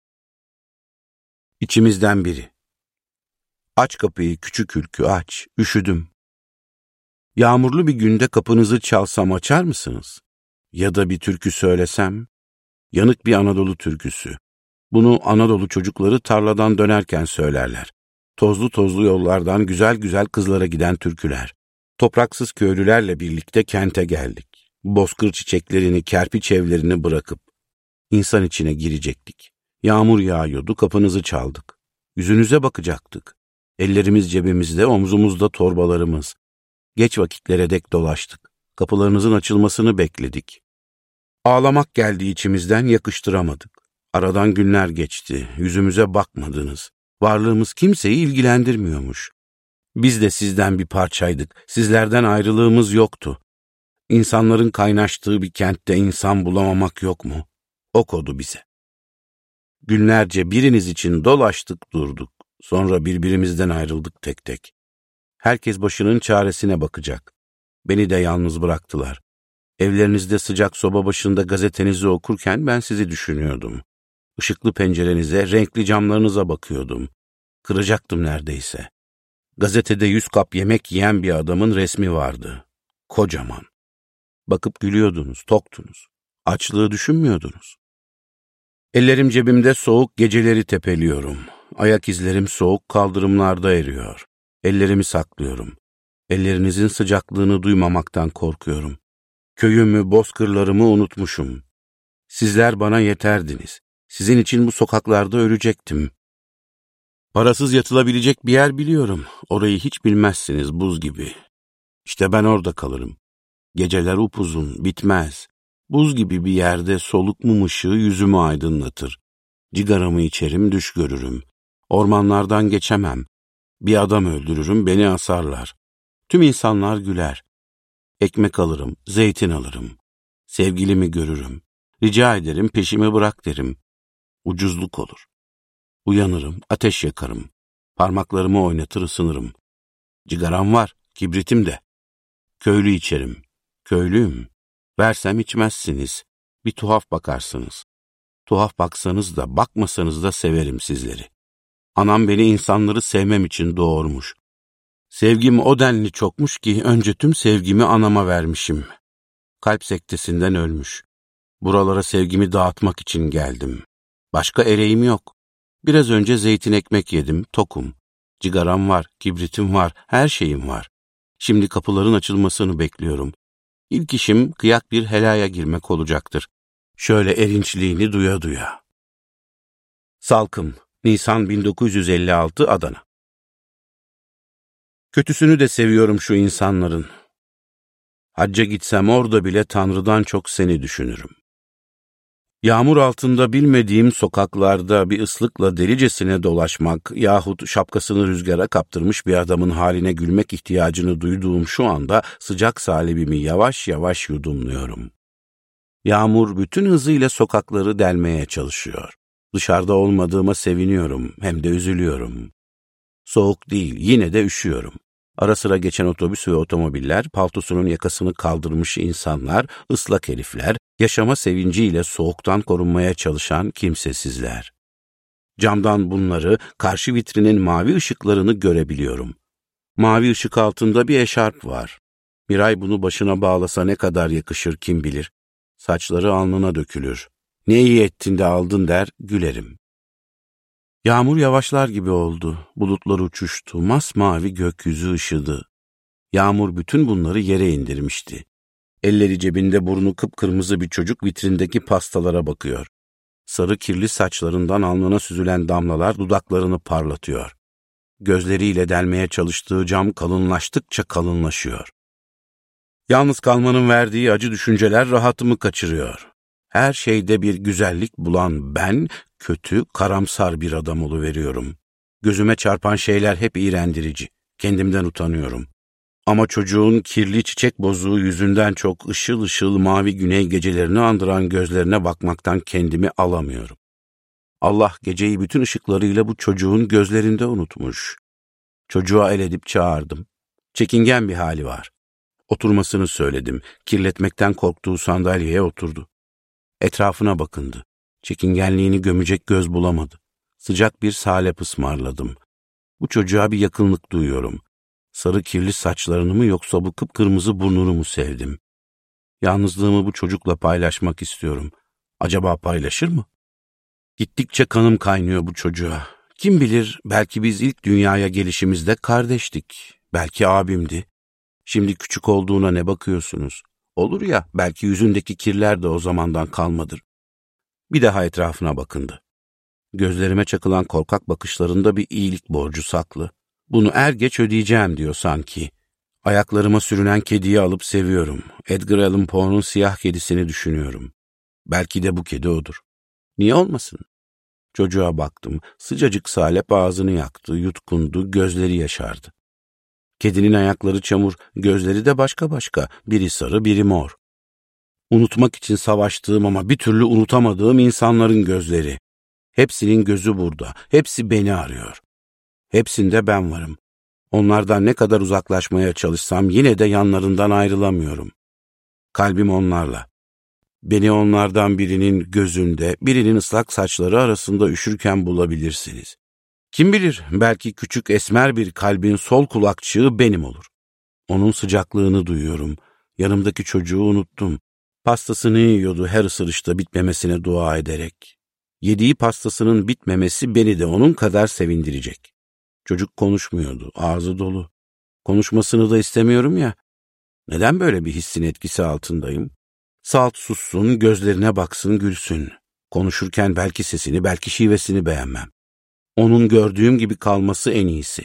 İçimizden biri. Aç kapıyı küçük ülkü aç, üşüdüm. Yağmurlu bir günde kapınızı çalsam açar mısınız? Ya da bir türkü söylesem? Yanık bir Anadolu türküsü. Bunu Anadolu çocukları tarladan dönerken söylerler. Tozlu tozlu yollardan güzel güzel kızlara giden türküler. Topraksız köylülerle birlikte kente geldik. Bozkır çiçeklerini, kerpiç evlerini bırakıp insan içine girecektik. Yağmur yağıyordu, kapınızı çaldık. Yüzünüze bakacaktık. Ellerimiz cebimizde, omzumuzda torbalarımız. Geç vakitlere dek dolaştık. Kapılarınızın açılmasını bekledik. Ağlamak geldi içimizden, yakıştıramadık. Aradan günler geçti, yüzümüze bakmadınız. Varlığımız kimseyi ilgilendirmiyormuş. Biz de sizden bir parçaydık, sizlerden ayrılığımız yoktu. İnsanların kaynaştığı bir kentte insan bulamamak yok mu? O kodu bize. Günlerce biriniz için dolaştık durduk. Sonra birbirimizden ayrıldık tek tek. Herkes başının çaresine bakacak. Beni de yalnız bıraktılar. Evlerinizde sıcak soba başında gazetenizi okurken ben sizi düşünüyordum. Işıklı pencerenize, renkli camlarınıza bakıyordum. Kıracaktım neredeyse. Gazetede yüz kap yemek yiyen bir adamın resmi vardı. Kocaman. Bakıp gülüyordunuz, toktunuz. Açlığı düşünmüyordunuz. Ellerim cebimde soğuk geceleri tepeliyorum. Ayak izlerim soğuk kaldırımlarda eriyor. Ellerimi saklıyorum. Ellerinizin sıcaklığını duymamaktan korkuyorum. Köyümü, bozkırlarımı unutmuşum. Sizler bana yeterdiniz. Sizin için bu sokaklarda ölecektim. Parasız yatılabilecek bir yer biliyorum. Orayı hiç bilmezsiniz, buz gibi. İşte ben orada kalırım. Geceler upuzun, bitmez. Buz gibi bir yerde soluk mum ışığı yüzümü aydınlatır. Cigaramı içerim, düş görürüm. Ormanlardan geçemem. Bir adam öldürürüm, beni asarlar. Tüm insanlar güler. Ekmek alırım, zeytin alırım. Sevgilimi görürüm. Rica ederim, peşimi bırak derim. Ucuzluk olur. Uyanırım, ateş yakarım. Parmaklarımı oynatır ısınırım. Cigaram var, kibritim de. Köylü içerim. Köylüyüm. Versem içmezsiniz. Bir tuhaf bakarsınız. Tuhaf baksanız da bakmasanız da severim sizleri. Anam beni insanları sevmem için doğurmuş. Sevgim o denli çokmuş ki önce tüm sevgimi anama vermişim. Kalp sektesinden ölmüş. Buralara sevgimi dağıtmak için geldim. Başka ereğim yok. Biraz önce zeytin ekmek yedim, tokum. Cigaram var, kibritim var, her şeyim var. Şimdi kapıların açılmasını bekliyorum. İlk işim kıyak bir helaya girmek olacaktır. Şöyle erinçliğini duya duya. Salkım, Nisan bin dokuz yüz elli altı, Adana. Kötüsünü de seviyorum şu insanların. Hacca gitsem orada bile Tanrı'dan çok seni düşünürüm. Yağmur altında bilmediğim sokaklarda bir ıslıkla delicesine dolaşmak yahut şapkasını rüzgara kaptırmış bir adamın haline gülmek ihtiyacını duyduğum şu anda sıcak salibimi yavaş yavaş yudumluyorum. Yağmur bütün hızıyla sokakları delmeye çalışıyor. Dışarıda olmadığıma seviniyorum, hem de üzülüyorum. Soğuk değil, yine de üşüyorum. Ara sıra geçen otobüs ve otomobiller, paltosunun yakasını kaldırmış insanlar, ıslak herifler, yaşama sevinciyle soğuktan korunmaya çalışan kimsesizler. Camdan bunları, karşı vitrinin mavi ışıklarını görebiliyorum. Mavi ışık altında bir eşarp var. Miray bunu başına bağlasa ne kadar yakışır kim bilir. Saçları alnına dökülür. Ne iyi ettin de aldın der, gülerim. Yağmur yavaşlar gibi oldu. Bulutlar uçuştu. Masmavi gökyüzü ışıdı. Yağmur bütün bunları yere indirmişti. Elleri cebinde, burnu kıpkırmızı bir çocuk vitrindeki pastalara bakıyor. Sarı kirli saçlarından alnına süzülen damlalar dudaklarını parlatıyor. Gözleriyle delmeye çalıştığı cam kalınlaştıkça kalınlaşıyor. Yalnız kalmanın verdiği acı düşünceler rahatımı kaçırıyor. Her şeyde bir güzellik bulan ben, kötü, karamsar bir adam oluveriyorum. Gözüme çarpan şeyler hep iğrendirici. Kendimden utanıyorum. Ama çocuğun kirli çiçek bozuğu yüzünden çok ışıl ışıl mavi güney gecelerini andıran gözlerine bakmaktan kendimi alamıyorum. Allah geceyi bütün ışıklarıyla bu çocuğun gözlerinde unutmuş. Çocuğa el edip çağırdım. Çekingen bir hali var. Oturmasını söyledim. Kirletmekten korktuğu sandalyeye oturdu. Etrafına bakındı. Çekingenliğini gömecek göz bulamadı. Sıcak bir salep ısmarladım. Bu çocuğa bir yakınlık duyuyorum. Sarı kirli saçlarını mı yoksa bu kıpkırmızı burnunu mu sevdim? Yalnızlığımı bu çocukla paylaşmak istiyorum. Acaba paylaşır mı? Gittikçe kanım kaynıyor bu çocuğa. Kim bilir, belki biz ilk dünyaya gelişimizde kardeştik. Belki abimdi. Şimdi küçük olduğuna ne bakıyorsunuz? Olur ya, belki yüzündeki kirler de o zamandan kalmadır. Bir daha etrafına bakındı. Gözlerime çakılan korkak bakışlarında bir iyilik borcu saklı. Bunu er geç ödeyeceğim diyor sanki. Ayaklarıma sürünen kediyi alıp seviyorum. Edgar Allan Poe'nun Siyah Kedisini düşünüyorum. Belki de bu kedi odur. Niye olmasın? Çocuğa baktım. Sıcacık salep ağzını yaktı, yutkundu, gözleri yaşardı. Kedinin ayakları çamur, gözleri de başka başka. Biri sarı, biri mor. Unutmak için savaştığım ama bir türlü unutamadığım insanların gözleri. Hepsinin gözü burada. Hepsi beni arıyor. Hepsinde ben varım. Onlardan ne kadar uzaklaşmaya çalışsam yine de yanlarından ayrılamıyorum. Kalbim onlarla. Beni onlardan birinin gözünde, birinin ıslak saçları arasında üşürken bulabilirsiniz. Kim bilir, belki küçük esmer bir kalbin sol kulakçığı benim olur. Onun sıcaklığını duyuyorum. Yanımdaki çocuğu unuttum. Pastasını yiyordu her ısırışta bitmemesine dua ederek. Yediği pastasının bitmemesi beni de onun kadar sevindirecek. Çocuk konuşmuyordu, ağzı dolu. Konuşmasını da istemiyorum ya. Neden böyle bir hissin etkisi altındayım? Salt sussun, gözlerine baksın, gülsün. Konuşurken belki sesini, belki şivesini beğenmem. Onun gördüğüm gibi kalması en iyisi.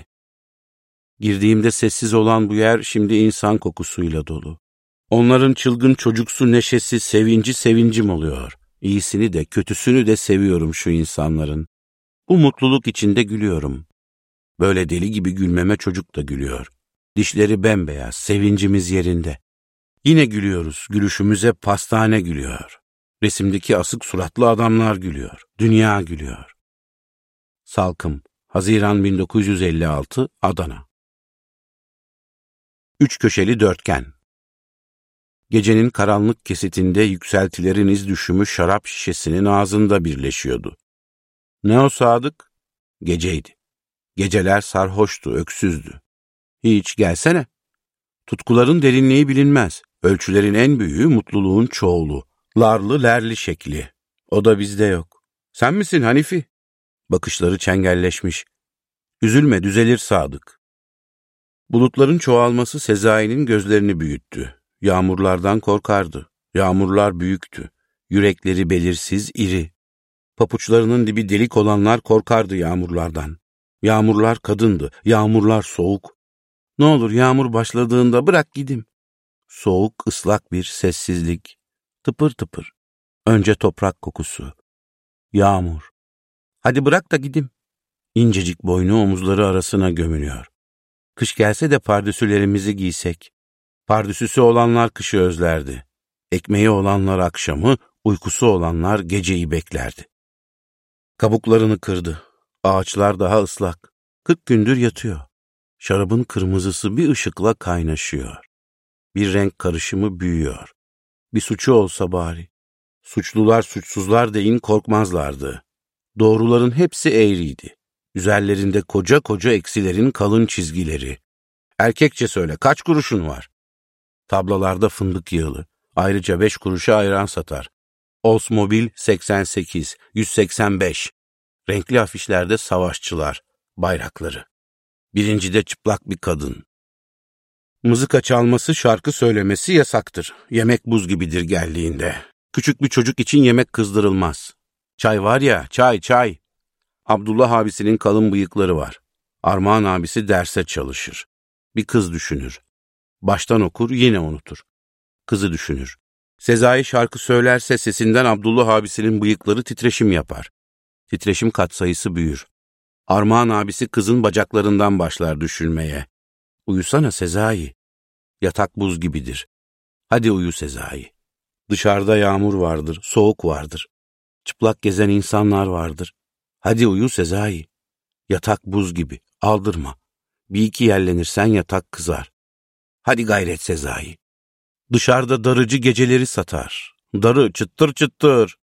Girdiğimde sessiz olan bu yer şimdi insan kokusuyla dolu. Onların çılgın çocuksu neşesi, sevinci sevincim oluyor. İyisini de kötüsünü de seviyorum şu insanların. Bu mutluluk içinde gülüyorum. Böyle deli gibi gülmeme çocuk da gülüyor. Dişleri bembeyaz, sevincimiz yerinde. Yine gülüyoruz, gülüşümüze pastane gülüyor. Resimdeki asık suratlı adamlar gülüyor. Dünya gülüyor. Salkım, Haziran bin dokuz yüz elli altı, Adana. Üç köşeli dörtgen. Gecenin karanlık kesitinde yükseltilerin iz düşümü şarap şişesinin ağzında birleşiyordu. Ne o Sadık? Geceydi. Geceler sarhoştu, öksüzdü. Hiç gelsene. Tutkuların derinliği bilinmez. Ölçülerin en büyüğü mutluluğun çoğulu. Larlı lerli şekli. O da bizde yok. Sen misin Hanifi? Bakışları çengelleşmiş. Üzülme, düzelir Sadık. Bulutların çoğalması Sezai'nin gözlerini büyüttü. Yağmurlardan korkardı. Yağmurlar büyüktü. Yürekleri belirsiz, iri. Papuçlarının dibi delik olanlar korkardı yağmurlardan. Yağmurlar kadındı, yağmurlar soğuk. Ne olur yağmur başladığında bırak gidim. Soğuk, ıslak bir sessizlik. Tıpır tıpır. Önce toprak kokusu. Yağmur. Hadi bırak da gidim. İncecik boynu omuzları arasına gömülüyor. Kış gelse de pardösülerimizi giysek. Pardösüsü olanlar kışı özlerdi. Ekmeği olanlar akşamı, uykusu olanlar geceyi beklerdi. Kabuklarını kırdı. Ağaçlar daha ıslak. Kırk gündür yatıyor. Şarabın kırmızısı bir ışıkla kaynaşıyor. Bir renk karışımı büyüyor. Bir suçu olsa bari. Suçlular suçsuzlar deyin korkmazlardı. Doğruların hepsi eğriydi. Üzerlerinde koca koca eksilerin kalın çizgileri. Erkekçe söyle, kaç kuruşun var? Tablalarda fındık yığılı. Ayrıca beş kuruşa ayran satar. Oldsmobile seksen sekiz, yüz seksen beş. Renkli afişlerde savaşçılar, bayrakları. Birincide çıplak bir kadın. Mızıka çalması, şarkı söylemesi yasaktır. Yemek buz gibidir geldiğinde. Küçük bir çocuk için yemek kızdırılmaz. Çay var ya, çay çay. Abdullah abisinin kalın bıyıkları var. Armağan abisi derse çalışır. Bir kız düşünür. Baştan okur, yine unutur. Kızı düşünür. Sezai şarkı söylerse sesinden Abdullah abisinin bıyıkları titreşim yapar. Titreşim katsayısı büyür. Armağan abisi kızın bacaklarından başlar düşünmeye. Uyusana Sezai. Yatak buz gibidir. Hadi uyu Sezai. Dışarıda yağmur vardır, soğuk vardır. Çıplak gezen insanlar vardır. Hadi uyu Sezai. Yatak buz gibi, aldırma. Bir iki yerlenirsen yatak kızar. Hadi gayret Sezai. Dışarıda darıcı geceleri satar. Darı çıttır çıttır.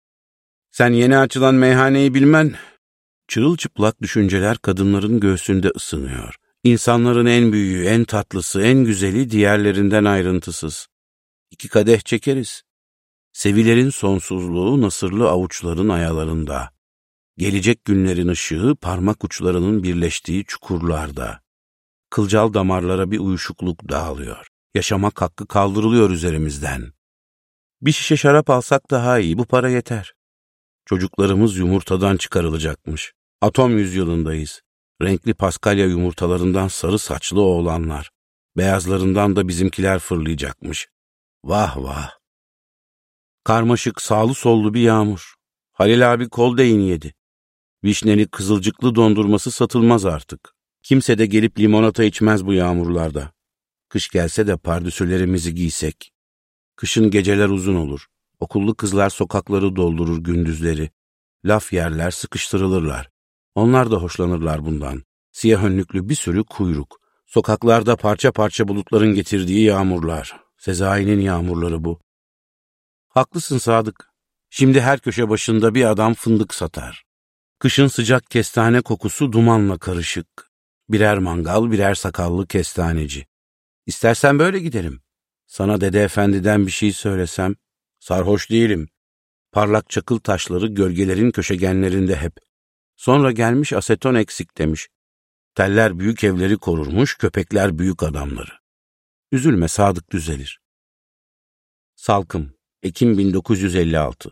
Sen yeni açılan meyhaneyi bilmen. Çırılçıplak düşünceler kadınların göğsünde ısınıyor. İnsanların en büyüğü, en tatlısı, en güzeli diğerlerinden ayrıntısız. İki kadeh çekeriz. Sevilerin sonsuzluğu nasırlı avuçların ayalarında. Gelecek günlerin ışığı parmak uçlarının birleştiği çukurlarda. Kılcal damarlara bir uyuşukluk dağılıyor. Yaşamak hakkı kaldırılıyor üzerimizden. Bir şişe şarap alsak daha iyi, bu para yeter. Çocuklarımız yumurtadan çıkarılacakmış. Atom yüzyılındayız. Renkli paskalya yumurtalarından sarı saçlı oğlanlar. Beyazlarından da bizimkiler fırlayacakmış. Vah vah. Karmaşık sağlı sollu bir yağmur. Halil abi kol değin yedi. Vişneli kızılcıklı dondurması satılmaz artık. Kimse de gelip limonata içmez bu yağmurlarda. Kış gelse de pardösülerimizi giysek. Kışın geceler uzun olur. Okullu kızlar sokakları doldurur gündüzleri. Laf yerler, sıkıştırılırlar. Onlar da hoşlanırlar bundan. Siyah önlüklü bir sürü kuyruk. Sokaklarda parça parça bulutların getirdiği yağmurlar. Sezai'nin yağmurları bu. Haklısın Sadık. Şimdi her köşe başında bir adam fındık satar. Kışın sıcak kestane kokusu dumanla karışık. Birer mangal, birer sakallı kestaneci. İstersen böyle gidelim. Sana Dede Efendi'den bir şey söylesem. Sarhoş değilim. Parlak çakıl taşları gölgelerin köşegenlerinde hep. Sonra gelmiş aseton eksik demiş. Teller büyük evleri korurmuş, köpekler büyük adamları. Üzülme Sadık, düzelir. Salkım, Ekim bin dokuz yüz elli altı.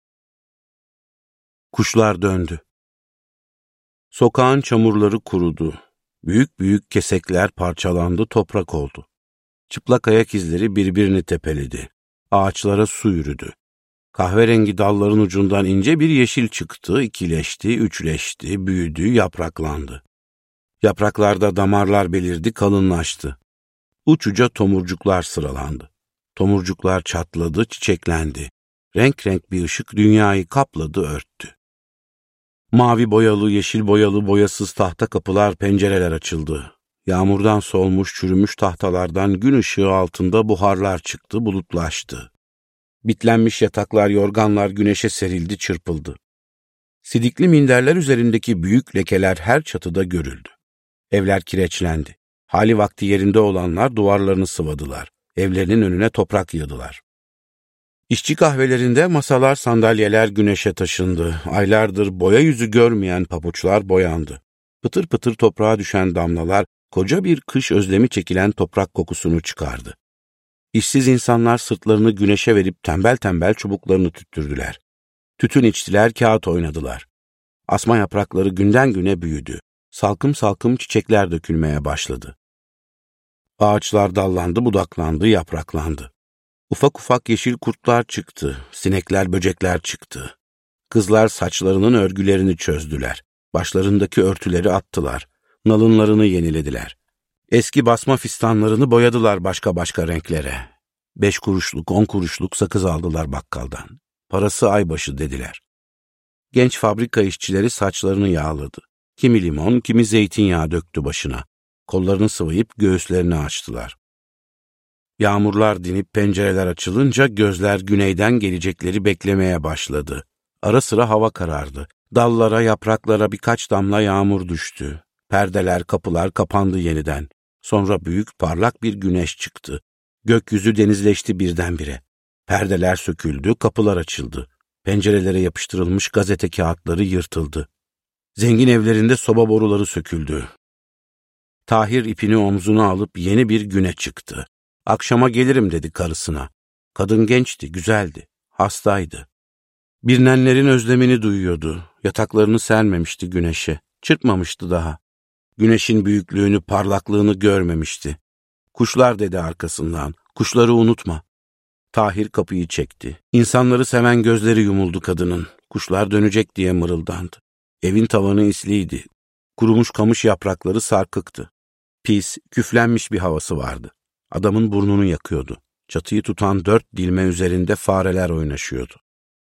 Kuşlar döndü. Sokağın çamurları kurudu. Büyük büyük kesekler parçalandı, toprak oldu. Çıplak ayak izleri birbirini tepeledi. Ağaçlara su yürüdü. Kahverengi dalların ucundan ince bir yeşil çıktı, ikileşti, üçleşti, büyüdü, yapraklandı. Yapraklarda damarlar belirdi, kalınlaştı. Uç uca tomurcuklar sıralandı. Tomurcuklar çatladı, çiçeklendi. Renk renk bir ışık dünyayı kapladı, örttü. Mavi boyalı, yeşil boyalı, boyasız tahta kapılar, pencereler açıldı. Yağmurdan solmuş, çürümüş tahtalardan gün ışığı altında buharlar çıktı, bulutlaştı. Bitlenmiş yataklar, yorganlar güneşe serildi, çırpıldı. Sidikli minderler üzerindeki büyük lekeler her çatıda görüldü. Evler kireçlendi. Hali vakti yerinde olanlar duvarlarını sıvadılar. Evlerinin önüne toprak yığdılar. İşçi kahvelerinde masalar, sandalyeler güneşe taşındı. Aylardır boya yüzü görmeyen pabuçlar boyandı. Pıtır pıtır toprağa düşen damlalar, koca bir kış özlemi çekilen toprak kokusunu çıkardı. İşsiz insanlar sırtlarını güneşe verip tembel tembel çubuklarını tüttürdüler. Tütün içtiler, kağıt oynadılar. Asma yaprakları günden güne büyüdü. Salkım salkım çiçekler dökülmeye başladı. Ağaçlar dallandı, budaklandı, yapraklandı. Ufak ufak yeşil kurtlar çıktı, sinekler, böcekler çıktı. Kızlar saçlarının örgülerini çözdüler. Başlarındaki örtüleri attılar. Nalınlarını yenilediler. Eski basma fistanlarını boyadılar başka başka renklere. Beş kuruşluk, on kuruşluk sakız aldılar bakkaldan. Parası aybaşı dediler. Genç fabrika işçileri saçlarını yağladı. Kimi limon, kimi zeytinyağı döktü başına. Kollarını sıvayıp göğüslerini açtılar. Yağmurlar dinip pencereler açılınca gözler güneyden gelecekleri beklemeye başladı. Ara sıra hava karardı. Dallara, yapraklara birkaç damla yağmur düştü. Perdeler, kapılar kapandı yeniden. Sonra büyük parlak bir güneş çıktı. Gökyüzü denizleşti birdenbire. Perdeler söküldü, kapılar açıldı. Pencerelere yapıştırılmış gazete kağıtları yırtıldı. Zengin evlerinde soba boruları söküldü. Tahir ipini omzuna alıp yeni bir güne çıktı. Akşama gelirim dedi karısına. Kadın gençti, güzeldi, hastaydı. Birnenlerin özlemini duyuyordu. Yataklarını sermemişti güneşe. Çırpmamıştı daha. Güneşin büyüklüğünü, parlaklığını görmemişti. Kuşlar dedi arkasından. Kuşları unutma. Tahir kapıyı çekti. İnsanları seven gözleri yumuldu kadının. Kuşlar dönecek diye mırıldandı. Evin tavanı isliydi. Kurumuş kamış yaprakları sarkıktı. Pis, küflenmiş bir havası vardı. Adamın burnunu yakıyordu. Çatıyı tutan dört dilme üzerinde fareler oynaşıyordu.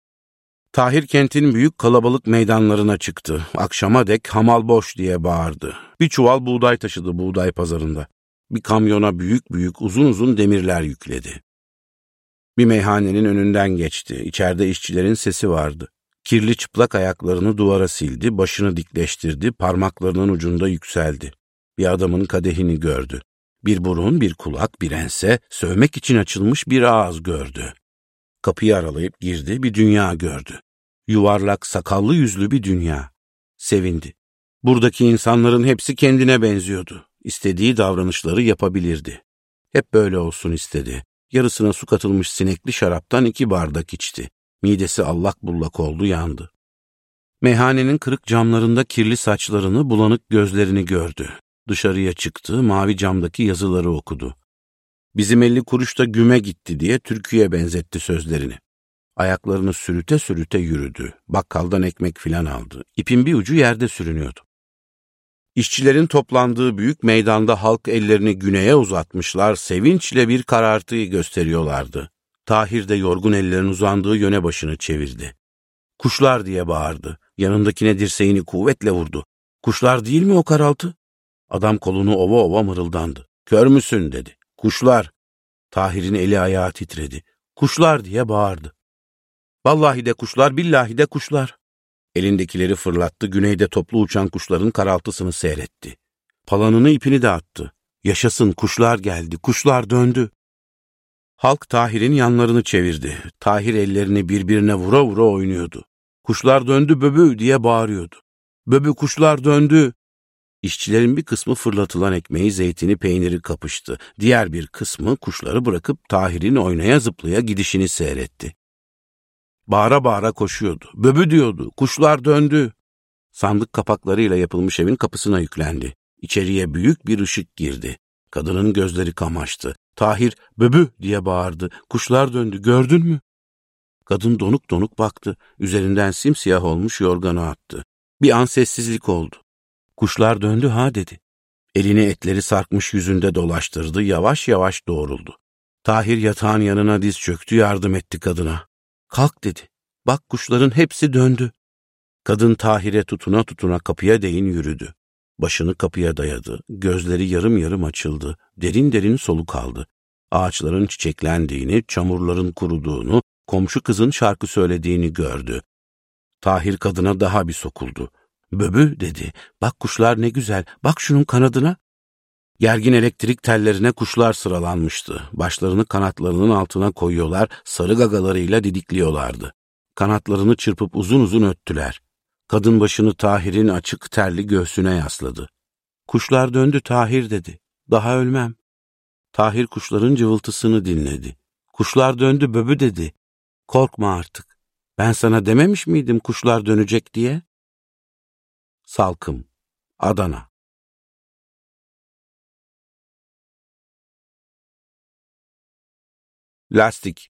Tahir kentin büyük kalabalık meydanlarına çıktı. Akşama dek hamal boş diye bağırdı. Bir çuval buğday taşıdı buğday pazarında. Bir kamyona büyük büyük uzun uzun demirler yükledi. Bir meyhanenin önünden geçti. İçeride işçilerin sesi vardı. Kirli çıplak ayaklarını duvara sildi, başını dikleştirdi, parmaklarının ucunda yükseldi. Bir adamın kadehini gördü. Bir burun, bir kulak, bir ense, sövmek için açılmış bir ağız gördü. Kapıyı aralayıp girdi, bir dünya gördü. Yuvarlak, sakallı yüzlü bir dünya. Sevindi. Buradaki insanların hepsi kendine benziyordu. İstediği davranışları yapabilirdi. Hep böyle olsun istedi. Yarısına su katılmış sinekli şaraptan iki bardak içti. Midesi allak bullak oldu, yandı. Meyhanenin kırık camlarında kirli saçlarını, bulanık gözlerini gördü. Dışarıya çıktı, mavi camdaki yazıları okudu. Bizim elli kuruş da güme gitti diye türküye benzetti sözlerini. Ayaklarını sürüte sürüte yürüdü. Bakkaldan ekmek filan aldı. İpin bir ucu yerde sürünüyordu. İşçilerin toplandığı büyük meydanda halk ellerini güneye uzatmışlar, sevinçle bir karartıyı gösteriyorlardı. Tahir de yorgun ellerin uzandığı yöne başını çevirdi. Kuşlar diye bağırdı. Yanındakine dirseğini kuvvetle vurdu. Kuşlar değil mi o karaltı? Adam kolunu ova ova mırıldandı. Kör müsün dedi. Kuşlar. Tahir'in eli ayağı titredi. Kuşlar diye bağırdı. Vallahi de kuşlar, billahi de kuşlar. Elindekileri fırlattı, güneyde toplu uçan kuşların karaltısını seyretti. Palanını ipini de attı. Yaşasın, kuşlar geldi, kuşlar döndü. Halk Tahir'in yanlarını çevirdi. Tahir ellerini birbirine vura vura oynuyordu. Kuşlar döndü böbü diye bağırıyordu. Böbü kuşlar döndü. İşçilerin bir kısmı fırlatılan ekmeği, zeytini, peyniri kapıştı. Diğer bir kısmı kuşları bırakıp Tahir'in oynaya zıplaya gidişini seyretti. Bağıra bağıra koşuyordu. Böbü diyordu. Kuşlar döndü. Sandık kapaklarıyla yapılmış evin kapısına yüklendi. İçeriye büyük bir ışık girdi. Kadının gözleri kamaştı. Tahir böbü diye bağırdı. Kuşlar döndü, gördün mü? Kadın donuk donuk baktı. Üzerinden simsiyah olmuş yorganı attı. Bir an sessizlik oldu. Kuşlar döndü ha dedi. Elini etleri sarkmış yüzünde dolaştırdı. Yavaş yavaş doğruldu. Tahir yatağın yanına diz çöktü, yardım etti kadına. Kalk dedi. Bak kuşların hepsi döndü. Kadın Tahir'e tutuna tutuna kapıya değin yürüdü. Başını kapıya dayadı. Gözleri yarım yarım açıldı. Derin derin soluk aldı. Ağaçların çiçeklendiğini, çamurların kuruduğunu, komşu kızın şarkı söylediğini gördü. Tahir kadına daha bir sokuldu. Böbü dedi. Bak kuşlar ne güzel. Bak şunun kanadına. Gergin elektrik tellerine kuşlar sıralanmıştı. Başlarını kanatlarının altına koyuyorlar, sarı gagalarıyla didikliyorlardı. Kanatlarını çırpıp uzun uzun öttüler. Kadın başını Tahir'in açık terli göğsüne yasladı. Kuşlar döndü Tahir dedi. Daha ölmem. Tahir kuşların cıvıltısını dinledi. Kuşlar döndü böbü dedi. Korkma artık. Ben sana dememiş miydim kuşlar dönecek diye? Salkım, Adana. Lastik.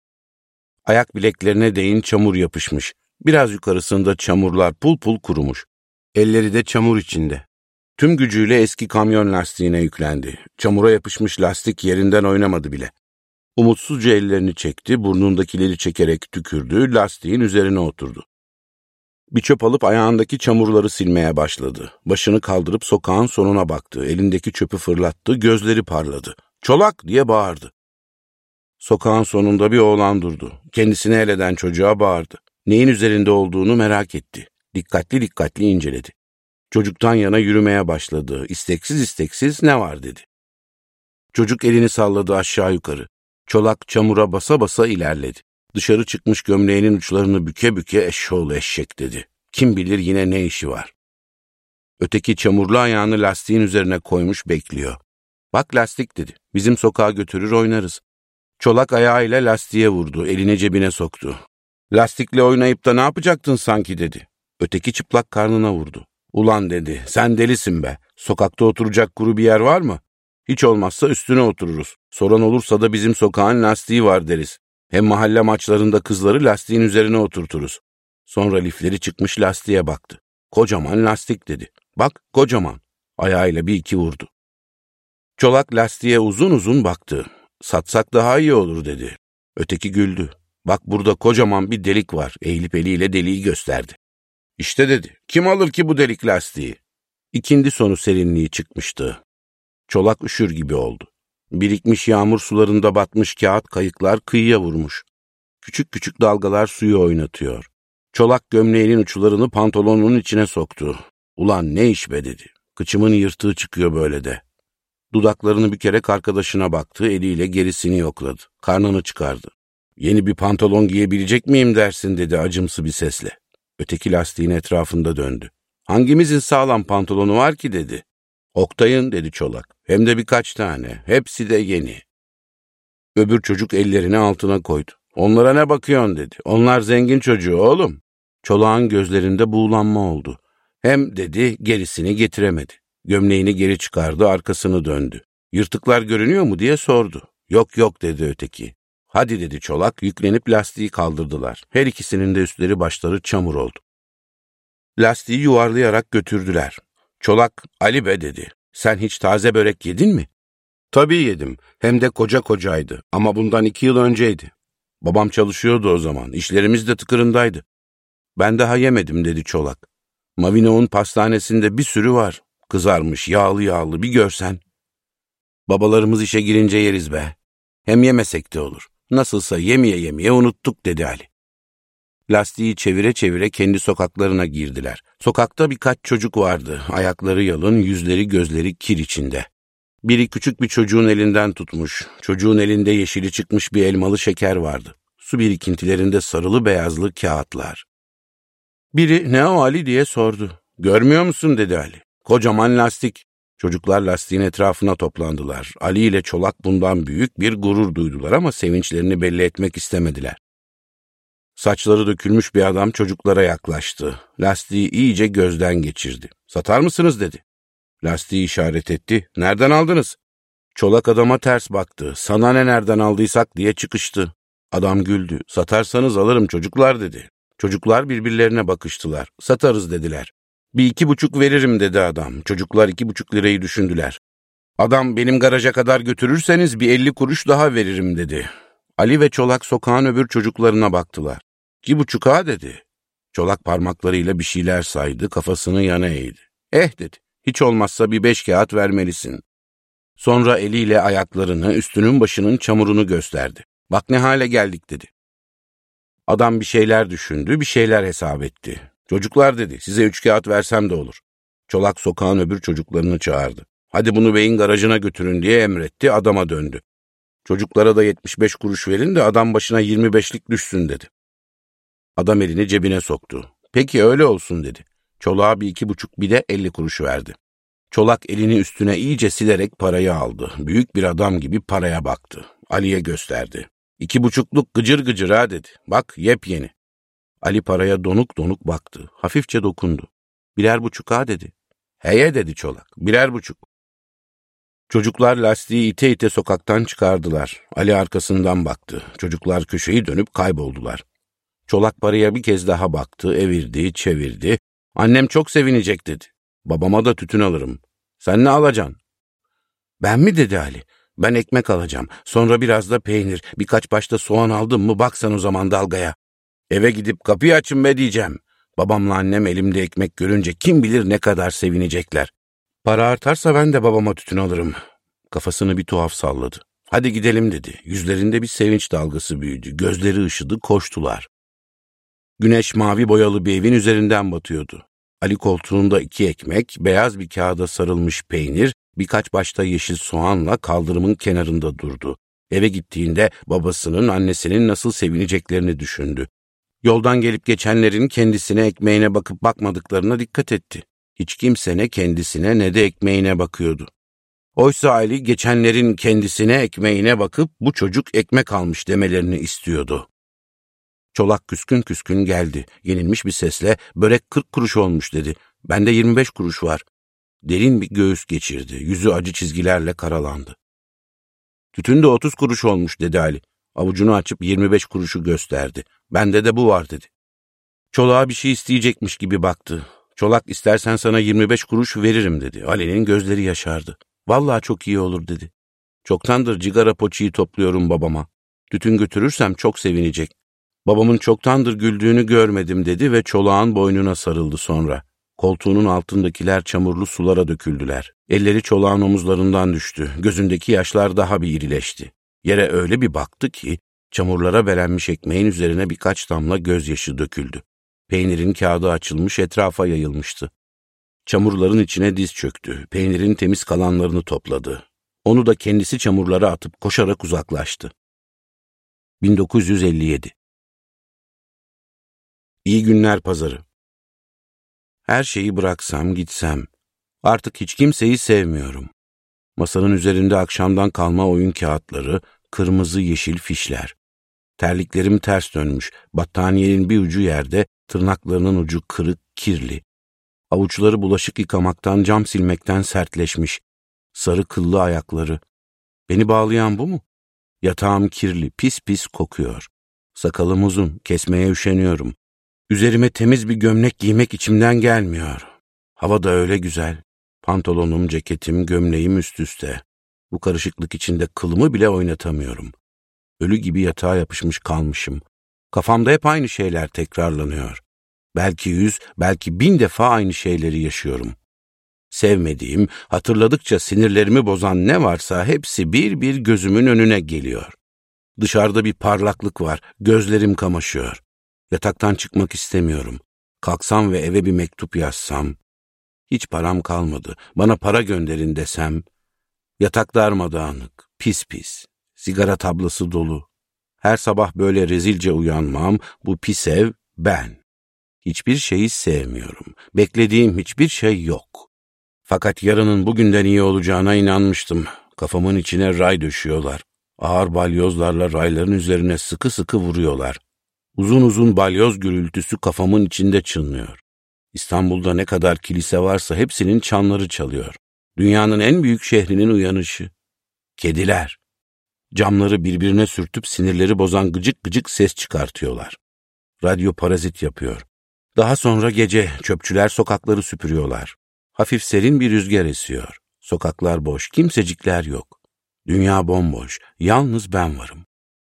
Ayak bileklerine değin çamur yapışmış. Biraz yukarısında çamurlar pul pul kurumuş. Elleri de çamur içinde. Tüm gücüyle eski kamyon lastiğine yüklendi. Çamura yapışmış lastik yerinden oynamadı bile. Umutsuzca ellerini çekti, burnundakileri çekerek tükürdü, lastiğin üzerine oturdu. Bir çöp alıp ayağındaki çamurları silmeye başladı. Başını kaldırıp sokağın sonuna baktı. Elindeki çöpü fırlattı, gözleri parladı. "Çolak!" diye bağırdı. Sokağın sonunda bir oğlan durdu. Kendisini el eden çocuğa bağırdı. Neyin üzerinde olduğunu merak etti. Dikkatli dikkatli inceledi. Çocuktan yana yürümeye başladı. İsteksiz isteksiz "Ne var?" dedi. Çocuk elini salladı aşağı yukarı. Çolak çamura basa basa ilerledi. Dışarı çıkmış gömleğinin uçlarını büke büke "Eşşoğlu eşek" dedi. Kim bilir yine ne işi var. Öteki çamurlu ayağını lastiğin üzerine koymuş bekliyor. "Bak lastik" dedi. "Bizim sokağa götürür oynarız." Çolak ayağıyla lastiğe vurdu, elini cebine soktu. "Lastikle oynayıp da ne yapacaktın sanki?" dedi. Öteki çıplak karnına vurdu. "Ulan" dedi, "sen delisin be. Sokakta oturacak kuru bir yer var mı? Hiç olmazsa üstüne otururuz. Soran olursa da bizim sokağın lastiği var deriz. Hem mahalle maçlarında kızları lastiğin üzerine oturturuz." Sonra lifleri çıkmış lastiğe baktı. "Kocaman lastik" dedi. "Bak, kocaman." Ayağıyla bir iki vurdu. Çolak lastiğe uzun uzun baktı. "Satsak daha iyi olur" dedi. Öteki güldü. "Bak, burada kocaman bir delik var." Eğilip eliyle deliği gösterdi. "İşte" dedi. "Kim alır ki bu delik lastiği?" İkindi sonu serinliği çıkmıştı. Çolak üşür gibi oldu. Birikmiş yağmur sularında batmış kağıt kayıklar kıyıya vurmuş. Küçük küçük dalgalar suyu oynatıyor. Çolak gömleğinin uçlarını pantolonunun içine soktu. "Ulan ne iş be" dedi. "Kıçımın yırtığı çıkıyor böyle de." Dudaklarını bükerek arkadaşına baktı, eliyle gerisini yokladı. Karnını çıkardı. "Yeni bir pantolon giyebilecek miyim dersin?" dedi acımsı bir sesle. Öteki lastiğin etrafında döndü. "Hangimizin sağlam pantolonu var ki?" dedi. "Oktay'ın" dedi Çolak. "Hem de birkaç tane. Hepsi de yeni." Öbür çocuk ellerini altına koydu. "Onlara ne bakıyorsun?" dedi. "Onlar zengin çocuğu oğlum." Çolak'ın gözlerinde buğulanma oldu. Hem dedi, gerisini getiremedi. Gömleğini geri çıkardı, arkasını döndü. "Yırtıklar görünüyor mu?" diye sordu. "Yok yok" dedi öteki. "Hadi" dedi Çolak, yüklenip lastiği kaldırdılar. Her ikisinin de üstleri başları çamur oldu. Lastiği yuvarlayarak götürdüler. Çolak, "Ali be" dedi. "Sen hiç taze börek yedin mi?" "Tabii yedim. Hem de koca kocaydı. Ama bundan iki yıl önceydi. Babam çalışıyordu o zaman. İşlerimiz de tıkırındaydı." "Ben daha yemedim" dedi Çolak. "Mavino'nun pastanesinde bir sürü var. Kızarmış, yağlı yağlı, bir görsen." "Babalarımız işe girince yeriz be. Hem yemesek de olur. Nasılsa yemeye yemeye unuttuk" dedi Ali. Lastiği çevire çevire kendi sokaklarına girdiler. Sokakta birkaç çocuk vardı. Ayakları yalın, yüzleri gözleri kir içinde. Biri küçük bir çocuğun elinden tutmuş. Çocuğun elinde yeşili çıkmış bir elmalı şeker vardı. Su birikintilerinde sarılı beyazlı kağıtlar. Biri "Ne o Ali?" diye sordu. "Görmüyor musun?" dedi Ali. "Kocaman lastik." Çocuklar lastiğin etrafına toplandılar. Ali ile Çolak bundan büyük bir gurur duydular ama sevinçlerini belli etmek istemediler. Saçları dökülmüş bir adam çocuklara yaklaştı. Lastiği iyice gözden geçirdi. "Satar mısınız?" dedi. Lastiği işaret etti. "Nereden aldınız?" Çolak adama ters baktı. "Sana ne, nereden aldıysak?" diye çıkıştı. Adam güldü. "Satarsanız alırım çocuklar" dedi. Çocuklar birbirlerine bakıştılar. "Satarız" dediler. "Bir iki buçuk veririm" dedi adam. Çocuklar iki buçuk lirayı düşündüler. Adam, "Benim garaja kadar götürürseniz bir elli kuruş daha veririm" dedi. Ali ve Çolak sokağın öbür çocuklarına baktılar. "İki buçuk ha" dedi. Çolak parmaklarıyla bir şeyler saydı, kafasını yana eğdi. "Eh" dedi. "Hiç olmazsa bir beş kağıt vermelisin." Sonra eliyle ayaklarını, üstünün başının çamurunu gösterdi. "Bak ne hale geldik" dedi. Adam bir şeyler düşündü, bir şeyler hesap etti. "Çocuklar" dedi, "size üç kağıt versem de olur." Çolak sokağın öbür çocuklarını çağırdı. "Hadi bunu beyin garajına götürün" diye emretti, adama döndü. "Çocuklara da yetmiş beş kuruş verin de adam başına yirmi beşlik düşsün" dedi. Adam elini cebine soktu. "Peki öyle olsun" dedi. Çolak'a bir iki buçuk bir de elli kuruş verdi. Çolak elini üstüne iyice silerek parayı aldı. Büyük bir adam gibi paraya baktı. Ali'ye gösterdi. "İki buçukluk gıcır gıcır ha" dedi. "Bak, yepyeni." Ali paraya donuk donuk baktı. Hafifçe dokundu. Birer buçuk ha dedi. Heye dedi Çolak. Birer buçuk. Çocuklar lastiği ite ite sokaktan çıkardılar. Ali arkasından baktı. Çocuklar köşeyi dönüp kayboldular. Çolak paraya bir kez daha baktı, evirdi, çevirdi. Annem çok sevinecek dedi. Babama da tütün alırım. Sen ne alacaksın? Ben mi dedi Ali? Ben ekmek alacağım. Sonra biraz da peynir. Birkaç başta soğan aldım mı baksan o zaman dalgaya. Eve gidip kapıyı açın be diyeceğim. Babamla annem elimde ekmek görünce kim bilir ne kadar sevinecekler. Para artarsa ben de babama tütün alırım. Kafasını bir tuhaf salladı. Hadi gidelim dedi. Yüzlerinde bir sevinç dalgası büyüdü. Gözleri ışıdı, koştular. Güneş mavi boyalı bir evin üzerinden batıyordu. Ali koltuğunda iki ekmek, beyaz bir kağıda sarılmış peynir, birkaç başta yeşil soğanla kaldırımın kenarında durdu. Eve gittiğinde babasının, annesinin nasıl sevineceklerini düşündü. Yoldan gelip geçenlerin kendisine ekmeğine bakıp bakmadıklarına dikkat etti. Hiç kimse ne kendisine ne de ekmeğine bakıyordu. Oysa Ali geçenlerin kendisine ekmeğine bakıp bu çocuk ekmek almış demelerini istiyordu. Çolak küskün küskün geldi. Yenilmiş bir sesle börek kırk kuruş olmuş dedi. Bende yirmi beş kuruş var. Derin bir göğüs geçirdi. Yüzü acı çizgilerle karalandı. Tütün de otuz kuruş olmuş dedi Ali. Avucunu açıp yirmi beş kuruşu gösterdi. Bende de bu var dedi. Çolak'a bir şey isteyecekmiş gibi baktı. Çolak istersen sana yirmi beş kuruş veririm dedi. Ali'nin gözleri yaşardı. Vallahi çok iyi olur dedi. Çoktandır cigara poçiyi topluyorum babama. Tütün götürürsem çok sevinecek. Babamın çoktandır güldüğünü görmedim dedi ve Çolak'ın boynuna sarıldı sonra. Koltuğunun altındakiler çamurlu sulara döküldüler. Elleri Çolak'ın omuzlarından düştü. Gözündeki yaşlar daha bir irileşti. Yere öyle bir baktı ki çamurlara belenmiş ekmeğin üzerine birkaç damla gözyaşı döküldü. Peynirin kağıdı açılmış etrafa yayılmıştı. Çamurların içine diz çöktü. Peynirin temiz kalanlarını topladı. Onu da kendisi çamurlara atıp koşarak uzaklaştı. bin dokuz yüz elli yedi İyi günler pazarı. Her şeyi bıraksam gitsem. Artık hiç kimseyi sevmiyorum. Masanın üzerinde akşamdan kalma oyun kağıtları, kırmızı yeşil fişler. Terliklerim ters dönmüş, battaniyenin bir ucu yerde, tırnaklarının ucu kırık, kirli. Avuçları bulaşık yıkamaktan, cam silmekten sertleşmiş. Sarı kıllı ayakları. Beni bağlayan bu mu? Yatağım kirli, pis pis kokuyor. Sakalım uzun, kesmeye üşeniyorum. Üzerime temiz bir gömlek giymek içimden gelmiyor. Hava da öyle güzel. Pantolonum, ceketim, gömleğim üst üste. Bu karışıklık içinde kılımı bile oynatamıyorum. Ölü gibi yatağa yapışmış kalmışım. Kafamda hep aynı şeyler tekrarlanıyor. Belki yüz, belki bin defa aynı şeyleri yaşıyorum. Sevmediğim, hatırladıkça sinirlerimi bozan ne varsa hepsi bir bir gözümün önüne geliyor. Dışarıda bir parlaklık var, gözlerim kamaşıyor. Yataktan çıkmak istemiyorum. Kalksam ve eve bir mektup yazsam. Hiç param kalmadı, bana para gönderin desem. Yatak darmadağınık, pis pis. Sigara tablası dolu. Her sabah böyle rezilce uyanmam, bu pis ev ben. Hiçbir şeyi sevmiyorum. Beklediğim hiçbir şey yok. Fakat yarının bugünden iyi olacağına inanmıştım. Kafamın içine ray döşüyorlar. Ağır balyozlarla rayların üzerine sıkı sıkı vuruyorlar. Uzun uzun balyoz gürültüsü kafamın içinde çınlıyor. İstanbul'da ne kadar kilise varsa hepsinin çanları çalıyor. Dünyanın en büyük şehrinin uyanışı. Kediler. Camları birbirine sürtüp sinirleri bozan gıcık gıcık ses çıkartıyorlar. Radyo parazit yapıyor. Daha sonra gece çöpçüler sokakları süpürüyorlar. Hafif serin bir rüzgar esiyor. Sokaklar boş, kimsecikler yok. Dünya bomboş, yalnız ben varım.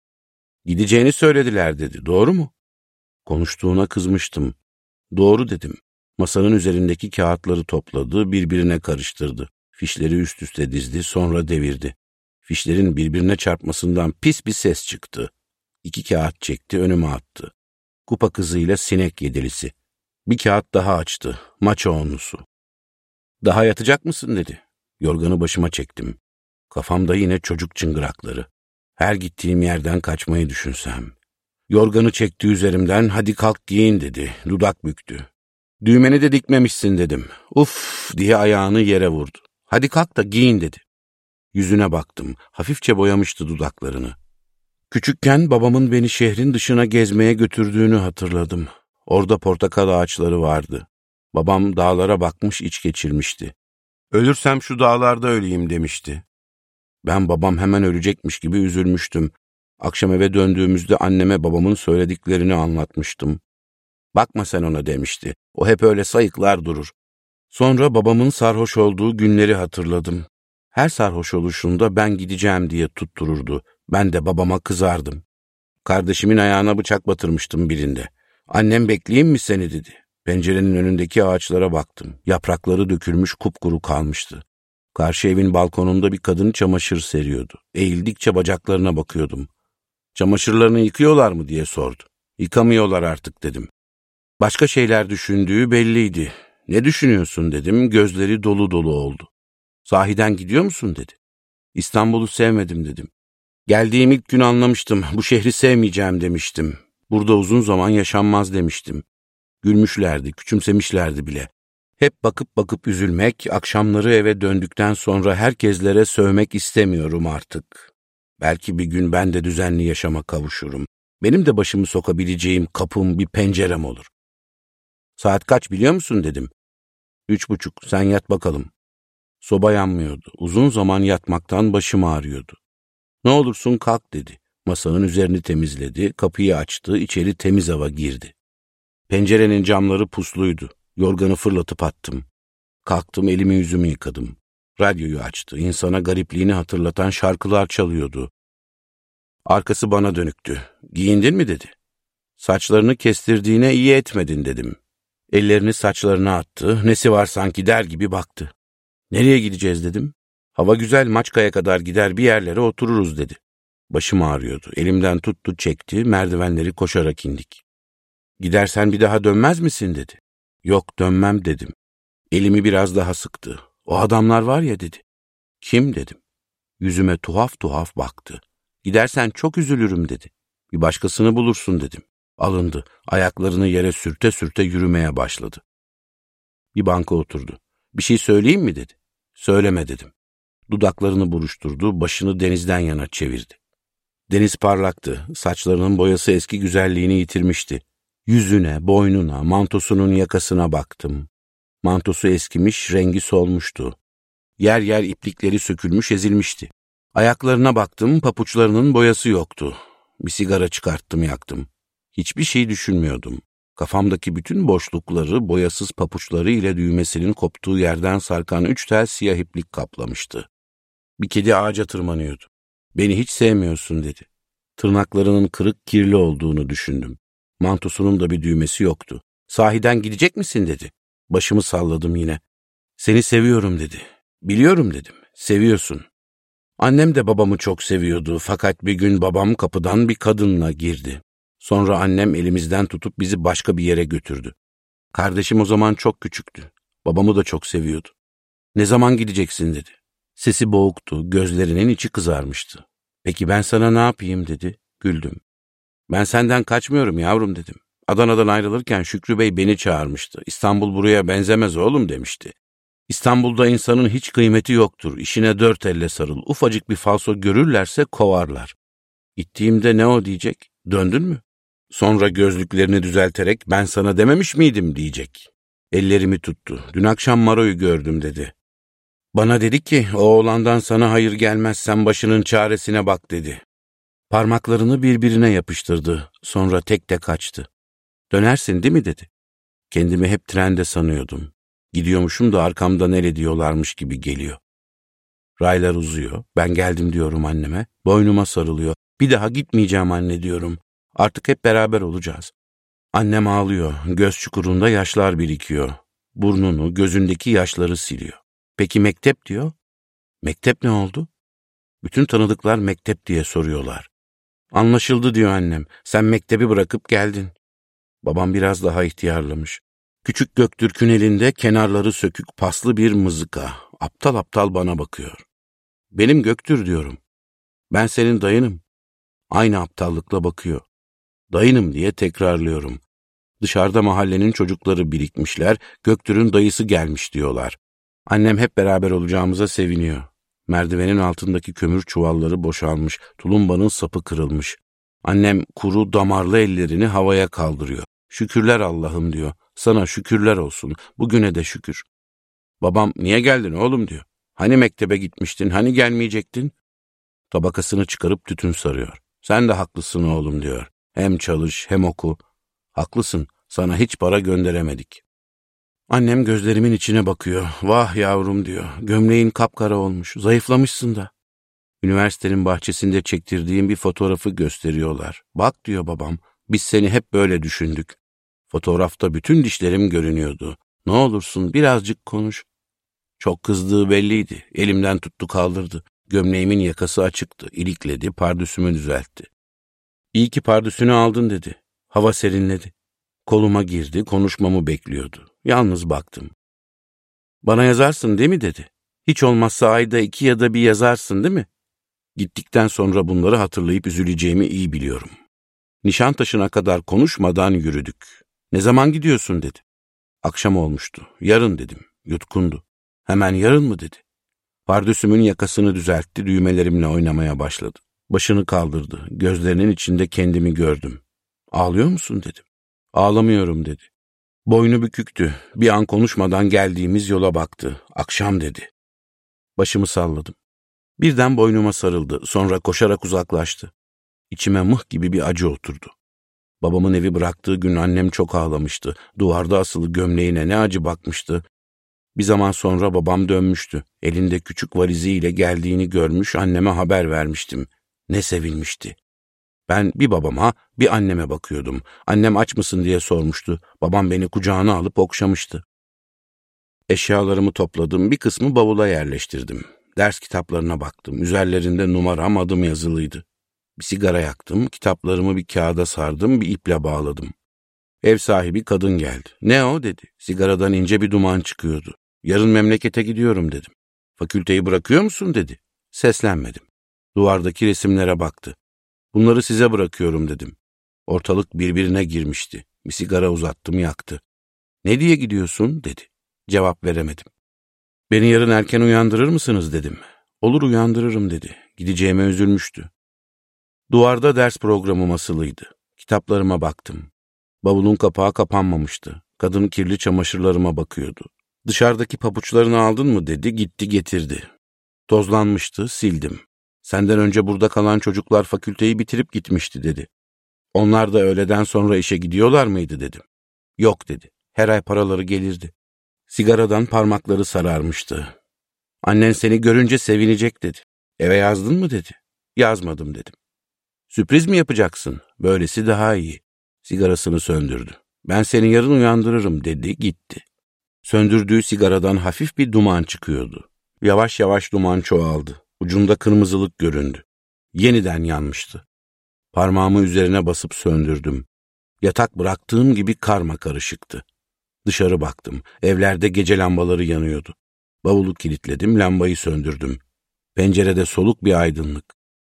Gideceğini söylediler dedi, doğru mu? Konuştuğuna kızmıştım. Doğru dedim. Masanın üzerindeki kağıtları topladı, birbirine karıştırdı. Fişleri üst üste dizdi, sonra devirdi. Fişlerin birbirine çarpmasından pis bir ses çıktı. İki kağıt çekti, önüme attı. Kupa kızıyla sinek yedilisi. Bir kağıt daha açtı, maça onlusu. Daha yatacak mısın dedi. Yorganı başıma çektim. Kafamda yine çocuk çıngırakları. Her gittiğim yerden kaçmayı düşünsem. Yorganı çekti üzerimden, hadi kalk giyin dedi, dudak büktü. Düğmeni de dikmemişsin dedim. Uf diye ayağını yere vurdu. Hadi kalk da giyin dedi. Yüzüne baktım, hafifçe boyamıştı dudaklarını. Küçükken babamın beni şehrin dışına gezmeye götürdüğünü hatırladım. Orada portakal ağaçları vardı. Babam dağlara bakmış iç geçirmişti. Ölürsem şu dağlarda öleyim demişti. Ben babam hemen ölecekmiş gibi üzülmüştüm. Akşam eve döndüğümüzde anneme babamın söylediklerini anlatmıştım. Bakma sen ona demişti. O hep öyle sayıklar durur. Sonra babamın sarhoş olduğu günleri hatırladım. Her sarhoş oluşunda ben gideceğim diye tuttururdu. Ben de babama kızardım. Kardeşimin ayağına bıçak batırmıştım birinde. Annem bekleyeyim mi seni dedi. Pencerenin önündeki ağaçlara baktım. Yaprakları dökülmüş kupkuru kalmıştı. Karşı evin balkonunda bir kadın çamaşır seriyordu. Eğildikçe bacaklarına bakıyordum. Çamaşırlarını yıkıyorlar mı diye sordu. Yıkamıyorlar artık dedim. Başka şeyler düşündüğü belliydi. Ne düşünüyorsun dedim. Gözleri dolu dolu oldu. Sahiden gidiyor musun dedi. İstanbul'u sevmedim dedim. Geldiğim ilk gün anlamıştım. Bu şehri sevmeyeceğim demiştim. Burada uzun zaman yaşanmaz demiştim. Gülmüşlerdi, küçümsemişlerdi bile. Hep bakıp bakıp üzülmek, akşamları eve döndükten sonra herkeslere sövmek istemiyorum artık. Belki bir gün ben de düzenli yaşama kavuşurum. Benim de başımı sokabileceğim kapım, bir pencerem olur. Saat kaç biliyor musun dedim. Üç buçuk, sen yat bakalım. Soba yanmıyordu. Uzun zaman yatmaktan başım ağrıyordu. Ne olursun kalk dedi. Masanın üzerini temizledi, kapıyı açtı, içeri temiz hava girdi. Pencerenin camları pusluydu. Yorganı fırlatıp attım. Kalktım, elimi yüzümü yıkadım. Radyoyu açtı. İnsana garipliğini hatırlatan şarkılar çalıyordu. Arkası bana dönüktü. Giyindin mi dedi. Saçlarını kestirdiğine iyi etmedin dedim. Ellerini saçlarına attı. Nesi var sanki der gibi baktı. Nereye gideceğiz dedim. Hava güzel, Maçka'ya kadar gider bir yerlere otururuz dedi. Başım ağrıyordu. Elimden tuttu çekti. Merdivenleri koşarak indik. Gidersen bir daha dönmez misin dedi. Yok dönmem dedim. Elimi biraz daha sıktı. O adamlar var ya dedi. Kim dedim. Yüzüme tuhaf tuhaf baktı. Gidersen çok üzülürüm dedi. Bir başkasını bulursun dedim. Alındı. Ayaklarını yere sürte sürte yürümeye başladı. Bir banka oturdu. Bir şey söyleyeyim mi dedi. Söyleme dedim. Dudaklarını buruşturdu, başını denizden yana çevirdi. Deniz parlaktı. Saçlarının boyası eski güzelliğini yitirmişti. Yüzüne, boynuna, mantosunun yakasına baktım. Mantosu eskimiş, rengi solmuştu. Yer yer iplikleri sökülmüş, ezilmişti. Ayaklarına baktım, papuçlarının boyası yoktu. Bir sigara çıkarttım, yaktım. Hiçbir şey düşünmüyordum. Kafamdaki bütün boşlukları boyasız papuçları ile düğmesinin koptuğu yerden sarkan üç tel siyah iplik kaplamıştı. Bir kedi ağaca tırmanıyordu. Beni hiç sevmiyorsun dedi. Tırnaklarının kırık kirli olduğunu düşündüm. Mantosunun da bir düğmesi yoktu. Sahiden gidecek misin dedi. Başımı salladım yine. Seni seviyorum dedi. Biliyorum dedim. Seviyorsun. Annem de babamı çok seviyordu fakat bir gün babam kapıdan bir kadınla girdi. Sonra annem elimizden tutup bizi başka bir yere götürdü. Kardeşim o zaman çok küçüktü. Babamı da çok seviyordu. Ne zaman gideceksin dedi. Sesi boğuktu, gözlerinin içi kızarmıştı. Peki ben sana ne yapayım dedi. Güldüm. Ben senden kaçmıyorum yavrum dedim. Adana'dan ayrılırken Şükrü Bey beni çağırmıştı. İstanbul buraya benzemez oğlum demişti. İstanbul'da insanın hiç kıymeti yoktur. İşine dört elle sarıl. Ufacık bir falso görürlerse kovarlar. Gittiğimde ne o diyecek? Döndün mü? Sonra gözlüklerini düzelterek ben sana dememiş miydim diyecek. Ellerimi tuttu. Dün akşam Maro'yu gördüm dedi. Bana dedi ki o oğlandan sana hayır gelmez, sen başının çaresine bak dedi. Parmaklarını birbirine yapıştırdı. Sonra tek tek açtı. Dönersin değil mi dedi. Kendimi hep trende sanıyordum. Gidiyormuşum da arkamdan el ediyorlarmış gibi geliyor. Raylar uzuyor. Ben geldim diyorum anneme. Boynuma sarılıyor. Bir daha gitmeyeceğim anne diyorum. Artık hep beraber olacağız. Annem ağlıyor. Göz çukurunda yaşlar birikiyor. Burnunu, gözündeki yaşları siliyor. Peki mektep diyor. Mektep ne oldu? Bütün tanıdıklar mektep diye soruyorlar. Anlaşıldı diyor annem. Sen mektebi bırakıp geldin. Babam biraz daha ihtiyarlamış. Küçük Göktürk'ün elinde kenarları sökük paslı bir mızıka. Aptal aptal bana bakıyor. Benim Göktür diyorum. Ben senin dayınım. Aynı aptallıkla bakıyor. Dayınım diye tekrarlıyorum. Dışarıda mahallenin çocukları birikmişler. Göktürk'ün dayısı gelmiş diyorlar. Annem hep beraber olacağımıza seviniyor. Merdivenin altındaki kömür çuvalları boşalmış. Tulumbanın sapı kırılmış. Annem kuru damarlı ellerini havaya kaldırıyor. Şükürler Allah'ım diyor. Sana şükürler olsun. Bugüne de şükür. Babam niye geldin oğlum diyor. Hani mektebe gitmiştin, hani gelmeyecektin? Tabakasını çıkarıp tütün sarıyor. Sen de haklısın oğlum diyor. Hem çalış hem oku. Haklısın, sana hiç para gönderemedik. Annem gözlerimin içine bakıyor. Vah yavrum diyor. Gömleğin kapkara olmuş, zayıflamışsın da. Üniversitenin bahçesinde çektirdiğim bir fotoğrafı gösteriyorlar. Bak diyor babam, biz seni hep böyle düşündük. Fotoğrafta bütün dişlerim görünüyordu. Ne olursun birazcık konuş. Çok kızdığı belliydi. Elimden tuttu kaldırdı. Gömleğimin yakası açıktı. İlikledi, pardüsümü düzeltti. İyi ki pardüsünü aldın dedi. Hava serinledi. Koluma girdi, konuşmamı bekliyordu. Yalnız baktım. Bana yazarsın değil mi dedi. Hiç olmazsa ayda iki ya da bir yazarsın değil mi? Gittikten sonra bunları hatırlayıp üzüleceğimi iyi biliyorum. Nişantaşı'na kadar konuşmadan yürüdük. Ne zaman gidiyorsun dedi. Akşam olmuştu. Yarın dedim. Yutkundu. Hemen yarın mı dedi. Pardüsümün yakasını düzeltti, düğmelerimle oynamaya başladı. Başını kaldırdı. Gözlerinin içinde kendimi gördüm. Ağlıyor musun dedim. Ağlamıyorum dedi. Boynu büküktü. Bir an konuşmadan geldiğimiz yola baktı. Akşam dedi. Başımı salladım. Birden boynuma sarıldı. Sonra koşarak uzaklaştı. İçime mıh gibi bir acı oturdu. Babamın evi bıraktığı gün annem çok ağlamıştı. Duvarda asılı gömleğine ne acı bakmıştı. Bir zaman sonra babam dönmüştü. Elinde küçük valiziyle geldiğini görmüş, anneme haber vermiştim. Ne sevinmişti. Ben bir babama, bir anneme bakıyordum. Annem aç mısın diye sormuştu. Babam beni kucağına alıp okşamıştı. Eşyalarımı topladım, bir kısmı bavula yerleştirdim. Ders kitaplarına baktım. Üzerlerinde numaram, adım yazılıydı. Bir sigara yaktım, kitaplarımı bir kağıda sardım, bir iple bağladım. Ev sahibi kadın geldi. Ne o dedi. Sigaradan ince bir duman çıkıyordu. Yarın memlekete gidiyorum dedim. Fakülteyi bırakıyor musun dedi. Seslenmedim. Duvardaki resimlere baktı. Bunları size bırakıyorum dedim. Ortalık birbirine girmişti. Bir sigara uzattım, yaktı. Ne diye gidiyorsun dedi. Cevap veremedim. Beni yarın erken uyandırır mısınız dedim. Olur uyandırırım dedi. Gideceğime üzülmüştü. Duvarda ders programım asılıydı. Kitaplarıma baktım. Bavulun kapağı kapanmamıştı. Kadın kirli çamaşırlarıma bakıyordu. Dışarıdaki pabuçlarını aldın mı dedi, gitti getirdi. Tozlanmıştı, sildim. Senden önce burada kalan çocuklar fakülteyi bitirip gitmişti dedi. Onlar da öğleden sonra işe gidiyorlar mıydı dedim. Yok dedi. Her ay paraları gelirdi. Sigaradan parmakları sararmıştı. Annen seni görünce sevinecek dedi. Eve yazdın mı dedi. Yazmadım dedim. Sürpriz mi yapacaksın? Böylesi daha iyi. Sigarasını söndürdü. Ben seni yarın uyandırırım dedi, gitti. Söndürdüğü sigaradan hafif bir duman çıkıyordu. Yavaş yavaş duman çoğaldı. Ucunda kırmızılık göründü. Yeniden yanmıştı. Parmağımı üzerine basıp söndürdüm. Yatak bıraktığım gibi karma karışıktı. Dışarı baktım. Evlerde gece lambaları yanıyordu. Bavulu kilitledim, lambayı söndürdüm. Pencerede soluk bir aydınlık.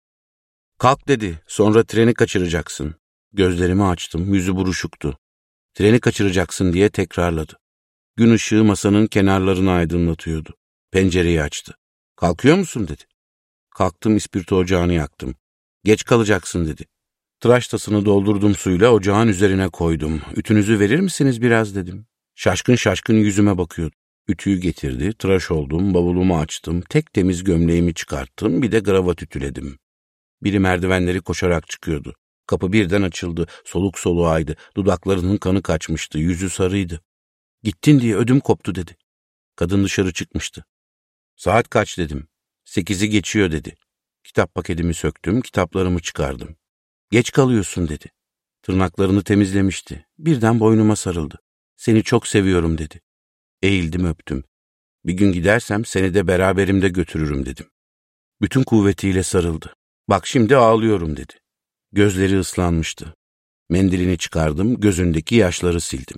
Kalk dedi, sonra treni kaçıracaksın. Gözlerimi açtım, yüzü buruşuktu. Treni kaçıracaksın diye tekrarladı. Gün ışığı masanın kenarlarını aydınlatıyordu. Pencereyi açtı. Kalkıyor musun dedi. Kalktım, ispirto ocağını yaktım. Geç kalacaksın dedi. Tıraş tasını doldurdum suyla, ocağın üzerine koydum. Ütünüzü verir misiniz biraz dedim. Şaşkın şaşkın yüzüme bakıyordu. Ütüyü getirdi, tıraş oldum, bavulumu açtım, tek temiz gömleğimi çıkarttım, bir de kravat ütüledim. Biri merdivenleri koşarak çıkıyordu. Kapı birden açıldı, soluk soluğaydı, dudaklarının kanı kaçmıştı, yüzü sarıydı. Gittin diye ödüm koptu dedi. Kadın dışarı çıkmıştı. Saat kaç dedim. Sekizi geçiyor dedi. Kitap paketimi söktüm, kitaplarımı çıkardım. Geç kalıyorsun dedi. Tırnaklarını temizlemişti. Birden boynuma sarıldı. Seni çok seviyorum dedi. Eğildim, öptüm. Bir gün gidersem seni de beraberimde götürürüm dedim. Bütün kuvvetiyle sarıldı. Bak şimdi ağlıyorum dedi. Gözleri ıslanmıştı. Mendilini çıkardım, gözündeki yaşları sildim.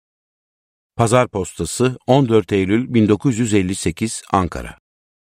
Pazar Postası, on dört Eylül bin dokuz yüz elli sekiz, Ankara.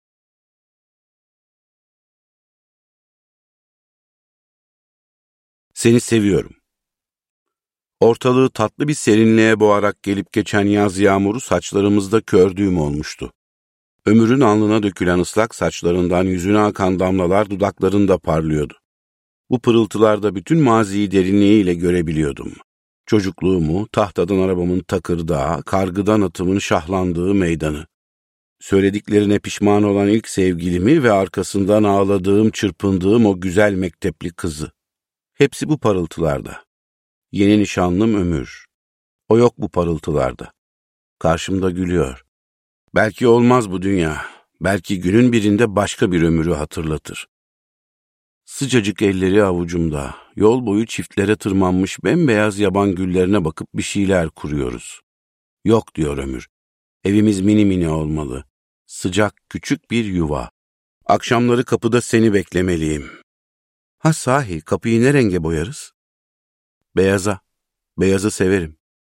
Seni seviyorum. Ortalığı tatlı bir serinliğe boğarak gelip geçen yaz yağmuru saçlarımızda kör düğüm olmuştu. Ömür'ün alnına dökülen ıslak saçlarından yüzüne akan damlalar dudaklarında parlıyordu. Bu pırıltılarda bütün maziyi derinliğiyle görebiliyordum. Çocukluğumu, tahtadan arabamın takırdağı, kargıdan atımın şahlandığı meydanı. Söylediklerine pişman olan ilk sevgilimi ve arkasından ağladığım, çırpındığım o güzel mektepli kızı. Hepsi bu parıltılarda. Yeni nişanlım Ömür. O yok bu parıltılarda. Karşımda gülüyor. Belki olmaz bu dünya. Belki günün birinde başka bir ömürü hatırlatır. Sıcacık elleri avucumda, yol boyu çiftlere tırmanmış bembeyaz yaban güllerine bakıp bir şeyler kuruyoruz. Yok diyor Ömür. Evimiz mini mini olmalı. Sıcak, küçük bir yuva. Akşamları kapıda seni beklemeliyim. Ha sahi, kapıyı ne renge boyarız? Beyaza. Beyazı severim.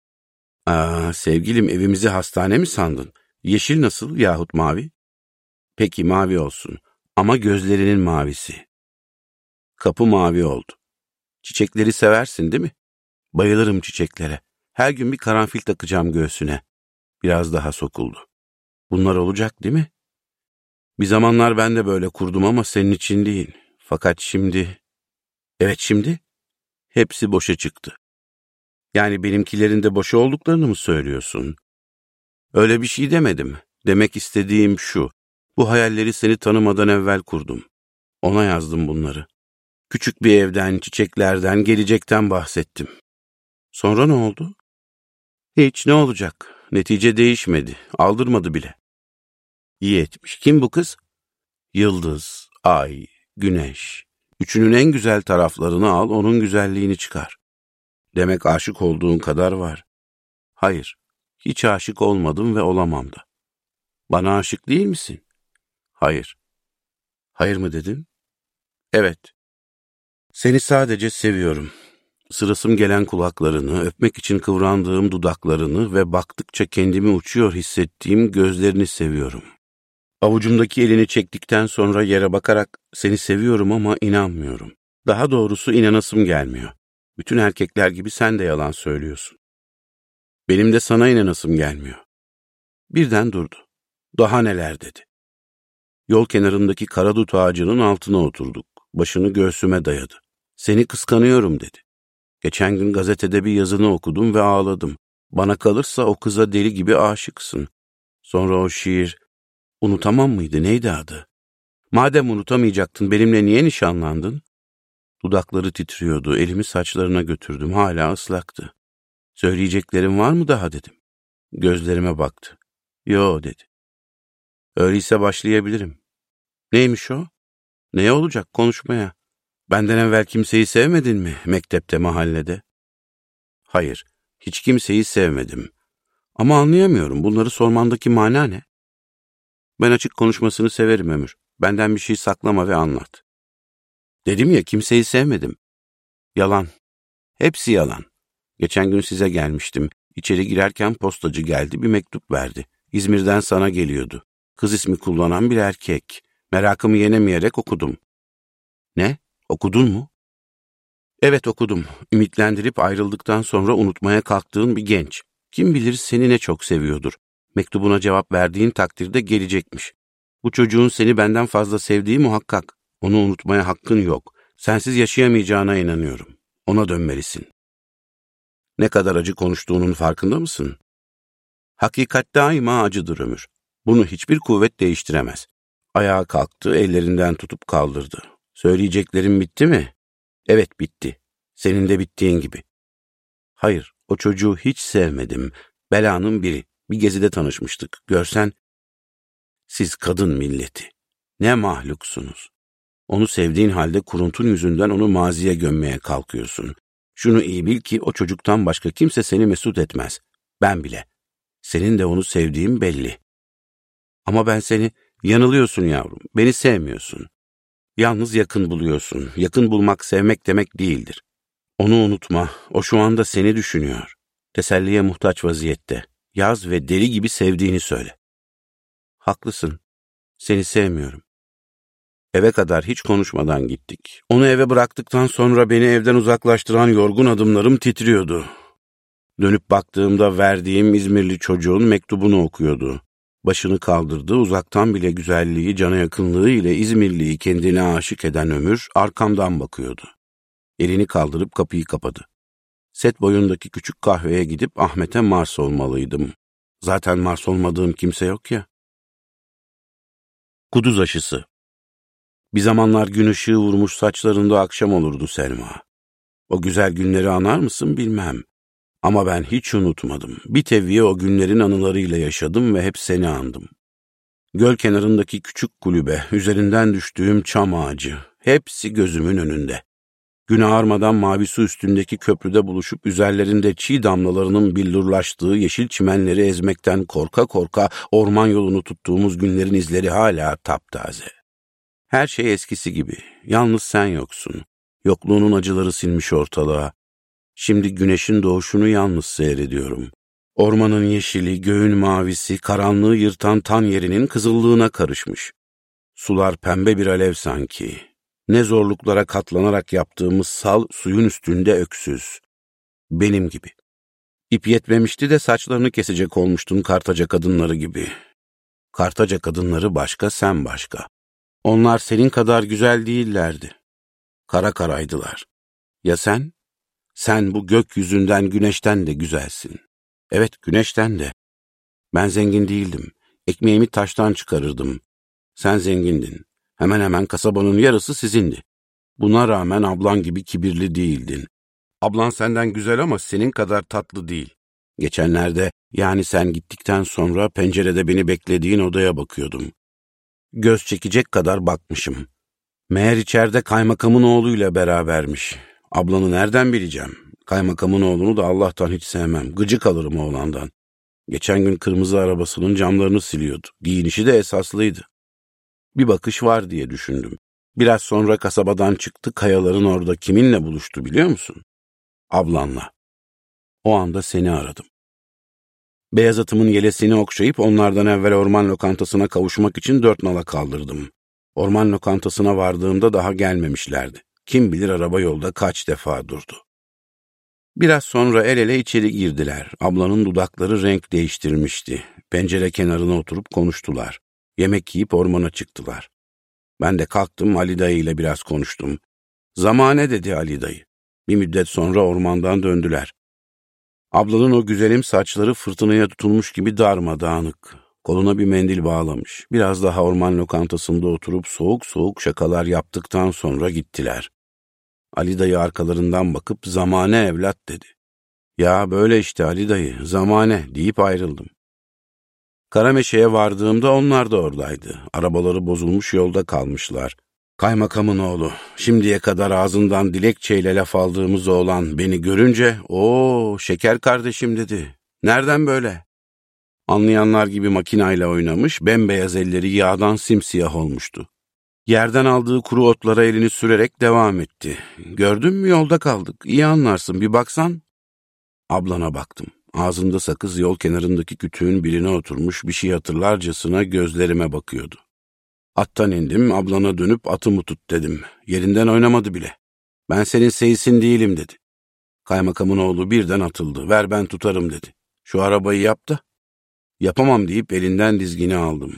Aa, sevgilim, evimizi hastane mi sandın? Yeşil nasıl yahut mavi? Peki mavi olsun. Ama gözlerinin mavisi. Kapı mavi oldu. Çiçekleri seversin değil mi? Bayılırım çiçeklere. Her gün bir karanfil takacağım göğsüne. Biraz daha sokuldu. Bunlar olacak değil mi? Bir zamanlar ben de böyle kurdum ama senin için değil. Fakat şimdi... Evet şimdi? Hepsi boşa çıktı. Yani benimkilerin de boşa olduklarını mı söylüyorsun? Öyle bir şey demedim. Demek istediğim şu. Bu hayalleri seni tanımadan evvel kurdum. Ona yazdım bunları. Küçük bir evden, çiçeklerden, gelecekten bahsettim. Sonra ne oldu? Hiç, ne olacak? Netice değişmedi. Aldırmadı bile. İyi etmiş. Kim bu kız? Yıldız, ay, güneş. Üçünün en güzel taraflarını al, onun güzelliğini çıkar. Demek aşık olduğun kadar var. Hayır, hiç aşık olmadım ve olamam da. Bana aşık değil misin? Hayır. Hayır mı dedin? Evet. Seni sadece seviyorum. Sırasım gelen kulaklarını, öpmek için kıvrandığım dudaklarını ve baktıkça kendimi uçuyor hissettiğim gözlerini seviyorum. Avucumdaki elini çektikten sonra yere bakarak seni seviyorum ama inanmıyorum. Daha doğrusu inanasım gelmiyor. Bütün erkekler gibi sen de yalan söylüyorsun. Benim de sana inanasım gelmiyor. Birden durdu. Daha neler dedi. Yol kenarındaki karadut ağacının altına oturduk. Başını göğsüme dayadı. Seni kıskanıyorum dedi. Geçen gün gazetede bir yazını okudum ve ağladım. Bana kalırsa o kıza deli gibi aşıksın. Sonra o şiir, unutamam mıydı, neydi adı? Madem unutamayacaktın, benimle niye nişanlandın? Dudakları titriyordu, elimi saçlarına götürdüm, hala ıslaktı. Söyleyeceklerin var mı daha dedim. Gözlerime baktı. Yo dedi. Öyleyse başlayabilirim. Neymiş o? Neye olacak konuşmaya? Benden evvel kimseyi sevmedin mi mektepte, mahallede? Hayır, hiç kimseyi sevmedim. Ama anlayamıyorum, bunları sormandaki mana ne? Ben açık konuşmasını severim Ömür. Benden bir şey saklama ve anlat. Dedim ya, kimseyi sevmedim. Yalan. Hepsi yalan. Geçen gün size gelmiştim. İçeri girerken postacı geldi, bir mektup verdi. İzmir'den sana geliyordu. Kız ismi kullanan bir erkek. Merakımı yenemeyerek okudum. Ne? Okudun mu? Evet okudum. Ümitlendirip ayrıldıktan sonra unutmaya kalktığın bir genç. Kim bilir seni ne çok seviyordur. Mektubuna cevap verdiğin takdirde gelecekmiş. Bu çocuğun seni benden fazla sevdiği muhakkak. Onu unutmaya hakkın yok. Sensiz yaşayamayacağına inanıyorum. Ona dönmelisin. Ne kadar acı konuştuğunun farkında mısın? Hakikat daima acıdır Ömür. Bunu hiçbir kuvvet değiştiremez. Ayağa kalktı, ellerinden tutup kaldırdı. Söyleyeceklerim bitti mi? Evet bitti. Senin de bittiğin gibi. Hayır, o çocuğu hiç sevmedim. Belanın biri. Bir gezide tanışmıştık. Görsen, siz kadın milleti. Ne mahluksunuz. Onu sevdiğin halde kuruntun yüzünden onu maziye gömmeye kalkıyorsun. Şunu iyi bil ki o çocuktan başka kimse seni mesut etmez. Ben bile. Senin de onu sevdiğin belli. Ama ben seni, yanılıyorsun yavrum. Beni sevmiyorsun. Yalnız yakın buluyorsun. Yakın bulmak sevmek demek değildir. Onu unutma. O şu anda seni düşünüyor. Teselliye muhtaç vaziyette. Yaz ve deli gibi sevdiğini söyle. Haklısın. Seni sevmiyorum. Eve kadar hiç konuşmadan gittik. Onu eve bıraktıktan sonra beni evden uzaklaştıran yorgun adımlarım titriyordu. Dönüp baktığımda verdiğim İzmirli çocuğun mektubunu okuyordu. Başını kaldırdı, uzaktan bile güzelliği, cana yakınlığı ile İzmirliyi kendine aşık eden Ömür arkamdan bakıyordu. Elini kaldırıp kapıyı kapadı. Set boyundaki küçük kahveye gidip Ahmet'e Mars olmalıydım. Zaten Mars olmadığım kimse yok ya. Kuduz aşısı. Bir zamanlar gün ışığı vurmuş saçlarında akşam olurdu Selma. O güzel günleri anar mısın bilmem. Ama ben hiç unutmadım. Bir teviye o günlerin anılarıyla yaşadım ve hep seni andım. Göl kenarındaki küçük kulübe, üzerinden düştüğüm çam ağacı, hepsi gözümün önünde. Gün ağarmadan mavi su üstündeki köprüde buluşup üzerlerinde çiğ damlalarının billurlaştığı yeşil çimenleri ezmekten korka korka orman yolunu tuttuğumuz günlerin izleri hala taptaze. Her şey eskisi gibi, yalnız sen yoksun. Yokluğunun acıları silmiş ortalığa. Şimdi güneşin doğuşunu yalnız seyrediyorum. Ormanın yeşili, göğün mavisi, karanlığı yırtan tan yerinin kızıllığına karışmış. Sular pembe bir alev sanki. Ne zorluklara katlanarak yaptığımız sal suyun üstünde öksüz. Benim gibi. İp yetmemişti de saçlarını kesecek olmuştun Kartaca kadınları gibi. Kartaca kadınları başka, sen başka. Onlar senin kadar güzel değillerdi. Kara karaydılar. Ya sen? Sen bu gökyüzünden, güneşten de güzelsin. Evet, güneşten de. Ben zengin değildim. Ekmeğimi taştan çıkarırdım. Sen zengindin. Hemen hemen kasabanın yarısı sizindi. Buna rağmen ablan gibi kibirli değildin. Ablan senden güzel ama senin kadar tatlı değil. Geçenlerde, yani sen gittikten sonra pencerede beni beklediğin odaya bakıyordum. Göz çekecek kadar bakmışım. Meğer içeride kaymakamın oğluyla berabermiş. Ablanı nereden bileceğim? Kaymakamın oğlunu da Allah'tan hiç sevmem. Gıcık alırım oğlandan. Geçen gün kırmızı arabasının camlarını siliyordu. Giyinişi de esaslıydı. Bir bakış var diye düşündüm. Biraz sonra kasabadan çıktı, kayaların orada kiminle buluştu biliyor musun? Ablanla. O anda seni aradım. Beyaz atımın yelesini okşayıp onlardan evvel orman lokantasına kavuşmak için dört nala kaldırdım. Orman lokantasına vardığımda daha gelmemişlerdi. Kim bilir araba yolda kaç defa durdu. Biraz sonra el ele içeri girdiler. Ablanın dudakları renk değiştirmişti. Pencere kenarına oturup konuştular. Yemek yiyip ormana çıktılar. Ben de kalktım, Ali dayı ile biraz konuştum. Zamane dedi Ali dayı. Bir müddet sonra ormandan döndüler. Ablanın o güzelim saçları fırtınaya tutulmuş gibi darmadağınık. Koluna bir mendil bağlamış. Biraz daha orman lokantasında oturup soğuk soğuk şakalar yaptıktan sonra gittiler. Ali dayı arkalarından bakıp zamane evlat dedi. Ya böyle işte Ali dayı, zamane deyip ayrıldım. Karameşe'ye vardığımda onlar da oradaydı. Arabaları bozulmuş, yolda kalmışlar. Kaymakamın oğlu, şimdiye kadar ağzından dilekçeyle laf aldığımız oğlan beni görünce, "Oo, şeker kardeşim" dedi. Nereden böyle? Anlayanlar gibi makinayla oynamış, bembeyaz elleri yağdan simsiyah olmuştu. Yerden aldığı kuru otlara elini sürerek devam etti. Gördün mü, yolda kaldık, iyi anlarsın, bir baksan. Ablana baktım. Ağzında sakız, yol kenarındaki kütüğün birine oturmuş, bir şey hatırlarcasına gözlerime bakıyordu. Attan indim, ablana dönüp atımı tut dedim. Yerinden oynamadı bile. Ben senin seyisin değilim dedi. Kaymakamın oğlu birden atıldı. Ver ben tutarım dedi. Şu arabayı yap da. Yapamam deyip elinden dizgini aldım.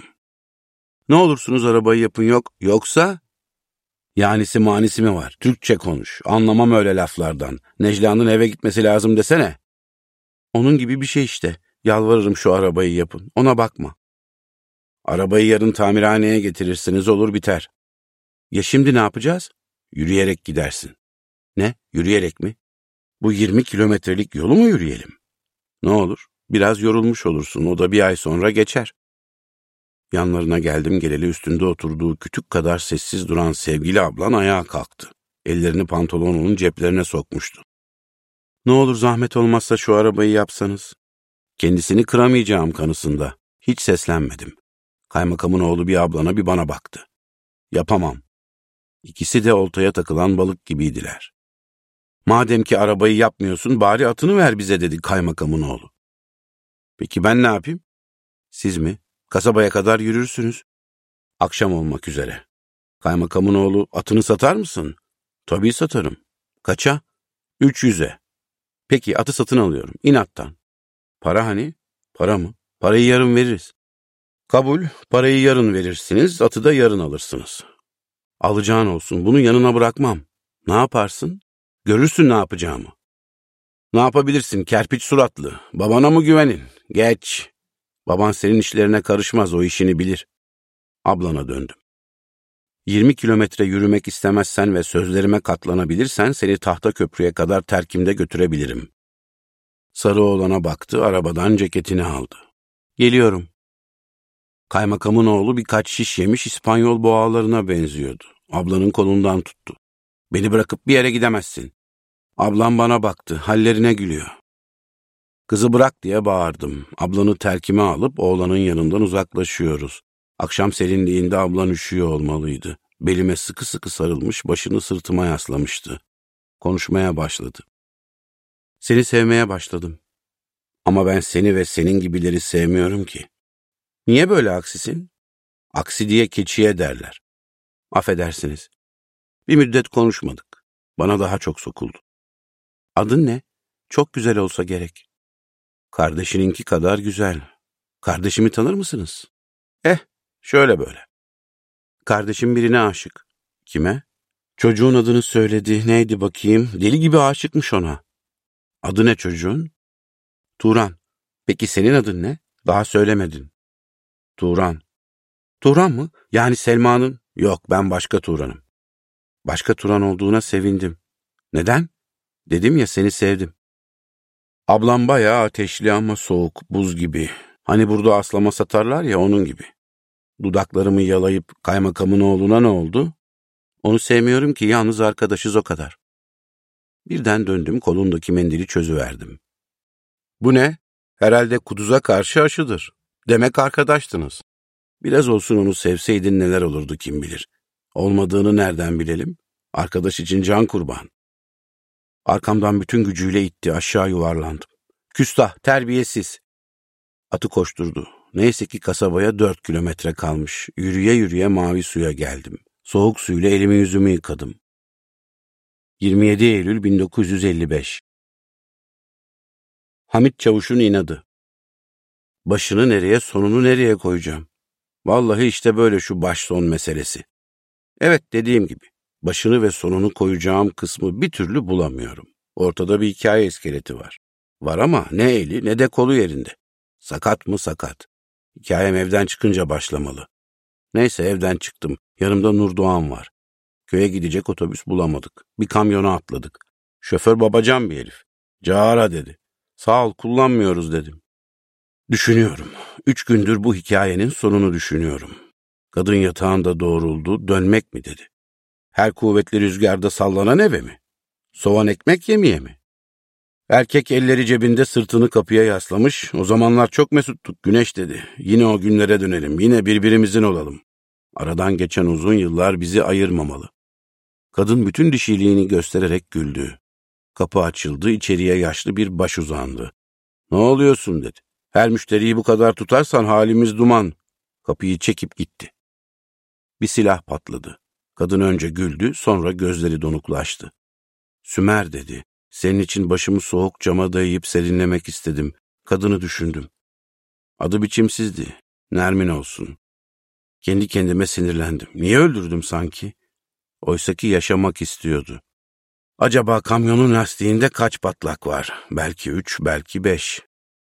Ne olursunuz arabayı yapın, yok. Yoksa? Yanisi manisi mi var? Türkçe konuş. Anlamam öyle laflardan. Necla'nın eve gitmesi lazım desene. Onun gibi bir şey işte. Yalvarırım şu arabayı yapın. Ona bakma. Arabayı yarın tamirhaneye getirirsiniz, olur biter. Ya şimdi ne yapacağız? Yürüyerek gidersin. Ne? Yürüyerek mi? Bu yirmi kilometrelik yolu mu yürüyelim? Ne olur? Biraz yorulmuş olursun. O da bir ay sonra geçer. Yanlarına geldim geleli üstünde oturduğu kütük kadar sessiz duran sevgili ablan ayağa kalktı. Ellerini pantolonunun ceplerine sokmuştu. Ne olur zahmet olmazsa şu arabayı yapsanız. Kendisini kıramayacağım kanısında. Hiç seslenmedim. Kaymakamın oğlu bir ablana bir bana baktı. Yapamam. İkisi de oltaya takılan balık gibiydiler. Madem ki arabayı yapmıyorsun, bari atını ver bize dedi kaymakamın oğlu. Peki ben ne yapayım? Siz mi? Kasabaya kadar yürürsünüz. Akşam olmak üzere. Kaymakamın oğlu, atını satar mısın? Tabii satarım. Kaça? Üç yüze. Peki atı satın alıyorum. İn attan. Para hani? Para mı? Parayı yarın veririz. Kabul, parayı yarın verirsiniz, atı da yarın alırsınız. Alacağın olsun, bunu yanına bırakmam. Ne yaparsın? Görürsün ne yapacağımı. Ne yapabilirsin kerpiç suratlı? Babana mı güvenin? Geç. Baban senin işlerine karışmaz, o işini bilir. Ablana döndüm. Yirmi kilometre yürümek istemezsen ve sözlerime katlanabilirsen seni tahta köprüye kadar terkimde götürebilirim. Sarı oğlana baktı, arabadan ceketini aldı. Geliyorum. Kaymakamın oğlu birkaç şiş yemiş İspanyol boğalarına benziyordu. Ablanın kolundan tuttu. Beni bırakıp bir yere gidemezsin. Ablam bana baktı, hallerine gülüyor. Kızı bırak diye bağırdım. Ablanı terkime alıp oğlanın yanından uzaklaşıyoruz. Akşam serinliğinde ablan üşüyor olmalıydı. Belime sıkı sıkı sarılmış, başını sırtıma yaslamıştı. Konuşmaya başladı. Seni sevmeye başladım. Ama ben seni ve senin gibileri sevmiyorum ki. Niye böyle aksisin? Aksi diye keçiye derler. Affedersiniz. Bir müddet konuşmadık. Bana daha çok sokuldu. Adın ne? Çok güzel olsa gerek. Kardeşininki kadar güzel. Kardeşimi tanır mısınız? Eh, şöyle böyle. Kardeşim birine aşık. Kime? Çocuğun adını söyledi. Neydi bakayım? Deli gibi aşıkmış ona. Adı ne çocuğun? Turan. Peki senin adın ne? Daha söylemedin. Turan. Turan mı? Yani Selma'nın? Yok, ben başka Turan'ım. Başka Turan olduğuna sevindim. Neden? Dedim ya, seni sevdim. Ablam bayağı ateşli ama soğuk, buz gibi. Hani burada aslama satarlar ya, onun gibi. Dudaklarımı yalayıp kaymakamın oğluna ne oldu? Onu sevmiyorum ki, yalnız arkadaşız o kadar. Birden döndüm, kolundaki mendili çözüverdim. Bu ne? Herhalde kuduza karşı aşıdır. Demek arkadaştınız. Biraz olsun onu sevseydin neler olurdu kim bilir. Olmadığını nereden bilelim? Arkadaş için can kurban. Arkamdan bütün gücüyle itti, aşağı yuvarlandım. Küstah, terbiyesiz. Atı koşturdu. Neyse ki kasabaya dört kilometre kalmış. Yürüye yürüye mavi suya geldim. Soğuk suyla elimi yüzümü yıkadım. yirmi yedi Eylül bin dokuz yüz elli beş. Hamit Çavuş'un inadı. Başını nereye, sonunu nereye koyacağım? Vallahi işte böyle şu baş son meselesi. Evet, dediğim gibi, başını ve sonunu koyacağım kısmı bir türlü bulamıyorum. Ortada bir hikaye iskeleti var. Var ama ne eli ne de kolu yerinde. Sakat mı sakat. Hikayem evden çıkınca başlamalı. Neyse, evden çıktım. Yanımda Nurdoğan var. Köye gidecek otobüs bulamadık. Bir kamyona atladık. Şoför babacan bir herif. Cara dedi. Sağ ol, kullanmıyoruz dedim. Düşünüyorum. Üç gündür bu hikayenin sonunu düşünüyorum. Kadın yatağında doğruldu, dönmek mi dedi. Her kuvvetli rüzgarda sallanan eve mi? Soğan ekmek yemeye mi? Erkek elleri cebinde, sırtını kapıya yaslamış. O zamanlar çok mesuttuk Güneş dedi. Yine o günlere dönelim, yine birbirimizin olalım. Aradan geçen uzun yıllar bizi ayırmamalı. Kadın bütün dişiliğini göstererek güldü. Kapı açıldı, içeriye yaşlı bir baş uzandı. Ne oluyorsun dedi. Her müşteriyi bu kadar tutarsan halimiz duman. Kapıyı çekip gitti. Bir silah patladı. Kadın önce güldü, sonra gözleri donuklaştı. Sümer dedi. Senin için başımı soğuk cama dayayıp serinlemek istedim. Kadını düşündüm. Adı biçimsizdi. Nermin olsun. Kendi kendime sinirlendim. Niye öldürdüm sanki? Oysaki yaşamak istiyordu. Acaba kamyonun lastiğinde kaç patlak var? Belki üç, belki beş.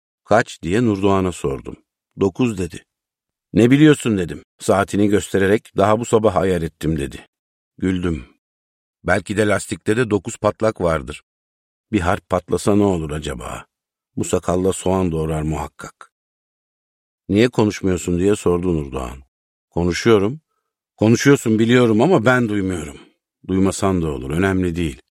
Kaç diye Nurdoğan'a sordum. Dokuz dedi. Ne biliyorsun dedim. Saatini göstererek daha bu sabah ayar ettim dedi. Güldüm. Belki de lastikte de dokuz patlak vardır. Bir harp patlasa ne olur acaba? Bu sakalla soğan doğrar muhakkak. Niye konuşmuyorsun diye sordu Nurdoğan. Konuşuyorum. Konuşuyorsun biliyorum ama ben duymuyorum. Duymasan da olur, önemli değil.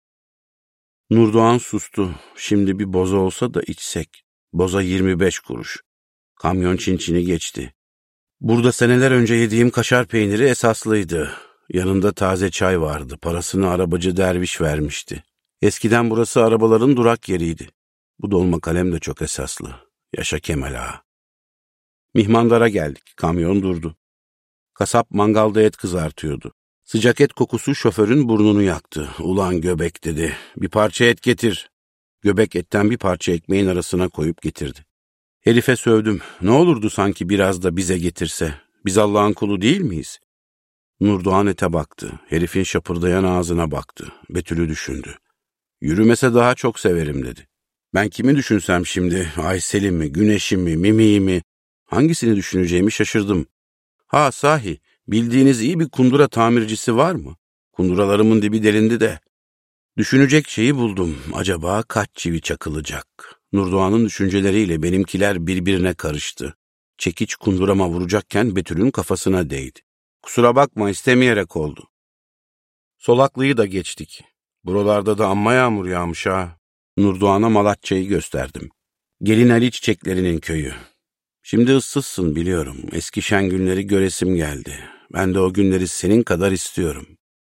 Nurdoğan sustu. Şimdi bir boza olsa da içsek. Boza yirmi beş kuruş. Kamyon çinçini geçti. Burada seneler önce yediğim kaşar peyniri esaslıydı. Yanında taze çay vardı. Parasını arabacı derviş vermişti. Eskiden burası arabaların durak yeriydi. Bu dolma kalem de çok esaslı. Yaşa Kemal ağa. Mihmandar'a geldik. Kamyon durdu. Kasap mangalda et kızartıyordu. Sıcak et kokusu şoförün burnunu yaktı. Ulan göbek dedi. Bir parça et getir. Göbek etten bir parça ekmeğin arasına koyup getirdi. Herife sövdüm. Ne olurdu sanki biraz da bize getirse. Biz Allah'ın kulu değil miyiz? Nurdoğan ete baktı. Herifin şapırdayan ağzına baktı. Betül'ü düşündü. Yürümese daha çok severim dedi. Ben kimi düşünsem şimdi? Aysel'i mi, Güneş'i mi, Mimi'yi mi? Hangisini düşüneceğimi şaşırdım. Ha sahi, bildiğiniz iyi bir kundura tamircisi var mı? Kunduralarımın dibi delindi de. Düşünecek şeyi buldum. Acaba kaç çivi çakılacak? Nurdoğan'ın düşünceleriyle benimkiler birbirine karıştı. Çekiç kundurama vuracakken Betül'ün kafasına değdi. Kusura bakma, istemeyerek oldu. Solaklıyı da geçtik. Buralarda da amma yağmur yağmış ha. Nurdoğan'a Malatya'yı gösterdim. Gelin Ali çiçeklerinin köyü. Şimdi ıssızsın biliyorum. Eski şen günleri göresim geldi. Ben de o günleri senin kadar istiyorum.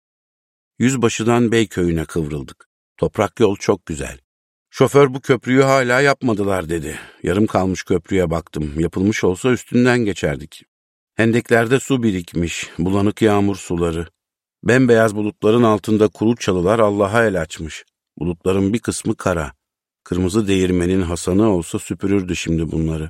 Yüzbaşıdan Beyköy'üne kıvrıldık. Toprak yol çok güzel. Şoför bu köprüyü hala yapmadılar dedi. Yarım kalmış köprüye baktım. Yapılmış olsa üstünden geçerdik. Hendeklerde su birikmiş, bulanık yağmur suları. Bembeyaz bulutların altında kuru çalılar Allah'a el açmış. Bulutların bir kısmı kara. Kırmızı değirmenin Hasan'ı olsa süpürürdü şimdi bunları.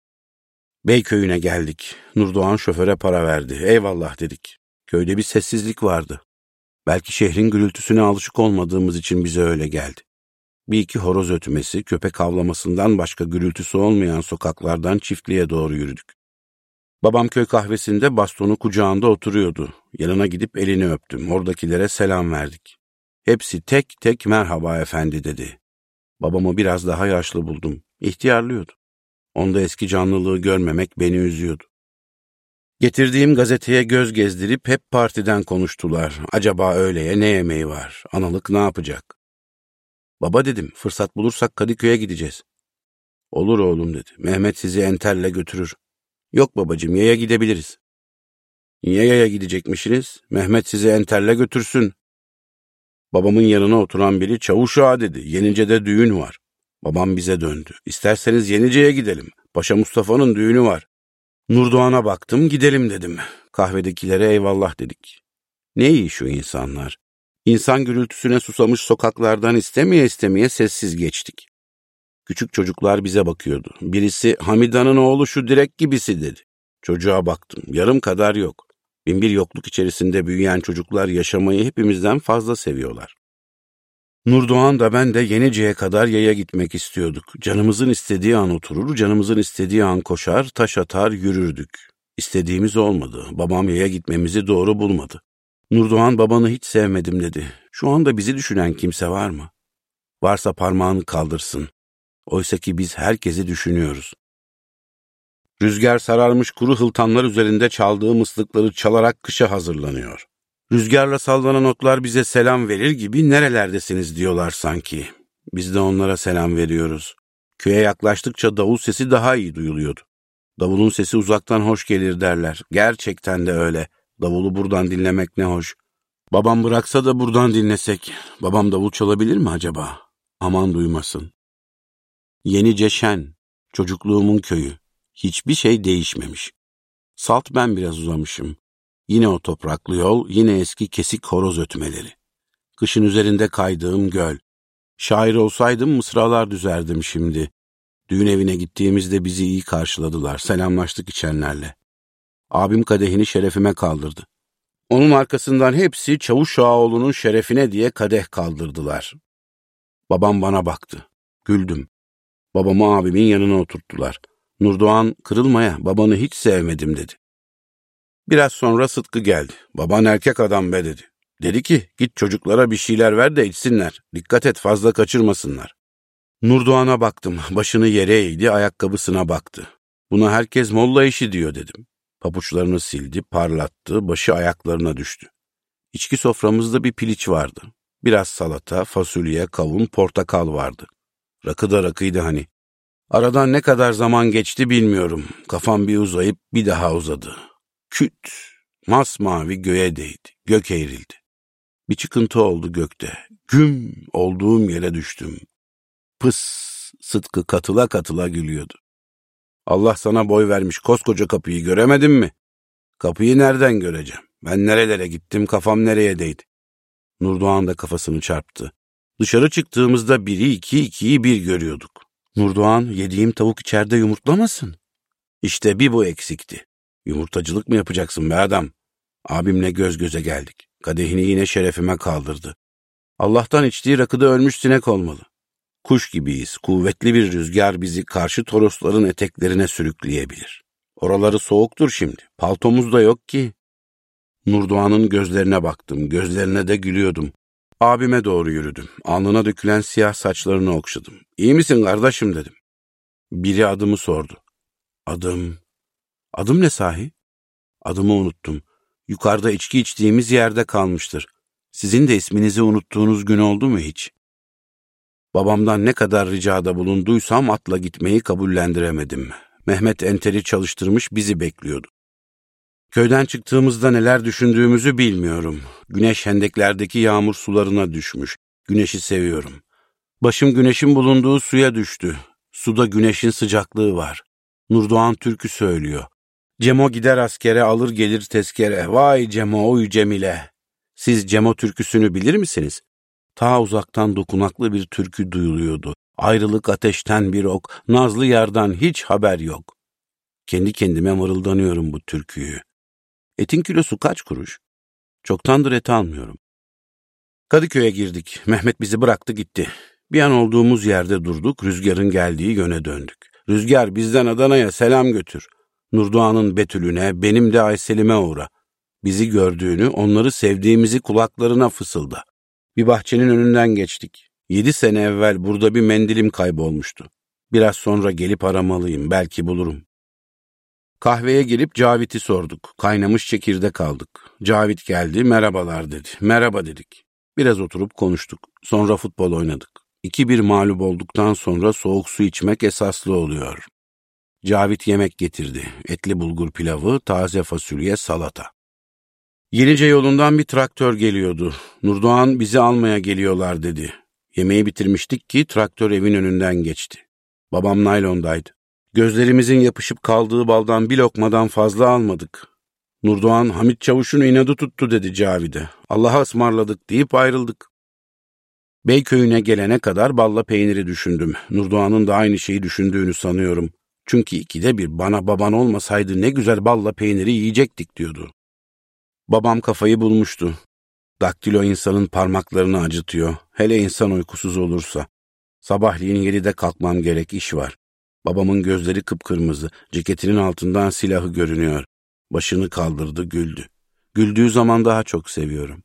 Beyköy'üne geldik. Nurdoğan şoföre para verdi. Eyvallah dedik. Köyde bir sessizlik vardı. Belki şehrin gürültüsüne alışık olmadığımız için bize öyle geldi. Bir iki horoz ötmesi, köpek havlamasından başka gürültüsü olmayan sokaklardan çiftliğe doğru yürüdük. Babam köy kahvesinde bastonu kucağında oturuyordu. Yanına gidip elini öptüm. Oradakilere selam verdik. Hepsi tek tek merhaba efendi dedi. Babamı biraz daha yaşlı buldum. İhtiyarlıyordu. Onda eski canlılığı görmemek beni üzüyordu. Getirdiğim gazeteye göz gezdirip hep partiden konuştular. Acaba öğleye ne yemeği var? Analık ne yapacak? Baba dedim, fırsat bulursak Kadıköy'e gideceğiz. Olur oğlum dedi. Mehmet sizi enterle götürür. Yok babacığım, yaya gidebiliriz. Niye yaya gidecekmişsiniz? Mehmet sizi enterle götürsün. Babamın yanına oturan biri Çavuş Ağa dedi. Yenice'de düğün var. Babam bize döndü. İsterseniz Yenice'ye gidelim. Paşa Mustafa'nın düğünü var. Nurdoğan'a baktım, gidelim dedim. Kahvedekilere eyvallah dedik. Ne iyi şu insanlar. İnsan gürültüsüne susamış sokaklardan istemeye istemeye sessiz geçtik. Küçük çocuklar bize bakıyordu. Birisi Hamida'nın oğlu şu direk gibisi dedi. Çocuğa baktım. Yarım kadar yok. Binbir yokluk içerisinde büyüyen çocuklar yaşamayı hepimizden fazla seviyorlar. Nurdoğan da ben de Yenice'ye kadar yaya gitmek istiyorduk. Canımızın istediği an oturur, canımızın istediği an koşar, taş atar, yürürdük. İstediğimiz olmadı. Babam yaya gitmemizi doğru bulmadı. Nurdoğan babanı hiç sevmedim dedi. Şu anda bizi düşünen kimse var mı? Varsa parmağını kaldırsın. Oysa ki biz herkesi düşünüyoruz. Rüzgar sararmış kuru hıltanlar üzerinde çaldığı mıslıkları çalarak kışa hazırlanıyor. Rüzgarla sallanan otlar bize selam verir gibi nerelerdesiniz diyorlar sanki. Biz de onlara selam veriyoruz. Köye yaklaştıkça davul sesi daha iyi duyuluyordu. Davulun sesi uzaktan hoş gelir derler. Gerçekten de öyle. Davulu buradan dinlemek ne hoş. Babam bıraksa da buradan dinlesek. Babam davul çalabilir mi acaba? Aman duymasın. Yenice şen, çocukluğumun köyü. Hiçbir şey değişmemiş. Salt ben biraz uzamışım. Yine o topraklı yol, yine eski kesik horoz ötmeleri. Kışın üzerinde kaydığım göl. Şair olsaydım mısralar düzerdim şimdi. Düğün evine gittiğimizde bizi iyi karşıladılar. Selamlaştık içenlerle. Abim kadehini şerefime kaldırdı. Onun arkasından hepsi Çavuş Ağaoğlu'nun şerefine diye kadeh kaldırdılar. Babam bana baktı. Güldüm. Babamı abimin yanına oturttular. Nurdoğan kırılmaya babanı hiç sevmedim dedi. Biraz sonra Sıtkı geldi. Baban erkek adam be dedi. Dedi ki git çocuklara bir şeyler ver de içsinler. Dikkat et fazla kaçırmasınlar. Nurdoğan'a baktım. Başını yere eğdi, ayakkabısına baktı. Buna herkes molla işi diyor dedim. Papuçlarını sildi, parlattı, başı ayaklarına düştü. İçki soframızda bir piliç vardı. Biraz salata, fasulye, kavun, portakal vardı. Rakı da rakıydı hani. Aradan ne kadar zaman geçti bilmiyorum. Kafam bir uzayıp bir daha uzadı. Küt, masmavi göğe değdi. Gök eğrildi. Bir çıkıntı oldu gökte. Güm, olduğum yere düştüm. Pıs, Sıtkı katıla katıla gülüyordu. Allah sana boy vermiş, koskoca kapıyı göremedin mi? Kapıyı nereden göreceğim? Ben nerelere gittim, kafam nereye değdi? Nurdoğan da kafasını çarptı. Dışarı çıktığımızda biri iki, ikiyi bir görüyorduk. Nurdoğan, yediğim tavuk içeride yumurtlamasın. İşte bir bu eksikti. Yumurtacılık mı yapacaksın be adam? Abimle göz göze geldik. Kadehini yine şerefime kaldırdı. Allah'tan içtiği rakıda ölmüş sinek olmalı. Kuş gibiyiz, kuvvetli bir rüzgar bizi karşı Torosların eteklerine sürükleyebilir. Oraları soğuktur şimdi, paltomuz da yok ki. Nurdoğan'ın gözlerine baktım, gözlerine de gülüyordum. Abime doğru yürüdüm, alnına dökülen siyah saçlarını okşadım. İyi misin kardeşim dedim. Biri adımı sordu. Adım... Adım ne sahi? Adımı unuttum. Yukarıda içki içtiğimiz yerde kalmıştır. Sizin de isminizi unuttuğunuz gün oldu mu hiç? Babamdan ne kadar ricada bulunduysam atla gitmeyi kabullendiremedim. Mehmet enteri çalıştırmış bizi bekliyordu. Köyden çıktığımızda neler düşündüğümüzü bilmiyorum. Güneş hendeklerdeki yağmur sularına düşmüş. Güneşi seviyorum. Başım güneşin bulunduğu suya düştü. Suda güneşin sıcaklığı var. Nurdoğan türkü söylüyor. Cemo gider askere, alır gelir tezkere. Vay Cemo, oy Cemile. Siz Cemo türküsünü bilir misiniz? Ta uzaktan dokunaklı bir türkü duyuluyordu. Ayrılık ateşten bir ok, nazlı yardan hiç haber yok. Kendi kendime mırıldanıyorum bu türküyü. Etin kilosu kaç kuruş? Çoktandır et almıyorum. Kadıköy'e girdik. Mehmet bizi bıraktı gitti. Bir an olduğumuz yerde durduk, rüzgarın geldiği yöne döndük. Rüzgar bizden Adana'ya selam götür. Nurdoğan'ın Betül'üne, benim de Aysel'ime uğra. Bizi gördüğünü, onları sevdiğimizi kulaklarına fısılda. Bir bahçenin önünden geçtik. Yedi sene evvel burada bir mendilim kaybolmuştu. Biraz sonra gelip aramalıyım, belki bulurum. Kahveye girip Cavit'i sorduk. Kaynamış çekirdek aldık. Cavit geldi, merhabalar dedi. Merhaba dedik. Biraz oturup konuştuk. Sonra futbol oynadık. iki bir mağlup olduktan sonra soğuk su içmek esaslı oluyor. Cavit yemek getirdi. Etli bulgur pilavı, taze fasulye, salata. Yenice yolundan bir traktör geliyordu. Nurdoğan bizi almaya geliyorlar dedi. Yemeği bitirmiştik ki traktör evin önünden geçti. Babam naylondaydı. Gözlerimizin yapışıp kaldığı baldan bir lokmadan fazla almadık. Nurdoğan, Hamit Çavuş'un inadı tuttu dedi Cavid'e. Allah'a ısmarladık deyip ayrıldık. Beyköy'üne gelene kadar balla peyniri düşündüm. Nurdoğan'ın da aynı şeyi düşündüğünü sanıyorum. Çünkü ikide bir bana baban olmasaydı ne güzel balla peyniri yiyecektik diyordu. Babam kafayı bulmuştu. Daktilo insanın parmaklarını acıtıyor. Hele insan uykusuz olursa. Sabahleyin yedide kalkmam gerek, iş var. Babamın gözleri kıpkırmızı, ceketinin altından silahı görünüyor. Başını kaldırdı, güldü. Güldüğü zaman daha çok seviyorum.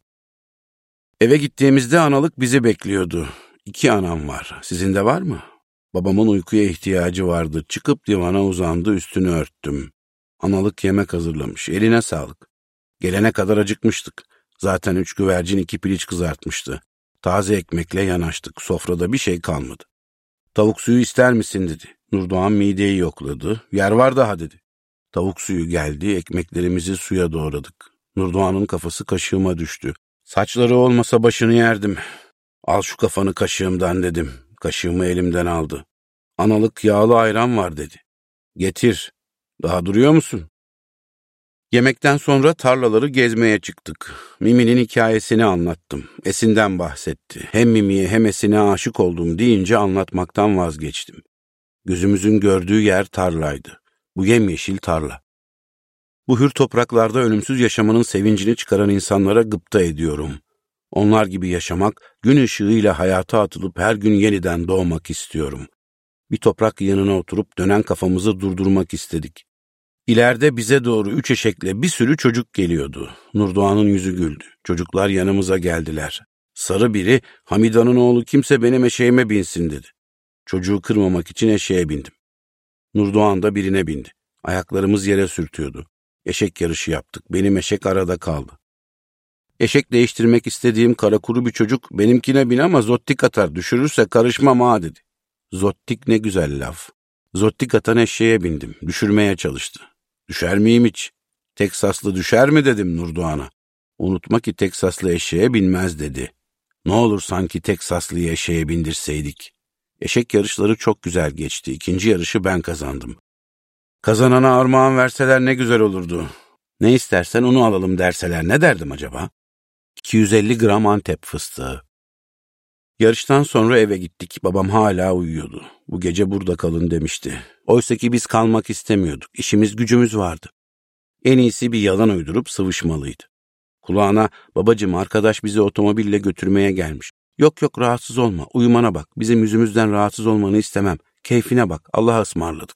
Eve gittiğimizde analık bizi bekliyordu. İki anam var. Sizin de var mı? Babamın uykuya ihtiyacı vardı. Çıkıp divana uzandı, üstünü örttüm. Analık yemek hazırlamış. Eline sağlık. Gelene kadar acıkmıştık. Zaten üç güvercin iki piliç kızartmıştı. Taze ekmekle yanaştık. Sofrada bir şey kalmadı. Tavuk suyu ister misin dedi. Nurdoğan mideyi yokladı. Yer var daha dedi. Tavuk suyu geldi. Ekmeklerimizi suya doğradık. Nurdoğan'ın kafası kaşığıma düştü. Saçları olmasa başını yerdim. Al şu kafanı kaşığımdan dedim. Kaşığımı elimden aldı. Analık yağlı ayran var dedi. Getir. Daha duruyor musun? Yemekten sonra tarlaları gezmeye çıktık. Mimi'nin hikayesini anlattım. Esin'den bahsetti. Hem Mimi'ye hem Esin'e aşık oldum deyince anlatmaktan vazgeçtim. Gözümüzün gördüğü yer tarlaydı. Bu yemyeşil tarla. Bu hür topraklarda ölümsüz yaşamanın sevincini çıkaran insanlara gıpta ediyorum. Onlar gibi yaşamak, gün ışığıyla hayata atılıp her gün yeniden doğmak istiyorum. Bir toprak yanına oturup dönen kafamızı durdurmak istedik. İleride bize doğru üç eşekle bir sürü çocuk geliyordu. Nurdoğan'ın yüzü güldü. Çocuklar yanımıza geldiler. Sarı biri, Hamida'nın oğlu kimse benim eşeğime binsin dedi. Çocuğu kırmamak için eşeğe bindim. Nurdoğan da birine bindi. Ayaklarımız yere sürtüyordu. Eşek yarışı yaptık. Benim eşek arada kaldı. Eşek değiştirmek istediğim kara kuru bir çocuk benimkine bin ama zottik atar, düşürürse karışmam ha dedi. Zottik ne güzel laf. Zottik atan eşeğe bindim. Düşürmeye çalıştı. Düşer miyim hiç? Teksaslı düşer mi dedim Nurdoğan'a. Unutma ki Teksaslı eşeğe binmez dedi. Ne olur sanki Teksaslıyı eşeğe bindirseydik. Eşek yarışları çok güzel geçti. İkinci yarışı ben kazandım. Kazanana armağan verseler ne güzel olurdu. Ne istersen onu alalım derseler ne derdim acaba? iki yüz elli gram Antep fıstığı. Yarıştan sonra eve gittik. Babam hala uyuyordu. Bu gece burada kalın demişti. Oysa ki biz kalmak istemiyorduk. İşimiz gücümüz vardı. En iyisi bir yalan uydurup sıvışmalıydı. Kulağına babacığım arkadaş bizi otomobille götürmeye gelmiş. Yok yok rahatsız olma, uyumana bak. Bizim yüzümüzden rahatsız olmanı istemem. Keyfine bak, Allah'a ısmarladık.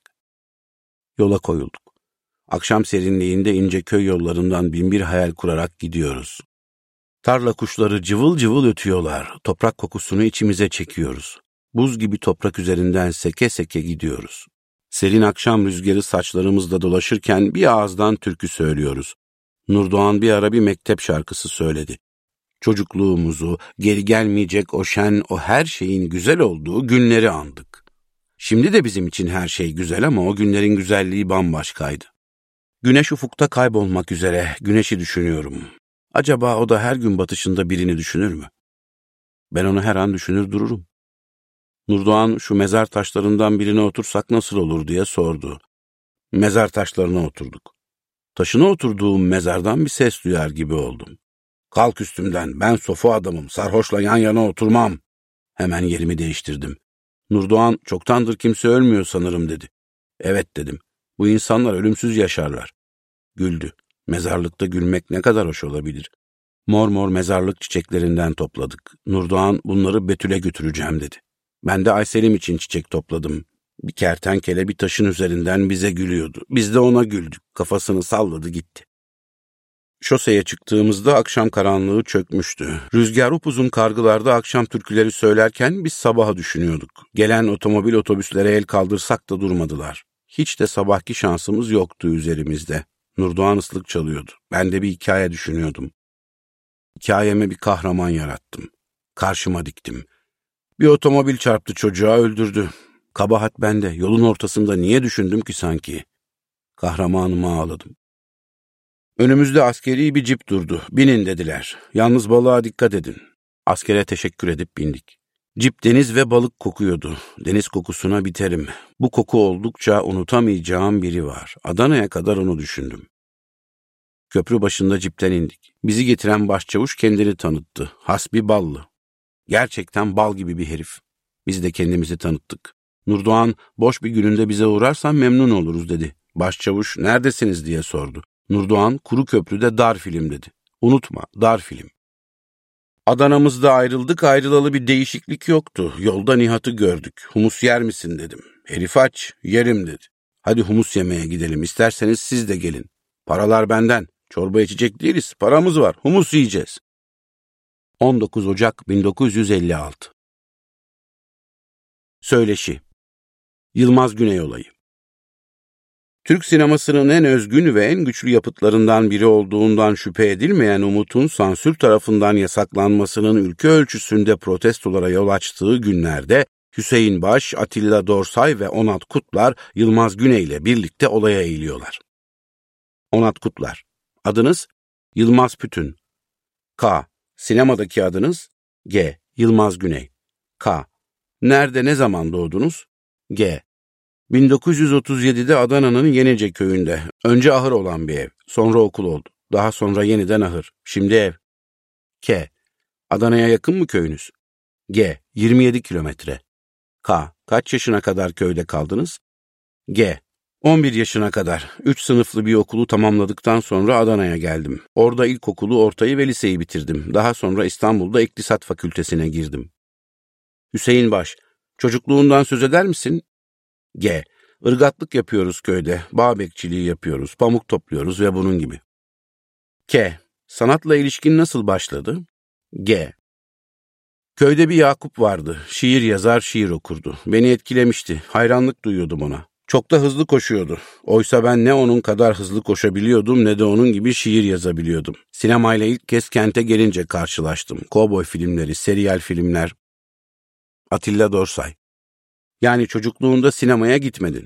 Yola koyulduk. Akşam serinliğinde ince köy yollarından binbir hayal kurarak gidiyoruz. Tarla kuşları cıvıl cıvıl ötüyorlar. Toprak kokusunu içimize çekiyoruz. Buz gibi toprak üzerinden seke seke gidiyoruz. Serin akşam rüzgarı saçlarımızda dolaşırken bir ağızdan türkü söylüyoruz. Nurdoğan bir ara bir mektep şarkısı söyledi. Çocukluğumuzu, geri gelmeyecek o şen, o her şeyin güzel olduğu günleri andık. Şimdi de bizim için her şey güzel ama o günlerin güzelliği bambaşkaydı. Güneş ufukta kaybolmak üzere, güneşi düşünüyorum. Acaba o da her gün batışında birini düşünür mü? Ben onu her an düşünür dururum. Nurdoğan şu mezar taşlarından birine otursak nasıl olur diye sordu. Mezar taşlarına oturduk. Taşına oturduğum mezardan bir ses duyar gibi oldum. Kalk üstümden, ben sofu adamım, sarhoşla yan yana oturmam. Hemen yerimi değiştirdim. Nurdoğan, çoktandır kimse ölmüyor sanırım dedi. Evet dedim, bu insanlar ölümsüz yaşarlar. Güldü. Mezarlıkta gülmek ne kadar hoş olabilir. Mor mor mezarlık çiçeklerinden topladık. Nurdoğan, bunları Betül'e götüreceğim dedi. Ben de Ayselim için çiçek topladım. Bir kertenkele bir taşın üzerinden bize gülüyordu. Biz de ona güldük. Kafasını salladı gitti. Şoseye çıktığımızda akşam karanlığı çökmüştü. Rüzgar upuzun kargılarda akşam türküleri söylerken biz sabaha düşünüyorduk. Gelen otomobil otobüslere el kaldırsak da durmadılar. Hiç de sabahki şansımız yoktu üzerimizde. Nurdoğan ıslık çalıyordu. Ben de bir hikaye düşünüyordum. Hikayeme bir kahraman yarattım. Karşıma diktim. Bir otomobil çarptı çocuğa, öldürdü. Kabahat bende. Yolun ortasında niye düşündüm ki sanki? Kahramanıma ağladım. Önümüzde askeri bir cip durdu. Binin dediler. Yalnız balığa dikkat edin. Askere teşekkür edip bindik. Cip deniz ve balık kokuyordu. Deniz kokusuna biterim. Bu koku oldukça unutamayacağım biri var. Adana'ya kadar onu düşündüm. Köprü başında cipten indik. Bizi getiren başçavuş kendini tanıttı. Hasbi ballı. Gerçekten bal gibi bir herif. Biz de kendimizi tanıttık. Nurdoğan, boş bir gününde bize uğrarsan memnun oluruz dedi. Başçavuş, neredesiniz diye sordu. Nurdoğan, Kuru Köprü'de dar film dedi. Unutma, dar film. Adana'mızda ayrıldık, ayrılalı bir değişiklik yoktu. Yolda Nihat'ı gördük. Humus yer misin dedim. Herif aç, yerim dedi. Hadi humus yemeye gidelim, isterseniz siz de gelin. Paralar benden. Çorba içecek değiliz, paramız var, humus yiyeceğiz. on dokuz Ocak bin dokuz yüz elli altı. Söyleşi. Yılmaz Güney olayı. Türk sinemasının en özgün ve en güçlü yapıtlarından biri olduğundan şüphe edilmeyen Umut'un sansür tarafından yasaklanmasının ülke ölçüsünde protestolara yol açtığı günlerde Hüseyin Baş, Atilla Dorsay ve Onat Kutlar Yılmaz Güney ile birlikte olaya eğiliyorlar. Onat Kutlar. Adınız? Yılmaz Pütün. K. Sinemadaki adınız? G. Yılmaz Güney. K. Nerede, ne zaman doğdunuz? G. bin dokuz yüz otuz yedide Adana'nın Yenice köyünde. Önce ahır olan bir ev. Sonra okul oldu. Daha sonra yeniden ahır. Şimdi ev. K. Adana'ya yakın mı köyünüz? G. yirmi yedi kilometre. K. Kaç yaşına kadar köyde kaldınız? G. on bir yaşına kadar. üç sınıflı bir okulu tamamladıktan sonra Adana'ya geldim. Orada ilkokulu, ortayı ve liseyi bitirdim. Daha sonra İstanbul'da İktisat Fakültesine girdim. Hüseyin Baş. Çocukluğundan söz eder misin? G. Irgatlık yapıyoruz köyde, bağ bekçiliği yapıyoruz, pamuk topluyoruz ve bunun gibi. K. Sanatla ilişkin nasıl başladı? G. Köyde bir Yakup vardı, şiir yazar, şiir okurdu. Beni etkilemişti, hayranlık duyuyordum ona. Çok da hızlı koşuyordu. Oysa ben ne onun kadar hızlı koşabiliyordum ne de onun gibi şiir yazabiliyordum. Sinemayla ilk kez kente gelince karşılaştım. Kovboy filmleri, seriyel filmler. Atilla Dorsay. Yani çocukluğunda sinemaya gitmedin.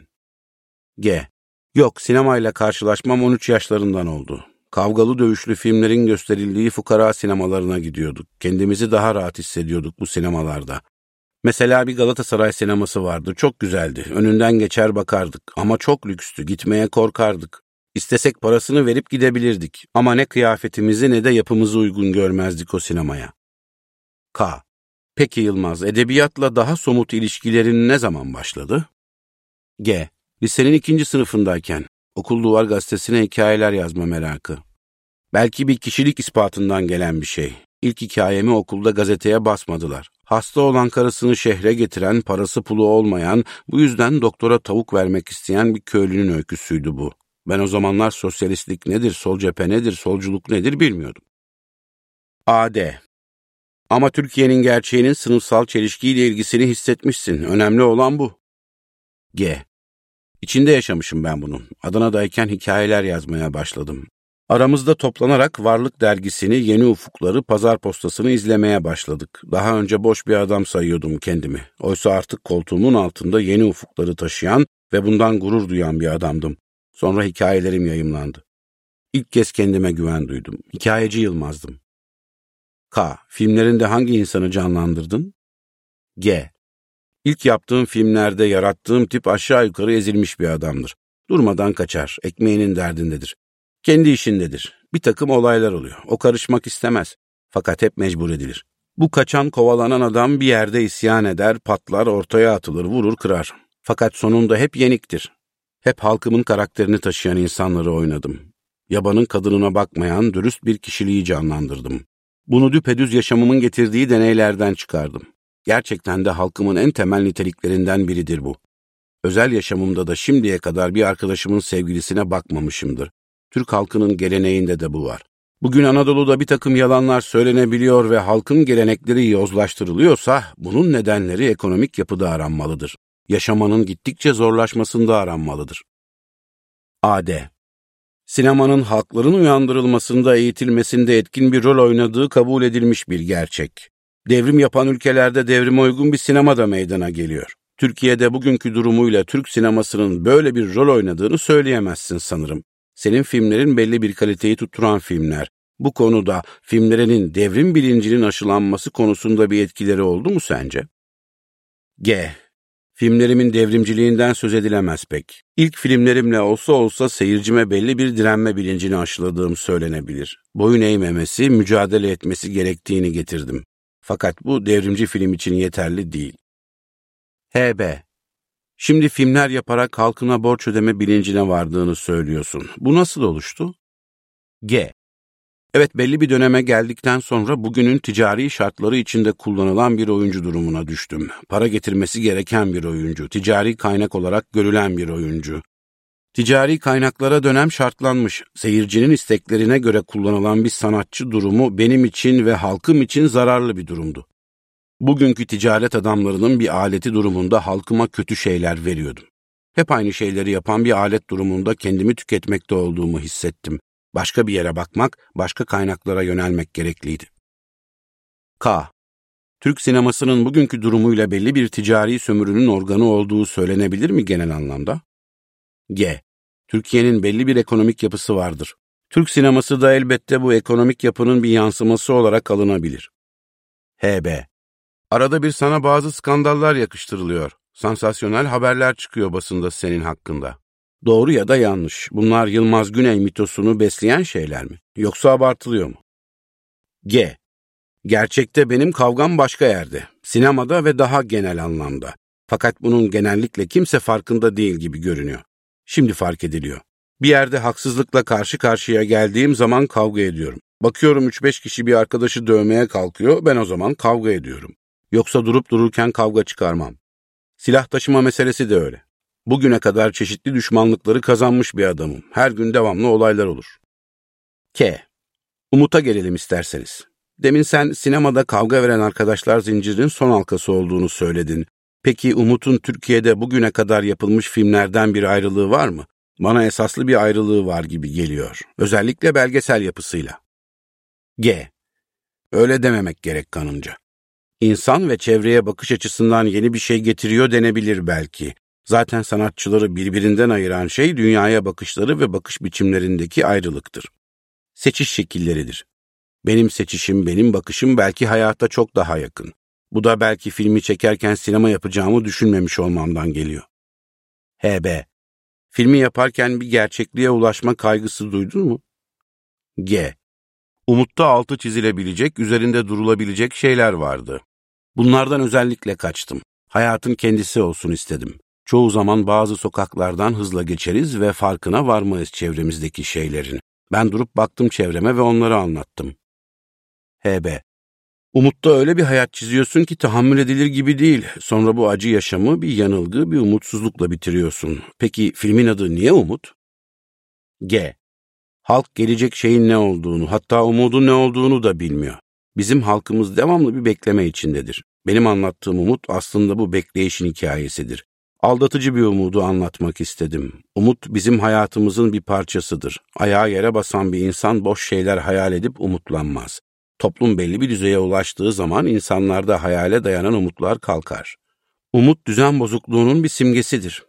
G. Yok, sinemayla karşılaşmam on üç yaşlarından oldu. Kavgalı dövüşlü filmlerin gösterildiği fukara sinemalarına gidiyorduk. Kendimizi daha rahat hissediyorduk bu sinemalarda. Mesela bir Galatasaray sineması vardı, çok güzeldi. Önünden geçer bakardık ama çok lükstü, gitmeye korkardık. İstesek parasını verip gidebilirdik ama ne kıyafetimizi ne de yapımızı uygun görmezdik o sinemaya. K. Peki Yılmaz, edebiyatla daha somut ilişkilerin ne zaman başladı? G. Lisenin ikinci sınıfındayken, Okul Duvar Gazetesi'ne hikayeler yazma merakı. Belki bir kişilik ispatından gelen bir şey. İlk hikayemi okulda gazeteye basmadılar. Hasta olan karısını şehre getiren, parası pulu olmayan, bu yüzden doktora tavuk vermek isteyen bir köylünün öyküsüydü bu. Ben o zamanlar sosyalistlik nedir, sol cephe nedir, solculuk nedir bilmiyordum. A D Ama Türkiye'nin gerçeğinin sınıfsal çelişkiyle ilgisini hissetmişsin. Önemli olan bu. G İçinde yaşamışım ben bunun. Adana'dayken hikayeler yazmaya başladım. Aramızda toplanarak Varlık dergisini, Yeni Ufukları, Pazar Postası'nı izlemeye başladık. Daha önce boş bir adam sayıyordum kendimi. Oysa artık koltuğumun altında Yeni Ufukları taşıyan ve bundan gurur duyan bir adamdım. Sonra hikayelerim yayımlandı. İlk kez kendime güven duydum. Hikayeci Yılmaz'dım. K. Filmlerinde hangi insanı canlandırdın? G. İlk yaptığım filmlerde yarattığım tip aşağı yukarı ezilmiş bir adamdır. Durmadan kaçar, ekmeğinin derdindedir. Kendi işindedir. Bir takım olaylar oluyor. O karışmak istemez. Fakat hep mecbur edilir. Bu kaçan, kovalanan adam bir yerde isyan eder, patlar, ortaya atılır, vurur, kırar. Fakat sonunda hep yeniktir. Hep halkımın karakterini taşıyan insanları oynadım. Yabanın kadınına bakmayan, dürüst bir kişiliği canlandırdım. Bunu düpedüz yaşamımın getirdiği deneylerden çıkardım. Gerçekten de halkımın en temel niteliklerinden biridir bu. Özel yaşamımda da şimdiye kadar bir arkadaşımın sevgilisine bakmamışımdır. Türk halkının geleneğinde de bu var. Bugün Anadolu'da bir takım yalanlar söylenebiliyor ve halkın gelenekleri yozlaştırılıyorsa, bunun nedenleri ekonomik yapıda aranmalıdır. Yaşamanın gittikçe zorlaşmasında aranmalıdır. A D Sinemanın halkların uyandırılmasında, eğitilmesinde etkin bir rol oynadığı kabul edilmiş bir gerçek. Devrim yapan ülkelerde devrime uygun bir sinema da meydana geliyor. Türkiye'de bugünkü durumuyla Türk sinemasının böyle bir rol oynadığını söyleyemezsin sanırım. Senin filmlerin belli bir kaliteyi tutturan filmler. Bu konuda filmlerinin devrim bilincinin aşılanması konusunda bir etkileri oldu mu sence? G. Filmlerimin devrimciliğinden söz edilemez pek. İlk filmlerimle olsa olsa seyircime belli bir direnme bilincini aşıladığım söylenebilir. Boyun eğmemesi, mücadele etmesi gerektiğini getirdim. Fakat bu devrimci film için yeterli değil. H B Şimdi filmler yaparak halkına borç ödeme bilincine vardığını söylüyorsun. Bu nasıl oluştu? G. Evet, belli bir döneme geldikten sonra bugünün ticari şartları içinde kullanılan bir oyuncu durumuna düştüm. Para getirmesi gereken bir oyuncu, ticari kaynak olarak görülen bir oyuncu. Ticari kaynaklara dönem şartlanmış, seyircinin isteklerine göre kullanılan bir sanatçı durumu benim için ve halkım için zararlı bir durumdu. Bugünkü ticaret adamlarının bir aleti durumunda halkıma kötü şeyler veriyordum. Hep aynı şeyleri yapan bir alet durumunda kendimi tüketmekte olduğumu hissettim. Başka bir yere bakmak, başka kaynaklara yönelmek gerekliydi. K. Türk sinemasının bugünkü durumuyla belli bir ticari sömürünün organı olduğu söylenebilir mi genel anlamda? G. Türkiye'nin belli bir ekonomik yapısı vardır. Türk sineması da elbette bu ekonomik yapının bir yansıması olarak alınabilir. H B Arada bir sana bazı skandallar yakıştırılıyor. Sansasyonel haberler çıkıyor basında senin hakkında. Doğru ya da yanlış. Bunlar Yılmaz Güney mitosunu besleyen şeyler mi? Yoksa abartılıyor mu? G. Gerçekte benim kavgam başka yerde. Sinemada ve daha genel anlamda. Fakat bunun genellikle kimse farkında değil gibi görünüyor. Şimdi fark ediliyor. Bir yerde haksızlıkla karşı karşıya geldiğim zaman kavga ediyorum. Bakıyorum üç beş kişi bir arkadaşı dövmeye kalkıyor, ben o zaman kavga ediyorum. Yoksa durup dururken kavga çıkarmam. Silah taşıma meselesi de öyle. Bugüne kadar çeşitli düşmanlıkları kazanmış bir adamım. Her gün devamlı olaylar olur. K. Umut'a gelelim isterseniz. Demin sen sinemada kavga veren arkadaşlar zincirinin son halkası olduğunu söyledin. Peki Umut'un Türkiye'de bugüne kadar yapılmış filmlerden bir ayrılığı var mı? Bana esaslı bir ayrılığı var gibi geliyor. Özellikle belgesel yapısıyla. G. Öyle dememek gerek kanımca. İnsan ve çevreye bakış açısından yeni bir şey getiriyor denebilir belki. Zaten sanatçıları birbirinden ayıran şey dünyaya bakışları ve bakış biçimlerindeki ayrılıktır. Seçiş şekilleridir. Benim seçişim, benim bakışım belki hayata çok daha yakın. Bu da belki filmi çekerken sinema yapacağımı düşünmemiş olmamdan geliyor. H B Filmi yaparken bir gerçekliğe ulaşma kaygısı duydun mu? G. Umut'ta altı çizilebilecek, üzerinde durulabilecek şeyler vardı. Bunlardan özellikle kaçtım. Hayatın kendisi olsun istedim. Çoğu zaman bazı sokaklardan hızla geçeriz ve farkına varmayız çevremizdeki şeylerin. Ben durup baktım çevreme ve onları anlattım. H B Umut'ta öyle bir hayat çiziyorsun ki tahammül edilir gibi değil. Sonra bu acı yaşamı bir yanılgı, bir umutsuzlukla bitiriyorsun. Peki filmin adı niye Umut? G. Halk gelecek şeyin ne olduğunu, hatta umudun ne olduğunu da bilmiyor. Bizim halkımız devamlı bir bekleme içindedir. Benim anlattığım umut aslında bu bekleyişin hikayesidir. Aldatıcı bir umudu anlatmak istedim. Umut bizim hayatımızın bir parçasıdır. Ayağı yere basan bir insan boş şeyler hayal edip umutlanmaz. Toplum belli bir düzeye ulaştığı zaman insanlarda hayale dayanan umutlar kalkar. Umut düzen bozukluğunun bir simgesidir.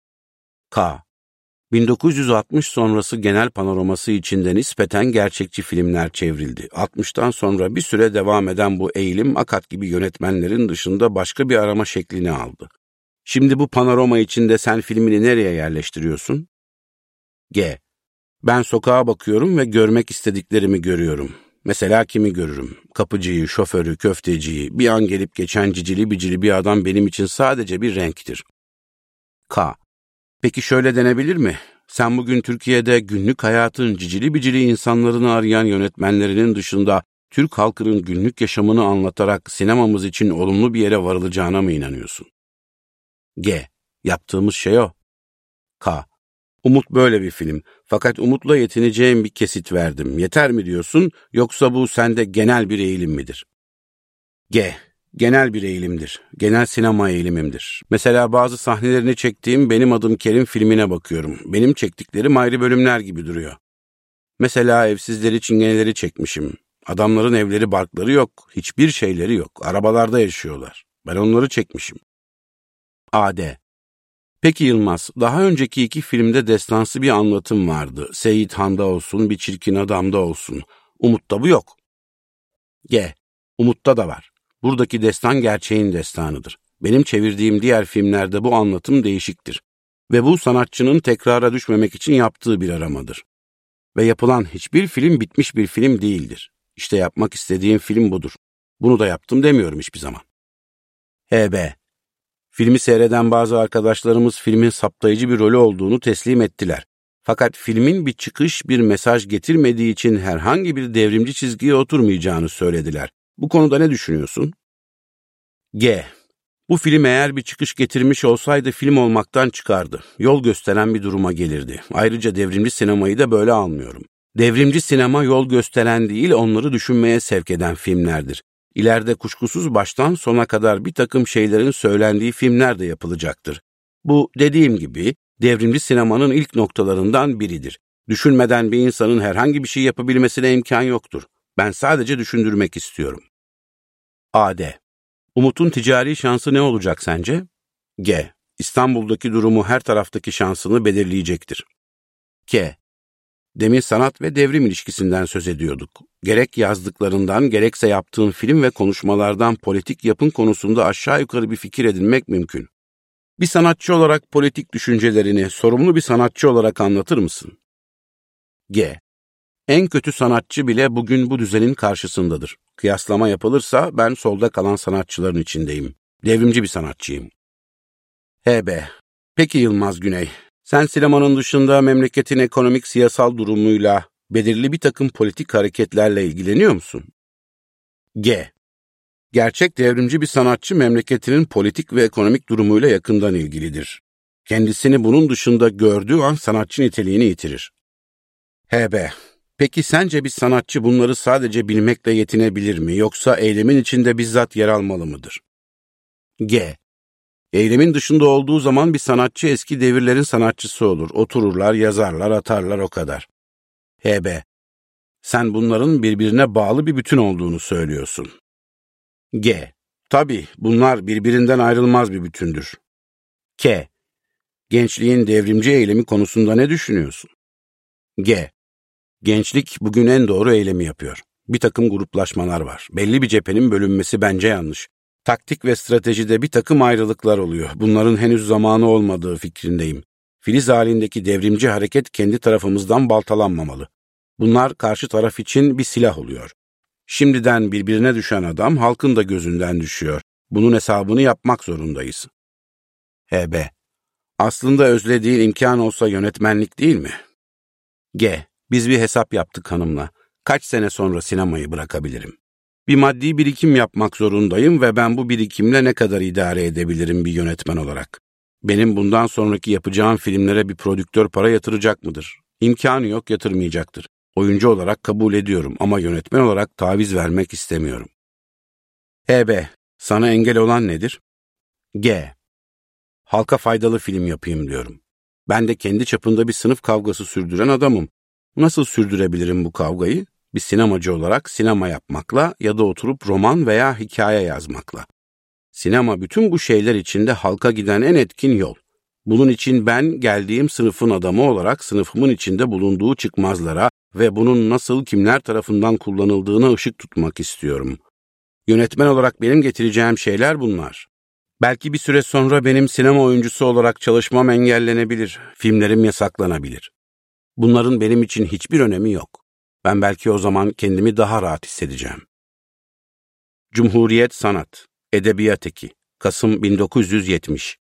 K. bin dokuz yüz altmış sonrası genel panoraması içinde nispeten gerçekçi filmler çevrildi. altmıştan sonra bir süre devam eden bu eğilim Akat gibi yönetmenlerin dışında başka bir arama şeklini aldı. Şimdi bu panorama içinde sen filmini nereye yerleştiriyorsun? G. Ben sokağa bakıyorum ve görmek istediklerimi görüyorum. Mesela kimi görürüm? Kapıcıyı, şoförü, köfteciyi, bir an gelip geçen cicili bicili bir adam benim için sadece bir renktir. K. Peki şöyle denebilir mi? Sen bugün Türkiye'de günlük hayatın cicili bicili insanlarını arayan yönetmenlerinin dışında Türk halkının günlük yaşamını anlatarak sinemamız için olumlu bir yere varılacağına mı inanıyorsun? G. Yaptığımız şey o. K. Umut böyle bir film. Fakat Umut'la yetineceğim bir kesit verdim. Yeter mi diyorsun, yoksa bu sende genel bir eğilim midir? G. Genel bir eğilimdir. Genel sinema eğilimimdir. Mesela bazı sahnelerini çektiğim Benim Adım Kerim filmine bakıyorum. Benim çektiklerim ayrı bölümler gibi duruyor. Mesela evsizleri, çingeneleri çekmişim. Adamların evleri, barkları yok. Hiçbir şeyleri yok. Arabalarda yaşıyorlar. Ben onları çekmişim. A D. Peki Yılmaz, daha önceki iki filmde destansı bir anlatım vardı. Seyit Han'da olsun, Bir Çirkin Adam'da olsun. Umut'ta bu yok. G. Umut'ta da var. Buradaki destan gerçeğin destanıdır. Benim çevirdiğim diğer filmlerde bu anlatım değişiktir. Ve bu sanatçının tekrara düşmemek için yaptığı bir aramadır. Ve yapılan hiçbir film bitmiş bir film değildir. İşte yapmak istediğim film budur. Bunu da yaptım demiyorum hiçbir zaman. H B. Filmi seyreden bazı arkadaşlarımız filmin saptayıcı bir rolü olduğunu teslim ettiler. Fakat filmin bir çıkış, bir mesaj getirmediği için herhangi bir devrimci çizgiye oturmayacağını söylediler. Bu konuda ne düşünüyorsun? G. Bu film eğer bir çıkış getirmiş olsaydı film olmaktan çıkardı. Yol gösteren bir duruma gelirdi. Ayrıca devrimci sinemayı da böyle almıyorum. Devrimci sinema yol gösteren değil, onları düşünmeye sevk eden filmlerdir. İleride kuşkusuz baştan sona kadar bir takım şeylerin söylendiği filmler de yapılacaktır. Bu dediğim gibi devrimci sinemanın ilk noktalarından biridir. Düşünmeden bir insanın herhangi bir şey yapabilmesine imkan yoktur. Ben sadece düşündürmek istiyorum. A D. Umut'un ticari şansı ne olacak sence? G. İstanbul'daki durumu her taraftaki şansını belirleyecektir. K. Demin sanat ve devrim ilişkisinden söz ediyorduk. Gerek yazdıklarından gerekse yaptığın film ve konuşmalardan politik yapın konusunda aşağı yukarı bir fikir edinmek mümkün. Bir sanatçı olarak politik düşüncelerini sorumlu bir sanatçı olarak anlatır mısın? G. En kötü sanatçı bile bugün bu düzenin karşısındadır. Kıyaslama yapılırsa ben solda kalan sanatçıların içindeyim. Devrimci bir sanatçıyım. H B. Peki Yılmaz Güney, sen sinemanın dışında memleketin ekonomik siyasal durumuyla, belirli bir takım politik hareketlerle ilgileniyor musun? G. Gerçek devrimci bir sanatçı memleketinin politik ve ekonomik durumuyla yakından ilgilidir. Kendisini bunun dışında gördüğü an sanatçı niteliğini yitirir. H B. Peki sence bir sanatçı bunları sadece bilmekle yetinebilir mi, yoksa eylemin içinde bizzat yer almalı mıdır? G. Eylemin dışında olduğu zaman bir sanatçı eski devirlerin sanatçısı olur. Otururlar, yazarlar, atarlar, o kadar. H B. Sen bunların birbirine bağlı bir bütün olduğunu söylüyorsun. G. Tabii bunlar birbirinden ayrılmaz bir bütündür. K. Gençliğin devrimci eylemi konusunda ne düşünüyorsun? G. Gençlik bugün en doğru eylemi yapıyor. Bir takım gruplaşmalar var. Belli bir cephenin bölünmesi bence yanlış. Taktik ve stratejide bir takım ayrılıklar oluyor. Bunların henüz zamanı olmadığı fikrindeyim. Filiz halindeki devrimci hareket kendi tarafımızdan baltalanmamalı. Bunlar karşı taraf için bir silah oluyor. Şimdiden birbirine düşen adam halkın da gözünden düşüyor. Bunun hesabını yapmak zorundayız. H B. Aslında özlediğin imkan olsa yönetmenlik değil mi? G. Biz bir hesap yaptık hanımla. Kaç sene sonra sinemayı bırakabilirim? Bir maddi birikim yapmak zorundayım ve ben bu birikimle ne kadar idare edebilirim bir yönetmen olarak? Benim bundan sonraki yapacağım filmlere bir prodüktör para yatıracak mıdır? İmkanı yok, yatırmayacaktır. Oyuncu olarak kabul ediyorum ama yönetmen olarak taviz vermek istemiyorum. E B. Sana engel olan nedir? G. Halka faydalı film yapayım diyorum. Ben de kendi çapında bir sınıf kavgası sürdüren adamım. Nasıl sürdürebilirim bu kavgayı? Bir sinemacı olarak sinema yapmakla ya da oturup roman veya hikaye yazmakla. Sinema bütün bu şeyler içinde halka giden en etkin yol. Bunun için ben geldiğim sınıfın adamı olarak sınıfımın içinde bulunduğu çıkmazlara ve bunun nasıl kimler tarafından kullanıldığına ışık tutmak istiyorum. Yönetmen olarak benim getireceğim şeyler bunlar. Belki bir süre sonra benim sinema oyuncusu olarak çalışmam engellenebilir, filmlerim yasaklanabilir. Bunların benim için hiçbir önemi yok. Ben belki o zaman kendimi daha rahat hissedeceğim. Cumhuriyet Sanat, Edebiyat Eki, Kasım bin dokuz yüz yetmiş.